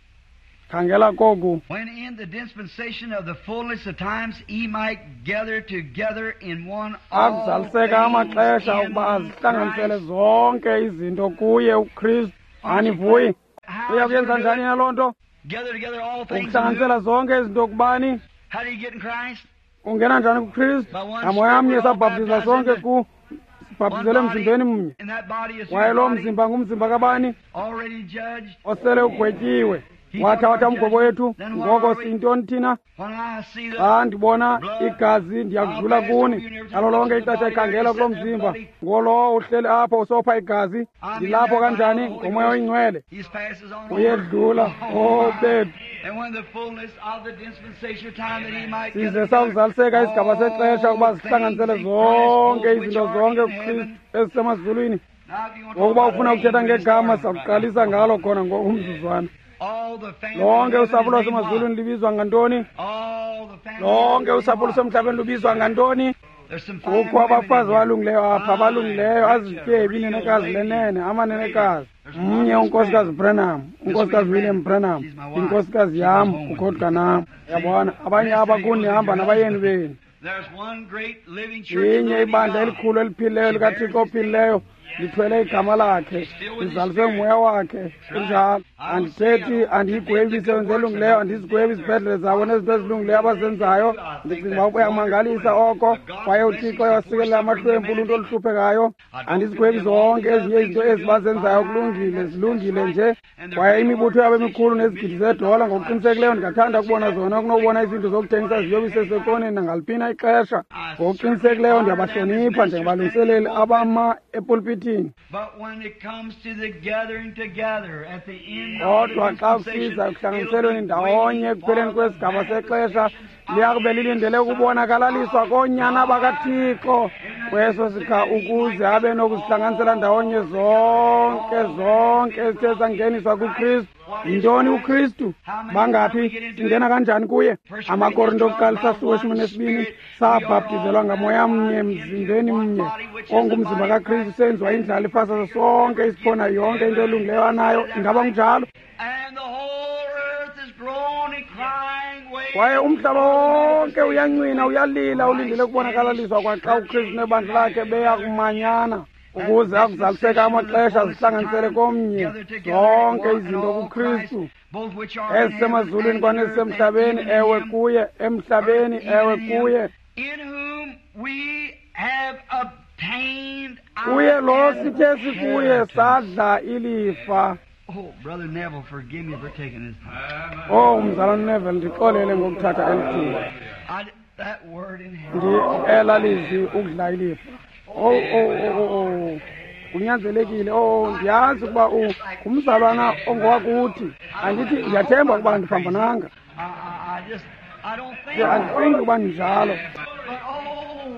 Khangela koku. When in the dispensation of the fullness of times he might gather together in one all Akuzaliseka amaxesha things ukuba in azihlanganisele Christ. zonke izinto kuye uKristu. Anivuyi. How Uya is it kuyenza njani do na loo nto? it? Gather together all things in Ukuhlanganisela who? zonke izinto kubani? How do you get in Christ? Ungena njani kuKristu? By one Amoya amnye Spirit, we're all sabhaptiza baptized sonke into ku One sibhaptizele body, emzimbeni mnye. and that body is Kwaye your lo body, mzimba ngumzimba kabani? already judged. Osele ugwetyiwe. Wathatha umgobo wethu. Ngoko siyintoni thina? When I see the Xa ndibona igazi ndiyakudlula kuni. Ngalo lonke ixesha ikhangela kulo mzimba. Ngolowo uhleli apho usopha igazi. Ndilapho kanjani? Ngomoya oyingcwele. He passes on Uyedlula. Oh babe. And when the fullness of the dispensation time that he might Size gather sawuzaliseka isigaba sexesha ukuba all zihlanganisele things in zonke Christ, which izinto are zonke in kuKristu heaven. ezisemazulwini. Now, if you want to Ngokuba talk ufuna about ukuthetha names, we ngegama start right sakuqalisa now. ngalo khona ngomzuzwana. All the family Lonke in heaven usapho is named lwasemazulwini what? libizwa ngantoni? All the family Lonke in heaven usapho is named lusemhlabeni lubizwa ngantoni? what? There's some fine Kukho women in abafazi here. abalungileyo apha, Fine, abalungileyo, rich, azityebi, real inenekazi ladies. lenene, amanenekazi. There's Mnye one unkosikazi Miss Branham, unkosikazi William Branham, She's my wife. inkosikazi She's yam, my home with ukhotka me. nam. Yabona, abanye abakuni hamba nabayeni beni. There's one great living church in Inye the ibandla living God. elikhulu eliphileyo likaThixo ophilileyo lithwele igama lakhe, lizaliswe ngumoya wakhe. Kunjalo, andithethi andiyigwebi imisebenzi elungileyo, andizigwebi izibhedlele zabo nezinto ezilungileyo abazenzayo. Ndicinga uba uyamangalisa oko, kwaye uThixo uyawasikelela amahlwempu uluntu oluhluphekayo. Andizigwebi zonke ezinye izinto ezi bazenzayo kulungile, zilungile nje. Kwaye imibutho yabo emikhulu nezigidi zedola ngokuqinisekileyo ndingathanda ukubona zona kunokubona izinto zokuthengisa ziyobise esekoneni nangaliphi ixesha. Ngokuqinisekileyo ndiyabahlonipha njengabalungiseleli abama epulpitini. But when it comes to the gathering together at the end Kodwa of the xa dispensation, kusiza ekuhlanganiselweni it'll be ndawonye waiting ekupheleni for the kwesigaba sexesha manifestation liya of kube lilindele ukubonakaliswa koonyana bakaThixo kweso sikha ukuze abe nokuzihlanganisela ndawonye zonke zonke ezithe zangeniswa kuKristu. Yintoni uKristu? Bangaphi? Singena kanjani kuye? Amakorinto okuqala sasuku esimo nesibini sabhaptizelwa ngamoya mnye emzimbeni mnye ongumzimba kaKristu senziwa indlala ifasa sonke isiphona yonke into elungileyo anayo. Ingaba kunjalo? And the whole earth is groaning, crying, waiting. Kwaye umhlaba wonke uyancwina uyalila ulindele ukubonakaliswa kwaxa uKristu nebandla lakhe beya kumanyana ukuze akuzaliseka amaxesha zihlanganisele komnye zonke izinto kuKristu Both which are in heaven ezisemazulwini and kwanezisemhlabeni, in ewe him, kuye, emhlabeni, ewe kuye. in whom we have obtained Kuye our lo sithe sikuye inheritance. sadla ilifa. Oh, Brother Neville, forgive me for taking this time. Oh, umzalwane Neville, ndixolele ngokuthatha elithile. I, that word in heaven. Ndi elalizwi ukudla ilifa. Oh, oh, oh, oh, oh. Kunyanzelekile. Oh, ndiyazi ukuba umzalwana ongowakuthi. Andithi ndiyathemba ukuba ndiphambananga. I, I, I just, I don't think. Andicingi ukuba njalo. But oh,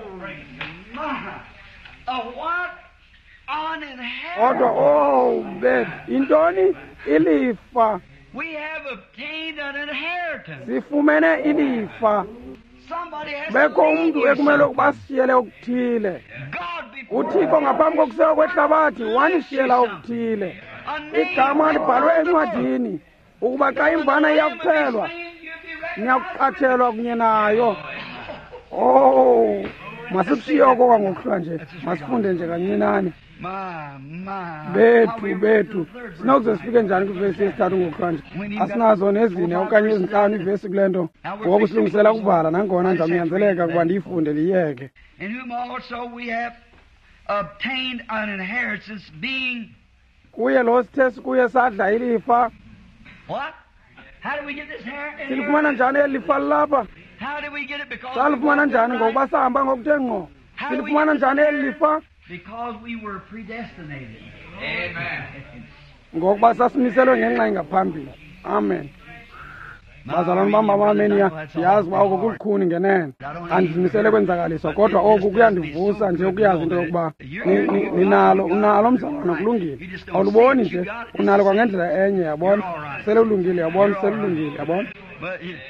my, uh, what an inheritance. Kodwa oh, bet intoni ilifa. We have obtained an inheritance. Sifumene ilifa. Somebody has Bekho to leave umuntu you ekumele something. ukuba sishiyele okuthile. God before uThixo ngaphambi kokusekwa kwehlabathi wanishiyela okuthile. Igama libhalwe encwadini ukuba xa imvana iyakuphelwa niyakuqathelwa kunye nayo. Oh, masikushiye oko kwangokuhlwa nje, masifunde nje kancinane. My, my. bethu bethu sinokuze sifike njani kwivesi yesithathu ngokuhlanje asinazo nezine okanye ezinhlanu ivesi kule nto ngoku silungisela ukuvala nangona ndizawunyanzeleka ukuba ndiyifunde ndiyiyeke. In whom also we have obtained an inheritance, being kuye lo sithe sikuye sadla ilifa. what? How did we get this inheritance? Silifumana njani eli lifa lilapha? How did we get it? Because Salifumana we njani walked ngokuba upright? sahamba ngokuthe ngqo? How did we Silifumana get this njani eli inheritance? lifa? Because we were predestinated. Amen. Ngokuba sasimiselwe ngenxa engaphambili. Amen. Bazalwane bam abameniya yazi uba oku kulukhuni ngenene andizimisele kwenzakaliswa kodwa oku kuyandivusa nje ukuyazi into yokuba ni- ni- ninalo unalo mzalwana kulungile awuluboni nje unalo kwangendlela enye yabona sele ulungile yabona sele ulungile yabona. But you,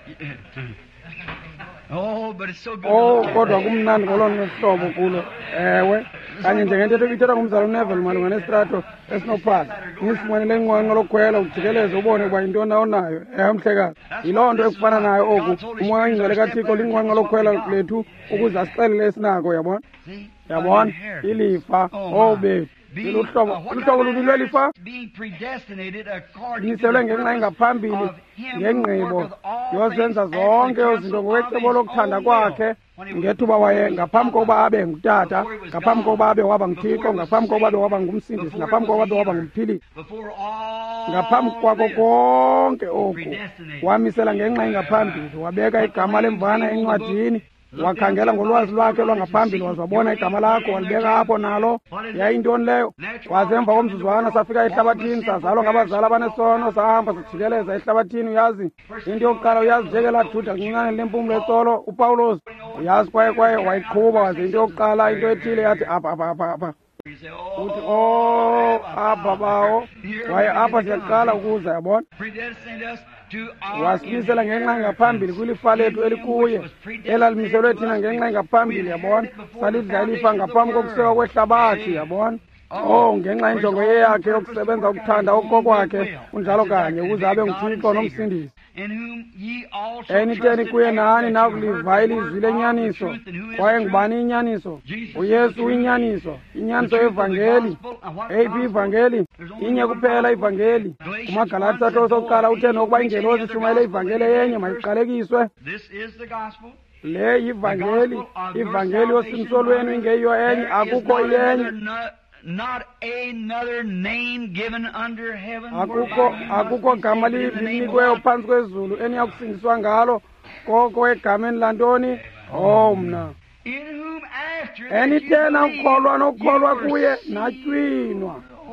oh, but it's so good. Oh to look kodwa at. kumnandi ngolona hlobo kulo ewe kanye njengentetho ibithethwa ngumzala uNeville malunga nesitrato esinophasa nisifumanele nqwanqwa lokhwela ujikeleze ubone ukuba yintoni na onayo ewe mhlekazi yiloo nto ekufana nayo oku umoya oyingcwele kathixo linqwanqwa lokhwela lethu ukuze asixelele esinako yabona See? yabona Inheritance. ilifa Oh, o my. bethu Being, iluhlobo uh, what luhlobo kind of luni lwelifa inheritance? Being predestinated according to limiselwe the ngenxa purpose engaphambili of him who ngengqibo worketh all yozenza things after zonke the ezo counsel zinto of ngokwecebo his lokuthanda own kwakhe will. When he was ngethuba waye before he ngaphambi was kokuba Father, abe ngutata before he was ngaphambi God, kokuba abe waba before nguthixo he was ngaphambi kokuba abe Savior, waba ngumsindisi before ngaphambi he was kokuba abe waba healer, ngumphilisi before all ngaphambi kwako this, konke oku predestinated. wamisela ngenxa engaphambili wabeka igama lemvana encwadini wakhangela ngolwazi lwakhe lwangaphambili wazabona igama lakho walibeka apho nalo yayintoni leyo waze emva komzuzwana safika ehlabathini sazalwa ngabazali abanesono sahamba sijikeleza ehlabathini uyazi into yokuqala uyazi njekelaa juda lincincane lempumulo etsolo upawulos uyazi kwaye kwaye wayiqhuba waze into yokuqala into ethile yathi apha apha apha apha You say, uthi oh, o apha bawo waye apha siyaqala ukuza yabona predestinate us to our wasimisela ngenxa engaphambili kwilifa lethu elikuye elalimiselwe thina ngenxa engaphambili yabona salidla ilifa ngaphambi kokusekwa kwehlabathi yabona oh ngenxa injongo yeyakhe yokusebenza ukuthanda okokwakhe kunjalo kanye ukuze abe nguthixo nomsindisi in whom ye also eniteni trusted kuye after nani that you nakuliva heard the ilizwi word of lenyaniso the truth, and who is kwaye the truth? ngubani inyaniso Jesus is uyesu the truth. inyaniso inyaniso The truth of the yevangeli gospel. And what eyiphi gospel? ivangeli There's only inye one kuphela gospel. ivangeli Galatians kumagalati one satho said, sokuqala "Go uthe nokuba preach any ingelosi other ishumayele gospel ivangeli any day yenye first." mayiqalekiswe This is the gospel. le yivangeli ivangeli yosindiso lwenu ingeyiyo enye There is akukho not another, yenye no- not another name given under heaven. akukho whereby you akukho must be gama saved in the name of linikweyo God. phantsi kwezulu eniyakusindiswa ngalo koko egameni lantoni oh mna In whom after that you enithena believe, ukholwa nokholwa you were kuye sealed. natywinwa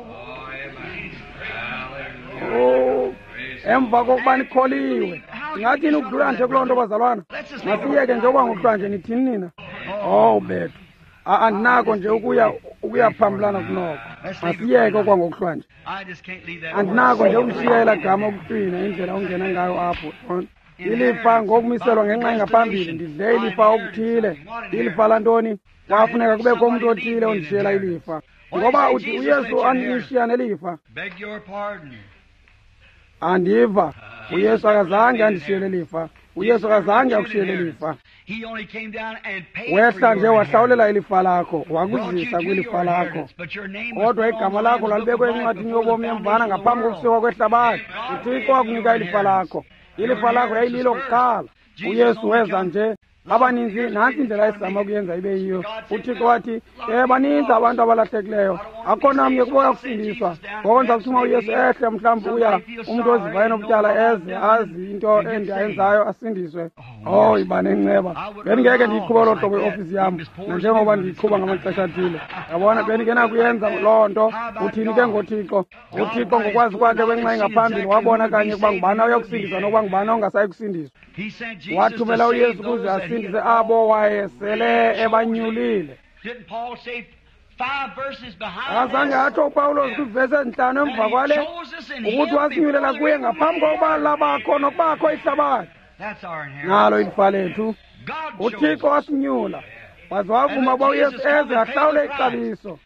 oh emva kokuba nikholiwe ndingathini ukudlula nje kuloo nto bazalwana masiyeke nje okwangokuhlwa nje nithini nina oh bethu A- andinako nje ukuya ukuyaphambulana kunoko masiyeke okwangokuhlwa nje I just can't leave that. andinako nje ukushiya ela gama ukutwina indlela ongena ngayo apho yabona. ilifa ngokumiselwa ngenxa engaphambili ndidle ilifa okuthile ilifa lantoni kwafuneka kubekho umntu othile ondishiyela ilifa ngoba uthi uyesu andishiya nelifa Beg your pardon. andiva uyesu akazange andishiyele lifa uyesu akazange akushiyele lifa He only came down and paid wehla for nje your wahlawulela ilifa lakho brought you wakuzisa to kwilifa your lakho inheritance, but your name was kodwa put on igama the lakho Lamb's Book lalibekwe of Life encwadini before the yobomi emvana foundation of the ngaphambi world. kokusekwa kwehlabathi uthixo wakunika ilifa lakho ilifa lakho yayililo kuqala uyesu weza nje abaninzi nantsi indlela esizama ukuyenza ibe yiyo uthixo wathi ye baninzi abantu abalahlekileyo akho namnye kubo yakusindiswa ngoko ndiza kuthuma uyesu ehle mhlawumbi uya umntu ozivayo nobutyala eze azi into endiyenzayo asindiswe oh iba nenceba bendingeke ndiyiqhuba loo hlobo iofisi yam nanjengoba ndiyiqhuba ngamaxesha athile yabona bendingena kuyenza loo nto uthini ke ngothixo uthixo ngokwazi kwakhe kwenxa engaphambili wabona kanye ukuba ngubani oyokusindiswa nokuba ngubani ongasayi kusindiswa He sent Jesus wathumela to save uyesu those ukuze that he asindise had abo wayesele ebanyulile Didn't Paul say five verses behind akazange this? atsho upawulos kwivesi ezintlanu emva kwale ukuthi wasinyulela kuye ngaphambi kokuba labakho nokubakho ihlabathi That's our inheritance. nalo ilifa lethu God chose uthixo wasinyula waze wavuma uba uyesu eze ahlawule ixabiso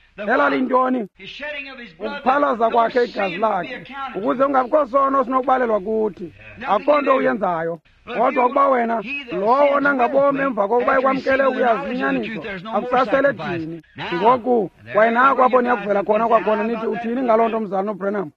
elaliyintoni ukuphalaza kwakhe igazi lakhe ukuze ungabikho sono sinokubalelwa kuthi akho nto uyenzayo kodwa ukuba wena lowo nangabomi emva kokuba ekwamkele ukuyazi inyaniso akusasele dini ngoku wayenako apho niyakuvela khona kwakhona nithi uthini ngaloo nto mzali noBranham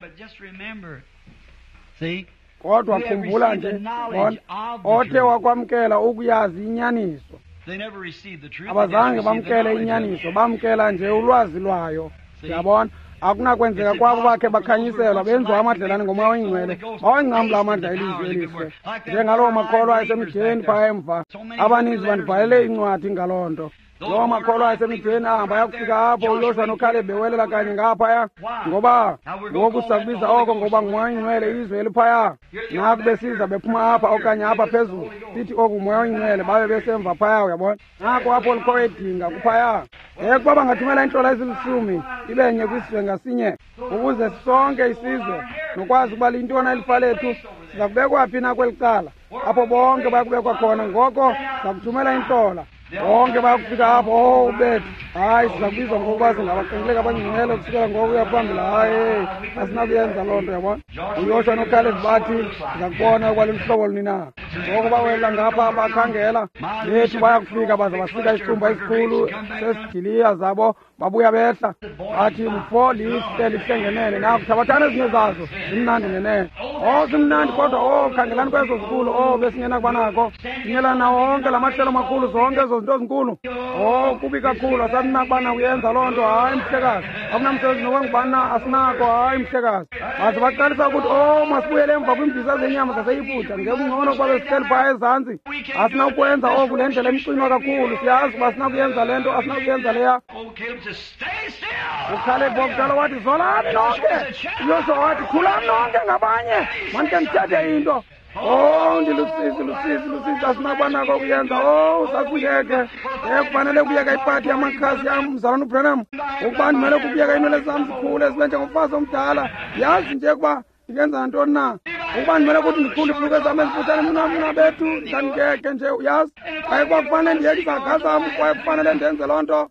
kodwa khumbula nje othe wakwamkela ukuyazi inyaniso abazange bamkele inyaniso bamkela nje ulwazi lwayo yabona akunakwenzeka kwabo bakhe bakhanyiselwa benziwa amadlelane ngomoya oyingcwele bawangcamla amandla elizwe elihle njengaloo makholwa ayesemitheni phaa emva abaninzi bandibhalele incwadi ngaloo nto loo makholwa ayesemitheni ahamba ayakufika apho uYoshua noKhalebi bewelela kanye ngaphaya ngoba ngoku sakubiza oko ngoba ngumoya oyingcwele izwe eliphaya naku besiza bephuma apha okanye apha phezulu sithi oku ngumoya oyingcwele babe besemva phaya uyabona naku apho likho edinga kuphaya ekuba bangathumela intlola ezilisumi ibenye kwisizwe ngasinye ukuze sonke isizwe nokwazi ukuba lintona elifa lethu siza kubekwa phi na kweli cala apho bonke bayakubekwa khona ngoko siza kuthumela intlola bonke bayakufika apho o ubethu hayi siza kubizwa ngokuba singabaqengileka abangcwele kusukela ngoku uyaphambili hayi asinakuyenza loo nto yabona uYoshua noKhalebi bathi siza kubona ukuba limhlobo luni na ngoko bawela ngapha bakhangela bethu bayakufika baze basika isicumba esikhulu sesidiliya zabo babuya behla bathi mfo lihle lihlengenene nakuthabathana ezinye zazo zimnandi ngenene o zimnandi kodwa o khangelani kwezo zikhulu o besingena kubanako sinyelana wonke la mahlelo makhulu zonke ezo zinto zinkulu o kubi kakhulu asaninakubana kuyenza loo nto hayi mhlekazi akunamsebenzi nokwangubana asinako hayi mhlekazi baze baqalisa ukuthi o masibuyele emva kwiimbiza zenyama zaseyiputha ngekungcono kwabe sihleli phaya ezantsi asinakukwenza oku le ndlela emqinwa kakhulu siyazi uba asinakuyenza le nto asinakuyenza leya uKhalebi wokuqala wathi zolani nonke uYoshua wathi khulani nonke ngabanye manike ndithethe into o ndilusizi lusizi lusizi asinakubanako kuyenza o sasingeke ekufanele kuyeka ipati yamakhasi yam mzalwana uBranham ukuba ndimele kukuyeka iinwele zam zikhule zibe njengomfazi omdala yazi nje ukuba ndingenza nantoni na ukuba ndimele ukuthi ndikhule iibhluke zam ezifutshane mna bethu ndandingeke nje yazi kwaye kuba kufanele ndiyeke izakha zam kwaye kufanele ndenze loo nto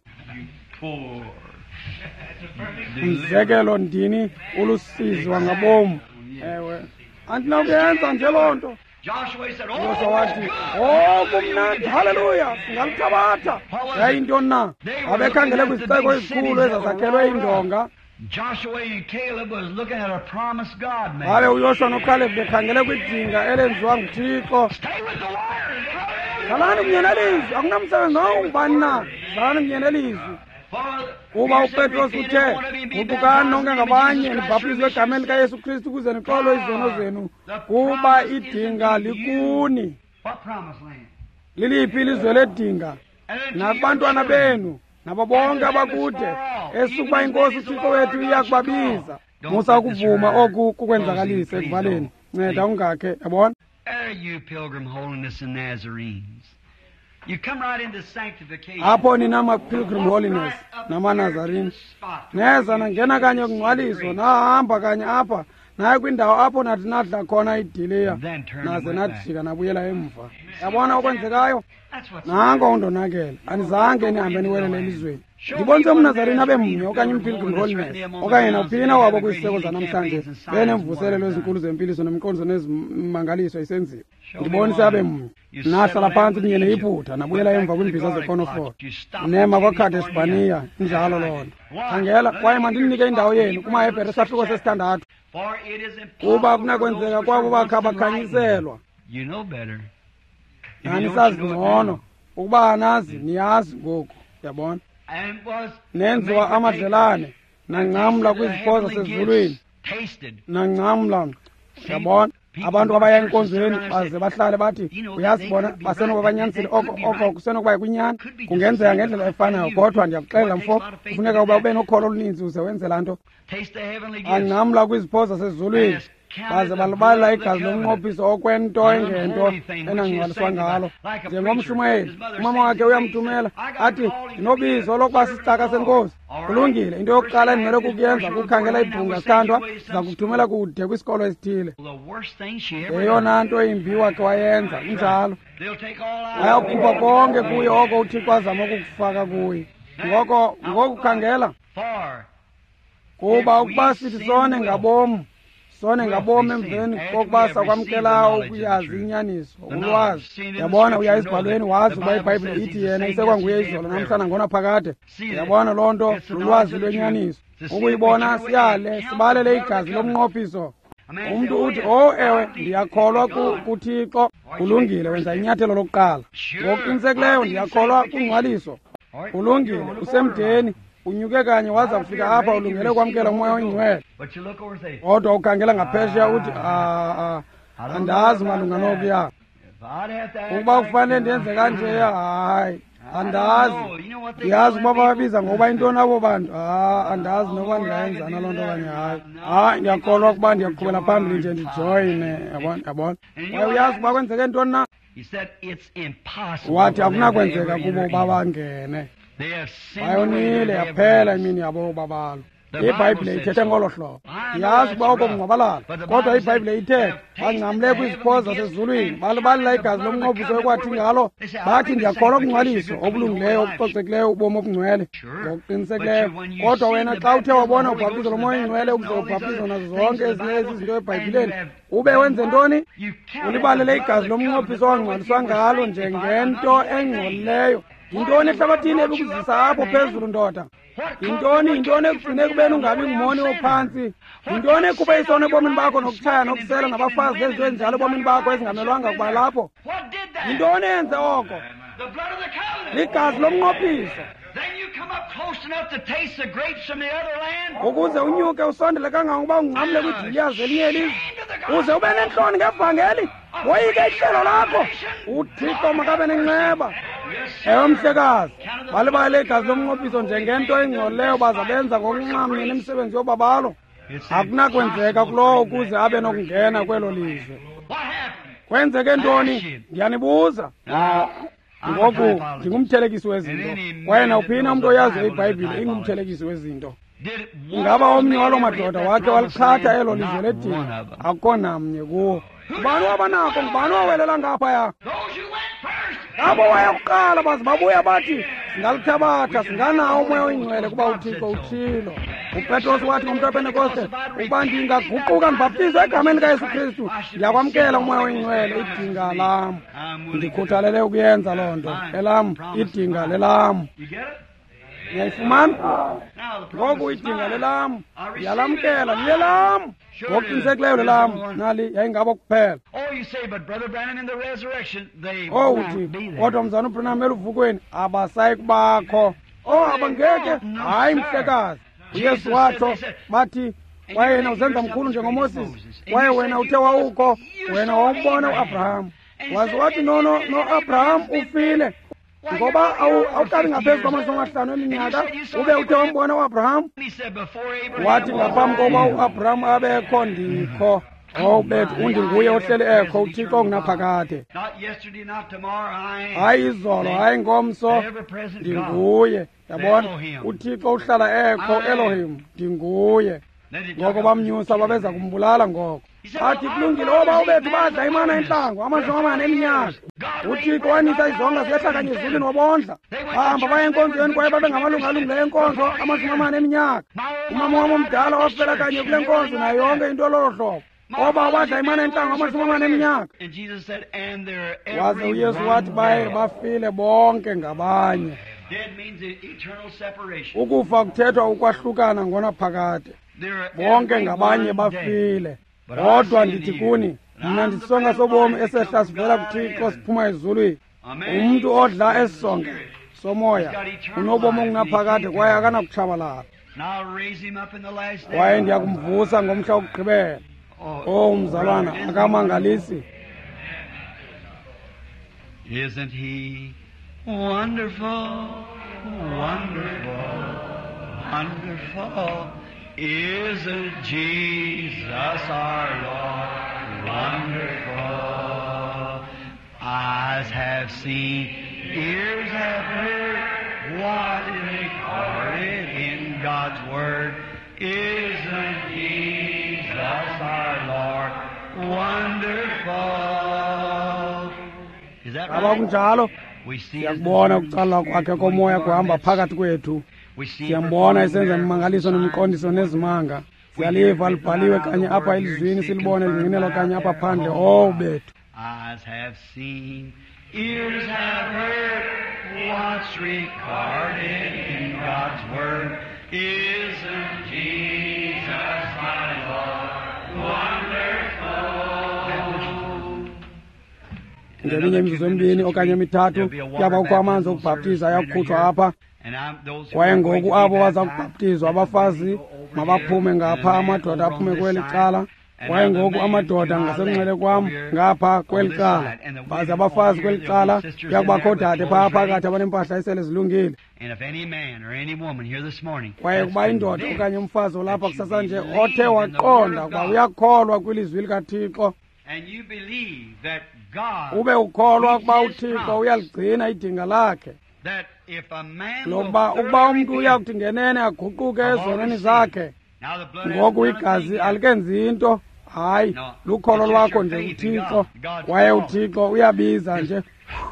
umzekelo ndini ulusizi wangabomu ewe andinakuyenza nje loo nto Joshua wathi o kumnandi haleluya singaluthabatha yayintoni na abekhangele kwiziceko ezikhulu ezazakhelwe indonga Joshua and Caleb was looking at a promised God man. Babe uYoshua noKhalebi bekhangele kwidinga elenziwa nguThixo. Stay with the word. Salani mnyenelizwi akunamsebenzi ngubani na. Salani mnyenelizwi. Kuba uPetros uthe ubukani nonke ngabanye nibhaptizwe egameni likaYesu Kristu ukuze nixolwe izono zenu kuba idinga likuni. What promised land? Liliphi ilizwe ledinga nabantwana benu nabo bonke abakude esukuba inkosi uThixo wethu iyakubabiza musa ukuvuma oku kukwenzakalise ekuvaleni nceda ungakhe yabona. Are you pilgrim holiness and Nazarenes? You come right into sanctification. Apho nina ma pilgrim holiness nama Nazarene neza nangena kanye kungcwaliso nahamba kanye apha naye kwindawo apho nathi nadla khona idiliya naze nathika nabuyela emva. Yabona okwenzekayo nango undonakela anizange nihambe niwelele elizweni. Ndibonise umNazarene abe mnye okanye umpilgrim holiness okanye naphina wabo kwisiseko zanamhlanje benemvuselelo ezinkulu zempiliso nemiqondiso nezimangaliso isenziwa. Ndibonise abe mnye nahlala phansi kunye neyiphutha nabuyela emva kwimbiza zekonofort nema kwaKhadesh Barnea njalo lona. Khangela kwaye mandinike indawo yenu kumaHebhere sahluko sesithandathu kuba kunakwenzeka kwabo bakha bakhanyiselwa. You know better. Nani sazi ngcono ukuba anazi niyazi ngoku yabona. Nenziwa amadlelane nangcamla kwiziphoza sezulwini nangcamla yabona abantu abaya enkonzweni baze bahlale bathi uyazibona basenokuba banyanisile oko oko kusenokuba kwinyani kungenzeka ngendlela efanayo kodwa ndiyakuxelela mfo kufuneka uba ube nokholo oluninzi uze wenze laa nto. Angcamla kwiziphoza sezulwini baze balibalela igazi lomnqophiso okwento engento enangcwaliswa ngalo. Njengomshumayeli umama wakhe uyamthumela athi ndinobizo lokuba sisicaka senkosi. Kulungile into yokuqala endimele kukuyenza kukhangela ibhunga sithandwa siza kuthumela kude kwisikolo esithile. Eyona nto imbi wakhe wayenza kunjalo ayakhupha konke kuye oko uThixo azama ukukufaka kuye. Ngoko ngokukhangela For kuba ukuba sithi sone ngabomu sone ngabomu emveni kokuba sakwamkelayo ukuyazi inyaniso ulwazi yabona uya esibhalweni wazi uba iBhayibhile ithi yena isekwanguye izolo namhlanje ngona phakade yabona loo nto lulwazi lwenyaniso ukuyibona siyale sibalele igazi lomnqophiso umuntu uthi oh ewe ndiyakholwa kuThixo kulungile wenza inyathelo lokuqala ngokuqinisekileyo ndiyakholwa kungcwaliso kulungile usemdeni unyuke kanye waza kufika apha ulungele kwamkela umoya oyingcwele kodwa ukhangela ngaphesheya uthi andazi malunga nokuya ukuba kufanele ndenze kanjeya hayi andazi ndiyazi ukuba bababiza ngoba intoni abo bantu ha andazi nokuba ndingayenza naloo nto kanye hayi hayi ndiyakholwa ukuba ndiyaqhubela phambili nje ndijoyine yabona yabona kwaye uyazi ukuba kwenzeke ntoni na wathi akunakwenzeka kubo babangene bayonile yaphela imini yabo babalo iBhayibhile ithethe ngolo hlobo yazi uba uko kungcwabalala kodwa iBhayibhile ithe bangcamle kwiziphozo zasezulwini balibalila igazi lomnqophiso ekwathi ngalo bathi ndiyakholwa kungcwaliso obulungileyo obucocekileyo ubomi obungcwele ngokuqinisekileyo kodwa wena xa uthe wabona ubhaptizo lomoya oyingcwele ukuze ubhaptizo nazo zonke ezinye ezi zinto eBhayibhileni ube wenze ntoni ulibalele igazi lomnqophiso owangcwaliswa ngalo njengento engcolileyo yintoni ehlabathini ebikuzisa apho phezulu ndoda yintoni yintoni ekufuneka kubeni ungabi ngumoni ophantsi yintoni ekhuphe isono ebomini bakho nokutshaya nokusela nabafazi lezinto ezinjalo ebomini bakho ezingamelwanga kuba lapho yintoni enze oko ligazi lomnqophiso ukuze unyuke usondele kangangokuba ungcamle kwidiliyazi elinye ilizwe uze ube nentloni ngevangeli woyike ihlelo lakho uThixo makabe nenceba ewe mhlekazi balibale igazi lomnqophiso njengento engcolileyo baza benza ngokunxamnye nemisebenzi yobabalo akunakwenzeka kulowo ukuze abe nokungena kwelo lizwe kwenzeke ntoni ndiyanibuza ngoku ndingumthelekisi wezinto kwaye nawuphina umntu oyaziyo iBhayibhile ingumthelekisi wezinto ingaba omnye waloo madoda wakhe walichatha elo lizwe ledini akukho namnye kuwo ngubani wabanako ngubani wawelela ngaphaya abo wayakuqala baze babuya bathi singalithabatha singanawo umoya oyingcwele kuba uThixo utshilo uPetros wathi ngomntu wePentekoste ukuba ndingaguquka ndibhaptizwe egameni likaYesu Kristu ndiyakwamkela umoya oyingcwele idinga lam ndikhuthalele ukuyenza loo nto elam idinga lelam ngiyayifumana ngoku idinga lelam ndiyalamkela liyelam ngokuqinisekileyo lelam nali yayingabo kuphela oh uthi kodwa mzana uBranham eluvukweni abasayi kubakho oh abangeke hayi mhlekazi uYesu watsho bathi kwaye yena uzenza mkhulu njengomoses kwaye wena uthe wawukho wena wawumbona uAbraham wazi wathi nono noAbraham ufile ngoba awuqali ngaphezu kwamashumi amahlanu eminyaka ube uthe wambona uAbraham wathi ngaphambi kokuba uAbraham abekho ndikho oh bethu undinguye ohleli ekho uThixo ongunaphakade hayi izolo hayi ngomso ndinguye yabona uThixo uhlala ekho Elohim ndinguye ngoko bamnyusa babeza kumbulala ngoko athi kulungile oba ubethu badla imana entlango amashumi amane eminyaka uThixo wanisa izonga ziyehla kanye ezulwini wabondla bahamba baya enkonzweni kwaye babe ngamalungu alungileyo enkonzo amashumi amane eminyaka umama wam omdala wafela kanye kule nkonzo nayo yonke into lolo hlobo oba badla imana entlango amashumi amane eminyaka waze uYesu wathi baye bafile bonke ngabanye ukufa kuthethwa ukwahlukana ngona phakade bonke ngabanye bafile kodwa ndithi kuni mna ndisonga sobomi esehla sivela kuThixo siphuma ezulwini umuntu odla esisonga somoya unobomi ongunaphakade kwaye akanakutshabalala kwaye ndiyakumvusa ngomhla wokugqibela oh mzalwana akamangalisi Isn't he wonderful, wonderful, wonderful? Isn't Jesus our Lord wonderful? Eyes have seen, ears have heard what is recorded in God's Word. Isn't Jesus our Lord wonderful? Is that right? abakunjalo We see his siyakubona ukucala kwakhe komoya kuhamba phakathi kwethu siyambona esenza imimangaliso nemiqondiso nezimanga, siyaliva libhaliwe kanye apha elizwini, silibone lingenelwa kanye apha phandle. Oh bethu, eyes have seen, ears have heard, what's recorded in God's Word. Isn't Jesus my Lord wonderful? ngeminye imizuzu emibini okanye emithathu kuyaba kukho amanzi okubhaptiza ayakhutshwa apha. Kwaye ngoku abo baza kubhaptizwa abafazi mabaphume ngapha, amadoda aphume kweli cala. Kwaye ngoku amadoda ngasenxele kwam ngapha kweli cala, baze abafazi kweli cala. Kuyakubakho oodade phaa phakathi abanempahla esele zilungile. Kwaye kuba indoda okanye umfazi olapha kusasa nje othe waqonda ukuba uyakholwa kwilizwi likaThixo, ube ukholwa ukuba uThixo uyaligcina idinga lakhe, lokuba ukuba umntu uyakuthi ngenene aguquke ezonweni zakhe, ngoku igazi alikenzi into, hayi lukholo lwakho nje uThixo. Kwaye uThixo uyabiza nje,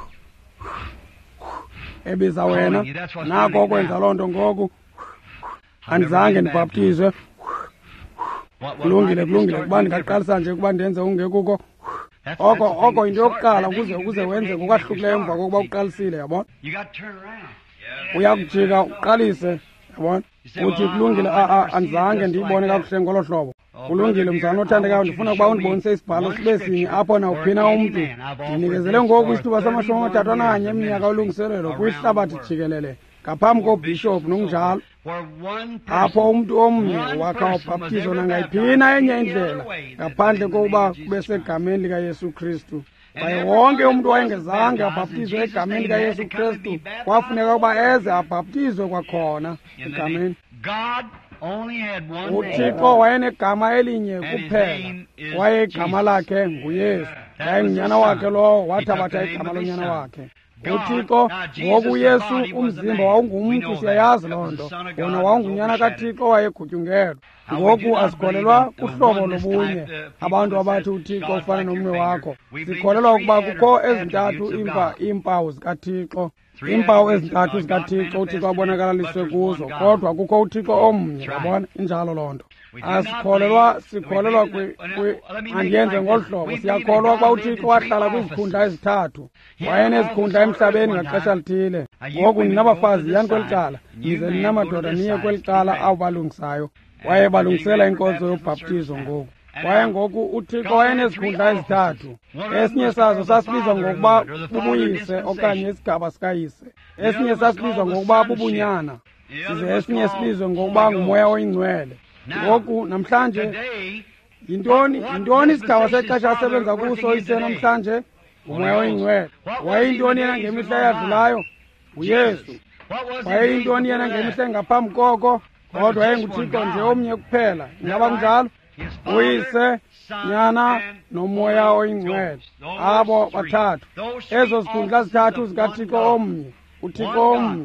ebiza wena. Nako okwenza loo nto ngoku. Andizange ndibhaptizwe. Kulungile kulungile kuba ndingaqalisa nje ukuba ndenze ungekuko. Oko oko into yokuqala ukuze ukuze wenze ngokwahlukileyo emva kokuba uqalisile, yabona. Uyakujika uqalise, yabona. Uthi kulungile, andizange ndiyibone kakuhle ngolo hlobo. Kulungile mzana othandekayo, ndifuna ukuba undibonise isibhalo sibe sinye apho nawuphina umntu. Ndinikezele ngoku isithuba samashumi amathathu ananye eminyaka olungiselelo kwihlabathi jikelele ngaphambi kobhishophu nokunjalo, apho umntu omnye wakha wabhaptizwa nangayiphina enye indlela ngaphandle kokuba kube segameni likaYesu Kristu. Kwaye wonke umntu wayengezange abhaptizwe egameni likaYesu Kristu kwafuneka ukuba eze abhaptizwe kwakhona egameni. uThixo wayenegama elinye kuphela, kwaye igama lakhe nguYesu. Yaye ngunyana wakhe lowo wathabatha igama lonyana wakhe uThixo. Ngoku uYesu umzimba wawungumntu, siyayazi loo nto, wona wawungunyana kaThixo wayegutyungelwa. Ngoku asikholelwa kuhlobo lobunye abantu abathi uThixo ufana nomnwe wakho. Sikholelwa ukuba kukho ezintathu impa iimpawu zikaThixo, iimpawu ezintathu zikaThixo uThixo abonakaliswe kuzo, kodwa kukho uThixo omnye, yabona. Injalo loo nto. Asikholelwa sikholelwa kwi andiyenze ngolu hlobo. Siyakholwa ukuba uThixo wahlala kwizikhundla ezithathu. Wayenezikhundla emhlabeni ngaxesha lithile. Ngoku ninabafazi yani kweli cala, nize ninamadoda niye kweli cala awubalungisayo. Waye balungisela inkonzo yobhaptizo ngoku. Kwaye ngoku uThixo wayenezikhundla ezithathu. Esinye sazo sasibizwa ngokuba bubuyise okanye isigaba sikayise. Esinye sasibizwa ngokuba bubunyana, size esinye sibizwe ngokuba ngumoya oyingcwele. Ngoku namhlanje yintoni yintoni isigaba sexesha asebenza kuso ise namhlanje? Ngumoya oyingcwele. Wayeyintoni yena ngemihla eyadlulayo? nguYesu. Wayeyintoni yena ngemihla engaphambi koko? Kodwa wayenguThixo nje omnye kuphela. Ingaba kunjalo? Uyise, Nyana nomoya oyingcwele, abo bathathu. Ezo zikhundla zithathu zikaThixo omnye, uThixo omnye.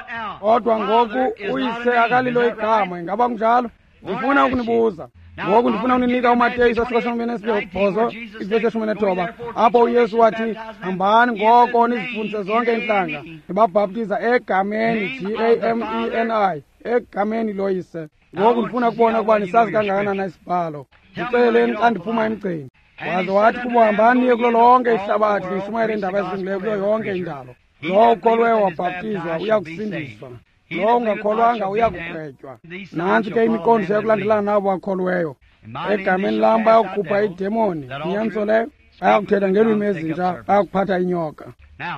Kodwa ngoku uyise akalilo igama. Ingaba kunjalo? Ndifuna ukunibuza ngoku, ndifuna uninika uMateyu isashumi nesibhozo ivesi eshumi nethoba, apho uYesu wathi, hambani ngoko nizifundise zonke intlanga nibabhaptiza egameni, G A M E N I, egameni loyise. Ngoku ndifuna ukubona ukuba nisazi kangakanani isibhalo. Ndiceleni xa ndiphuma emgceni. Waze wathi kubo, hambani niye kulo lonke ihlabathi nishumayele iindaba ezilungileyo kuyo yonke indalo. Lo ukholweyo wabhaptizwa uya kusindiswa, lo ungakholwanga uya kugwetywa. Nantsi ke imiqondiso yokulandelana nabo bakholweyo. Egameni lam bayakukhupha idemoni, inyaniso leyo. Bayakuthetha ngeelwimi ezintsha, bayakuphatha inyoka.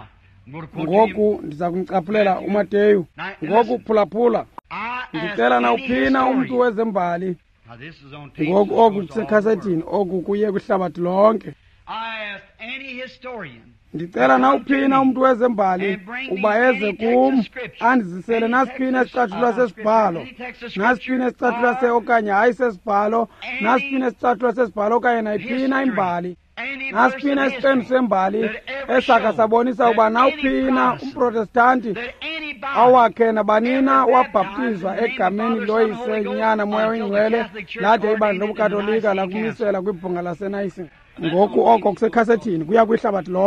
Ngoku ndiza kumcaphulela uMateyu. Ngoku phulaphula, ndicela nawuphina umntu wezembali. Ngoku oku kusekhasethini, oku kuye kwihlabathi lonke. Ndicela nawuphina umntu wezembali uba eze kum andizisele nasiphina esicathulwa sesibhalo, nasiphina esicathulwa se okanye hayi sesibhalo, nasiphina esicathulwa sesibhalo okanye nayiphina imbali, nasiphina isiqendu sembali esakha sabonisa uba nawuphina umprotestanti awakhe nabanina wabhaptizwa egameni loyise, Nyana, moya oyingcwele, lade ibandla lobukatolika lakumisela kwibhunga lasenayisi. Ngoku oko kusekhasethini kuya kwihlabathi lonke.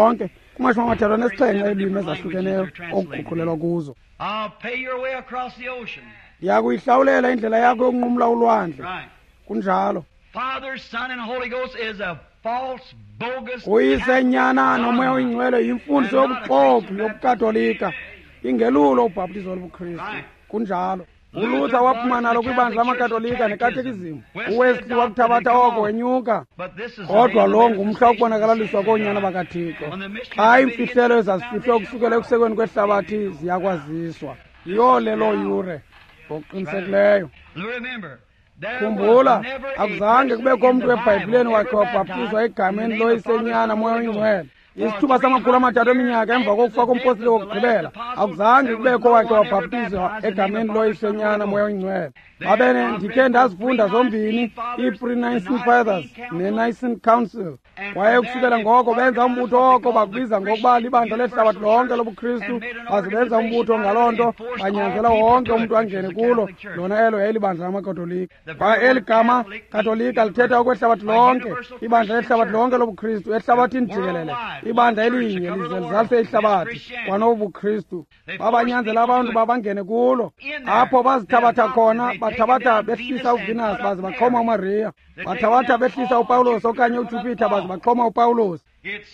kumashumi amathathu anesixhenxe eelwimi ezahlukeneyo okuguqulelwa kuzo. I'll pay your way across the ocean. Ndiyakuyihlawulela indlela yakho yokunqumla ulwandle. Right. Kunjalo. Father, Son, and Holy Ghost is a false, bogus. Uyise, Nyana nomoya oyingcwele yimfundiso yobuxoki yobukatolika, ingelulo ubhaptizo lobuKristu. Kunjalo. uLuther waphuma nalo kwibandla lamakatolika nekatekizmu. uWesley wakuthabatha oko wenyuka. Kodwa lo ngumhla wokubonakaliswa koonyana bakaThixo. Xa imfihlelo ezazifihlwe ukusukela ekusekweni kwehlabathi ziyakwaziswa. Yiyo lelo yure ngokuqinisekileyo. Khumbula, akuzange kubekho umntu eBhayibhileni wakhe wabhaptizwa egameni loyisenyana moya oyingcwele. Isithuba samakhulu amathathu eminyaka emva kokufa kompostile wokugqibela akuzange kubekho wakhe wabhaptizwa egameni loyisenyana moya oyingcwele. Babene ndikhe ndazifunda zombini i-Pre-Nicene Fathers ne-Nicene Council. Kwaye kusukela ngoko benza umbutho oko bakubiza ngokuba libandla lehlabathi lonke lobuKristu, baze benza umbutho ngaloo nto banyanzela wonke umntu angene kulo. Lona elo yayilibandla lamakatolika. Kwaye eli gama katolika lithetha ukwehlabathi lonke, ibandla lehlabathi lonke lobuKristu ehlabathini jikelele. Ibandla elinye lize lizalise ihlabathi kwanobuKristu. Babanyanzela abantu babangene kulo. Apho bazithabatha khona, bathabatha behlisa uVenus baze baxhoma uMaria. Bathabatha behlisa uPawulos okanye uJupiter baze baxhoma uPawulos.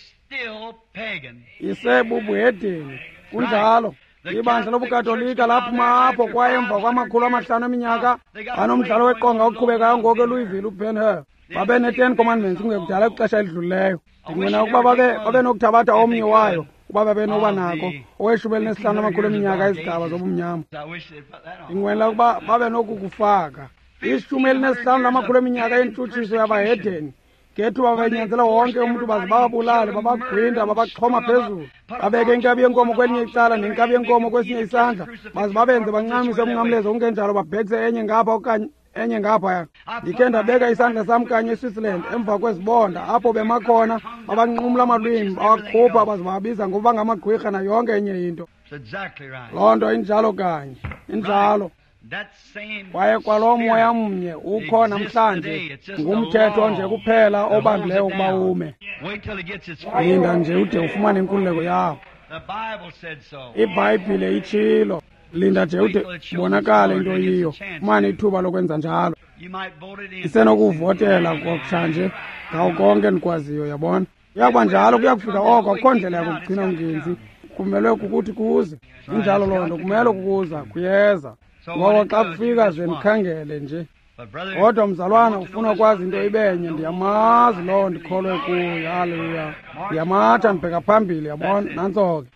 Isebubuhedeni. Kunjalo. Ibandla lobukatolika laphuma apho kwaye emva kwamakhulu amahlanu eminyaka banomdlalo weqonga oqhubekayo ngoku eLouisville uBen Hur. Babe ne-Ten Commandments kungekudala kwixesha elidlulileyo. Ndinqwena ukuba babe babe nokuthabatha omnye wayo kuba babe noba nako oweshumi elinesihlanu amakhulu eminyaka izigaba zobumnyama. Ndinqwenela ukuba babe nokukufaka ishumi elinesihlanu lamakhulu eminyaka yentshutshiso yabahedeni ngethuba babenyanzela wonke umntu baze bababulale babagwinda babaxhoma phezulu babeke inkabi yenkomo kwelinye icala nenkabi yenkomo kwesinye isandla baze babenze bancamise umnqamlezo kungenjalo babhekise enye ngapha okanye enye ngaphaya. Ndikhe ndabeka isandla sam kanye eSwitzerland emva kwezibonda apho bemakhona babanqumla amalwimi bawakhupha baze babiza ngoba ngamagqwirha na yonke enye into. Loo nto injalo kanye injalo. Kwaye kwalo moya mnye ukho namhlanje ngumthetho nje kuphela obambileyo ukuba ume. Linda nje ude ufumane inkululeko yawo. iBhayibhile itshilo. Linda nje ude bonakale into yiyo mane ithuba lokwenza njalo. Isenokuvotela kokutshanje ngawo konke nikwaziyo yabona. Uyakuba njalo kuyakufika oko akukho ndlela yakugcina ungenzi kumelwe kukuthi kuze. Injalo loo nto kumele kukuza kuyeza. Ngoko xa kufika ze ndikhangele nje. Kodwa mzalwana ufuna ukwazi into ibenye ndiyamazi loo ndikholwe kuyo. Haleluya. Ndiyamatha ndibheka phambili yabona nantso-ke.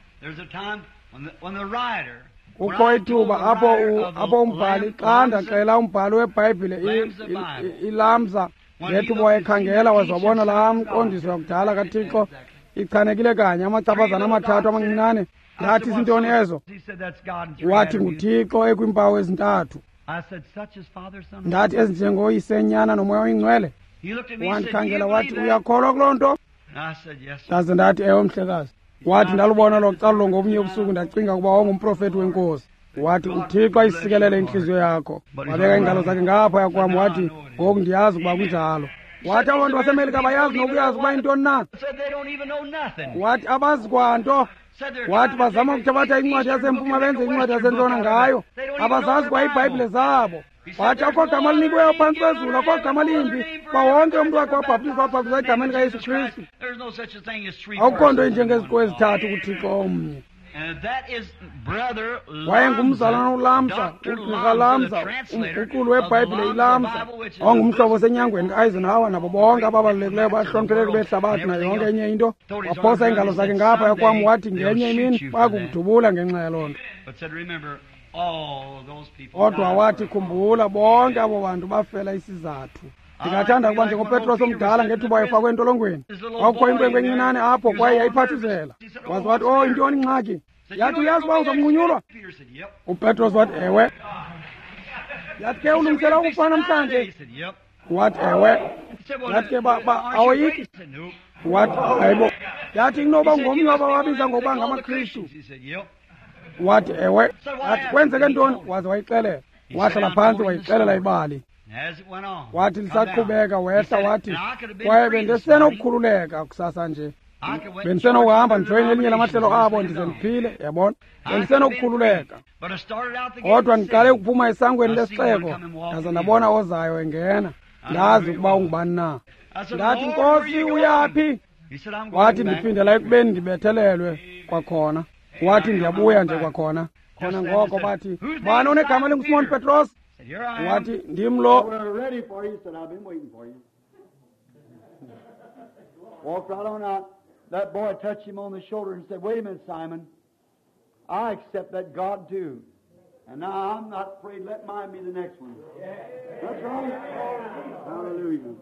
Kukho ithuba apho apho umbhali xa ndaqela umbhali weBhayibhile ilamza ngethuba wayekhangela wazabona laa mqondiso yakudala kaThixo ichanekile kanye amachaphazana amathathu amancinane. Ngathi sintoni ezo? Wathi nguThixo ekwimpawu ezintathu. Ndathi ezinjengoyisenyana nomoya oyingcwele. Wandikhangela wathi uyakholwa kuloo nto? Ndaze ndathi ewe mhlekazi. Wathi ndalubona lo calulo ngobunye ubusuku ndacinga ukuba wawungumprofeti wenkosi. Wathi uThixo ayisikelele inhliziyo yakho. Wabeka iingalo zakhe ngaphaya kwam wathi ngoku ndiyazi ukuba kunjalo. Wathi abantu baseMelika bayazi nokuyazi ukuba yintoni na? Wathi abazi kwanto. Wathi bazama ukuthabatha incwadi yasempuma benze incwadi yasentshona ngayo. Abazazi kwa iBhayibhile zabo. Wathi akho gama linikweyo phantsi kwezulu akho gama limbi kwa wonke umntu wakhe wabhaptizwa wabhaptizwa egameni kaYesu Kristu. Akukho nto injengeziqu ezithathu kuThixo omnye. Wayengumzalwana uLamsa, uGqirha Lamsa, umguquli weBhayibhile iLamsa, ongumhlobo senyangweni ka-Eisenhower nabo bonke ababalulekileyo bahloniphekileyo behlabathi nayo yonke enye into. Waphosa iingalo zakhe ngaphaya kwam wathi ngenye imini bakukudubula ngenxa yaloo nto. Kodwa wathi khumbula bonke abo bantu bafela isizathu. Ndingathanda ukuba njengoPetros omdala ngethuba wayefakwe entolongweni. Kwakukho inkwenkwe encinane apho kwaye yayiphathizela. Waze wathi oh intoni ingxaki? Yathi uyazi uba uzamnqunyulwa? uPetros wathi ewe. Yathi ke ulungisela ukufa namhlanje? Wathi ewe. Yathi ke awoyiki? Wathi hayibo. Yathi kunoba ngomnye wabawabiza ngokuba ngamaKristu? Wathi ewe. Yathi kwenzeke ntoni? Waze wayixelela. Wahlala phantsi wayixelela ibali. Wathi lisaqhubeka wehla wathi kwaye bendisenokukhululeka kusasa nje I could wait bendisenokuhamba ndijoyine elinye lamahlelo abo ndize ndiphile yabona bendisenokukhululeka But I started out the kodwa gate ndiqale saying, ukuphuma esangweni I see one lesixeko coming walking ndaze in. ndabona ozayo engena ndazi ukuba ungubani na I said, ndathi Lord, where nkosi you going? uyaphi He said, I'm wathi going back. ndiphindela ekubeni ndibethelelwe kwakhona wathi ndiyabuya nje kwakhona khona ngoko bathi bani onegama lingusimoni petros I said, Here I am. wathi ndim Oh, lo we're ready for you. He said, I've been waiting for you. Walked right on out. That boy touched him on the shoulder and said, wait a minute, Simon. I accept that God too. And now I'm not afraid. Let mine be the next one. That's right. Hallelujah.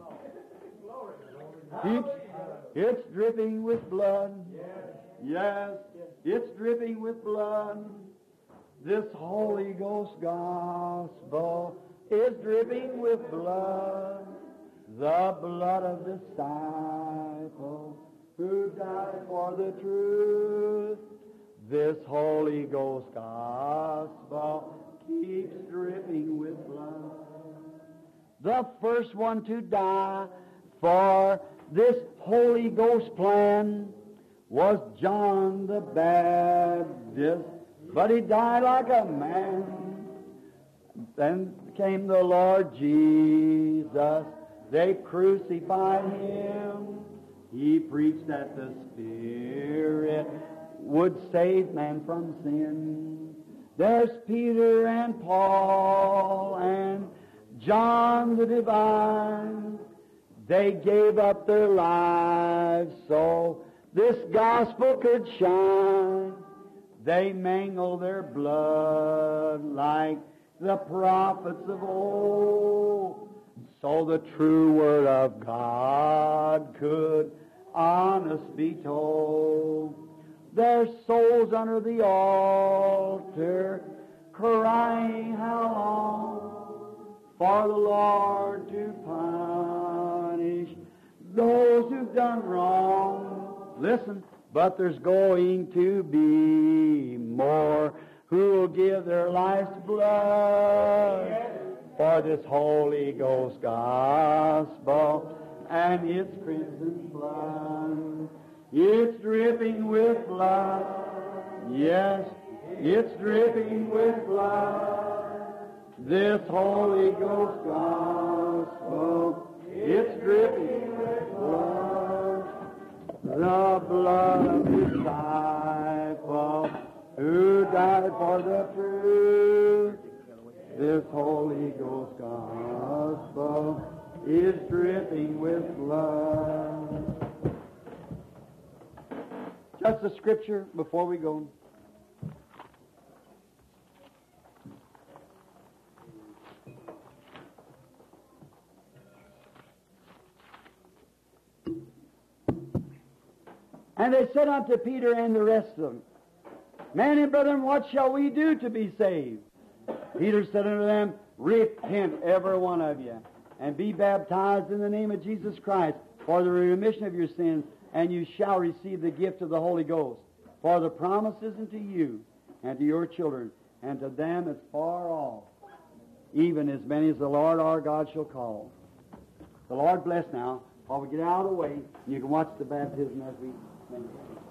It's, it's dripping with blood. Yes, it's dripping with blood. This Holy Ghost gospel is dripping with blood. The blood of the disciple who died for the truth. This Holy Ghost gospel keeps dripping with blood. The first one to die for this Holy Ghost plan was John the Baptist, but he died like a man. Then came the Lord Jesus. They crucified him. He preached that the Spirit would save man from sin. There's Peter and Paul and John the Divine. They gave up their lives so this gospel could shine. They mangled their blood like the prophets of old, so the true word of God could honest be told. Their souls under the altar crying how long for the Lord to punish those who've done wrong. Listen, but there's going to be more who'll give their life's blood for this Holy Ghost gospel and its crimson blood. It's dripping with blood. Yes, it's dripping with blood. This Holy Ghost gospel, it's dripping with blood. The blood of the disciple who died for the truth. This Holy Ghost gospel is dripping with blood. Just the scripture before we go. And they said unto Peter and the rest of them, Men and brethren, what shall we do to be saved? Peter said unto them, Repent, every one of you, and be baptized in the name of Jesus Christ for the remission of your sins, and you shall receive the gift of the Holy Ghost. For the promise is unto you and to your children, and to them as far off, even as many as the Lord our God shall call. The Lord bless now, while we get out of the way, and you can watch the baptism as we...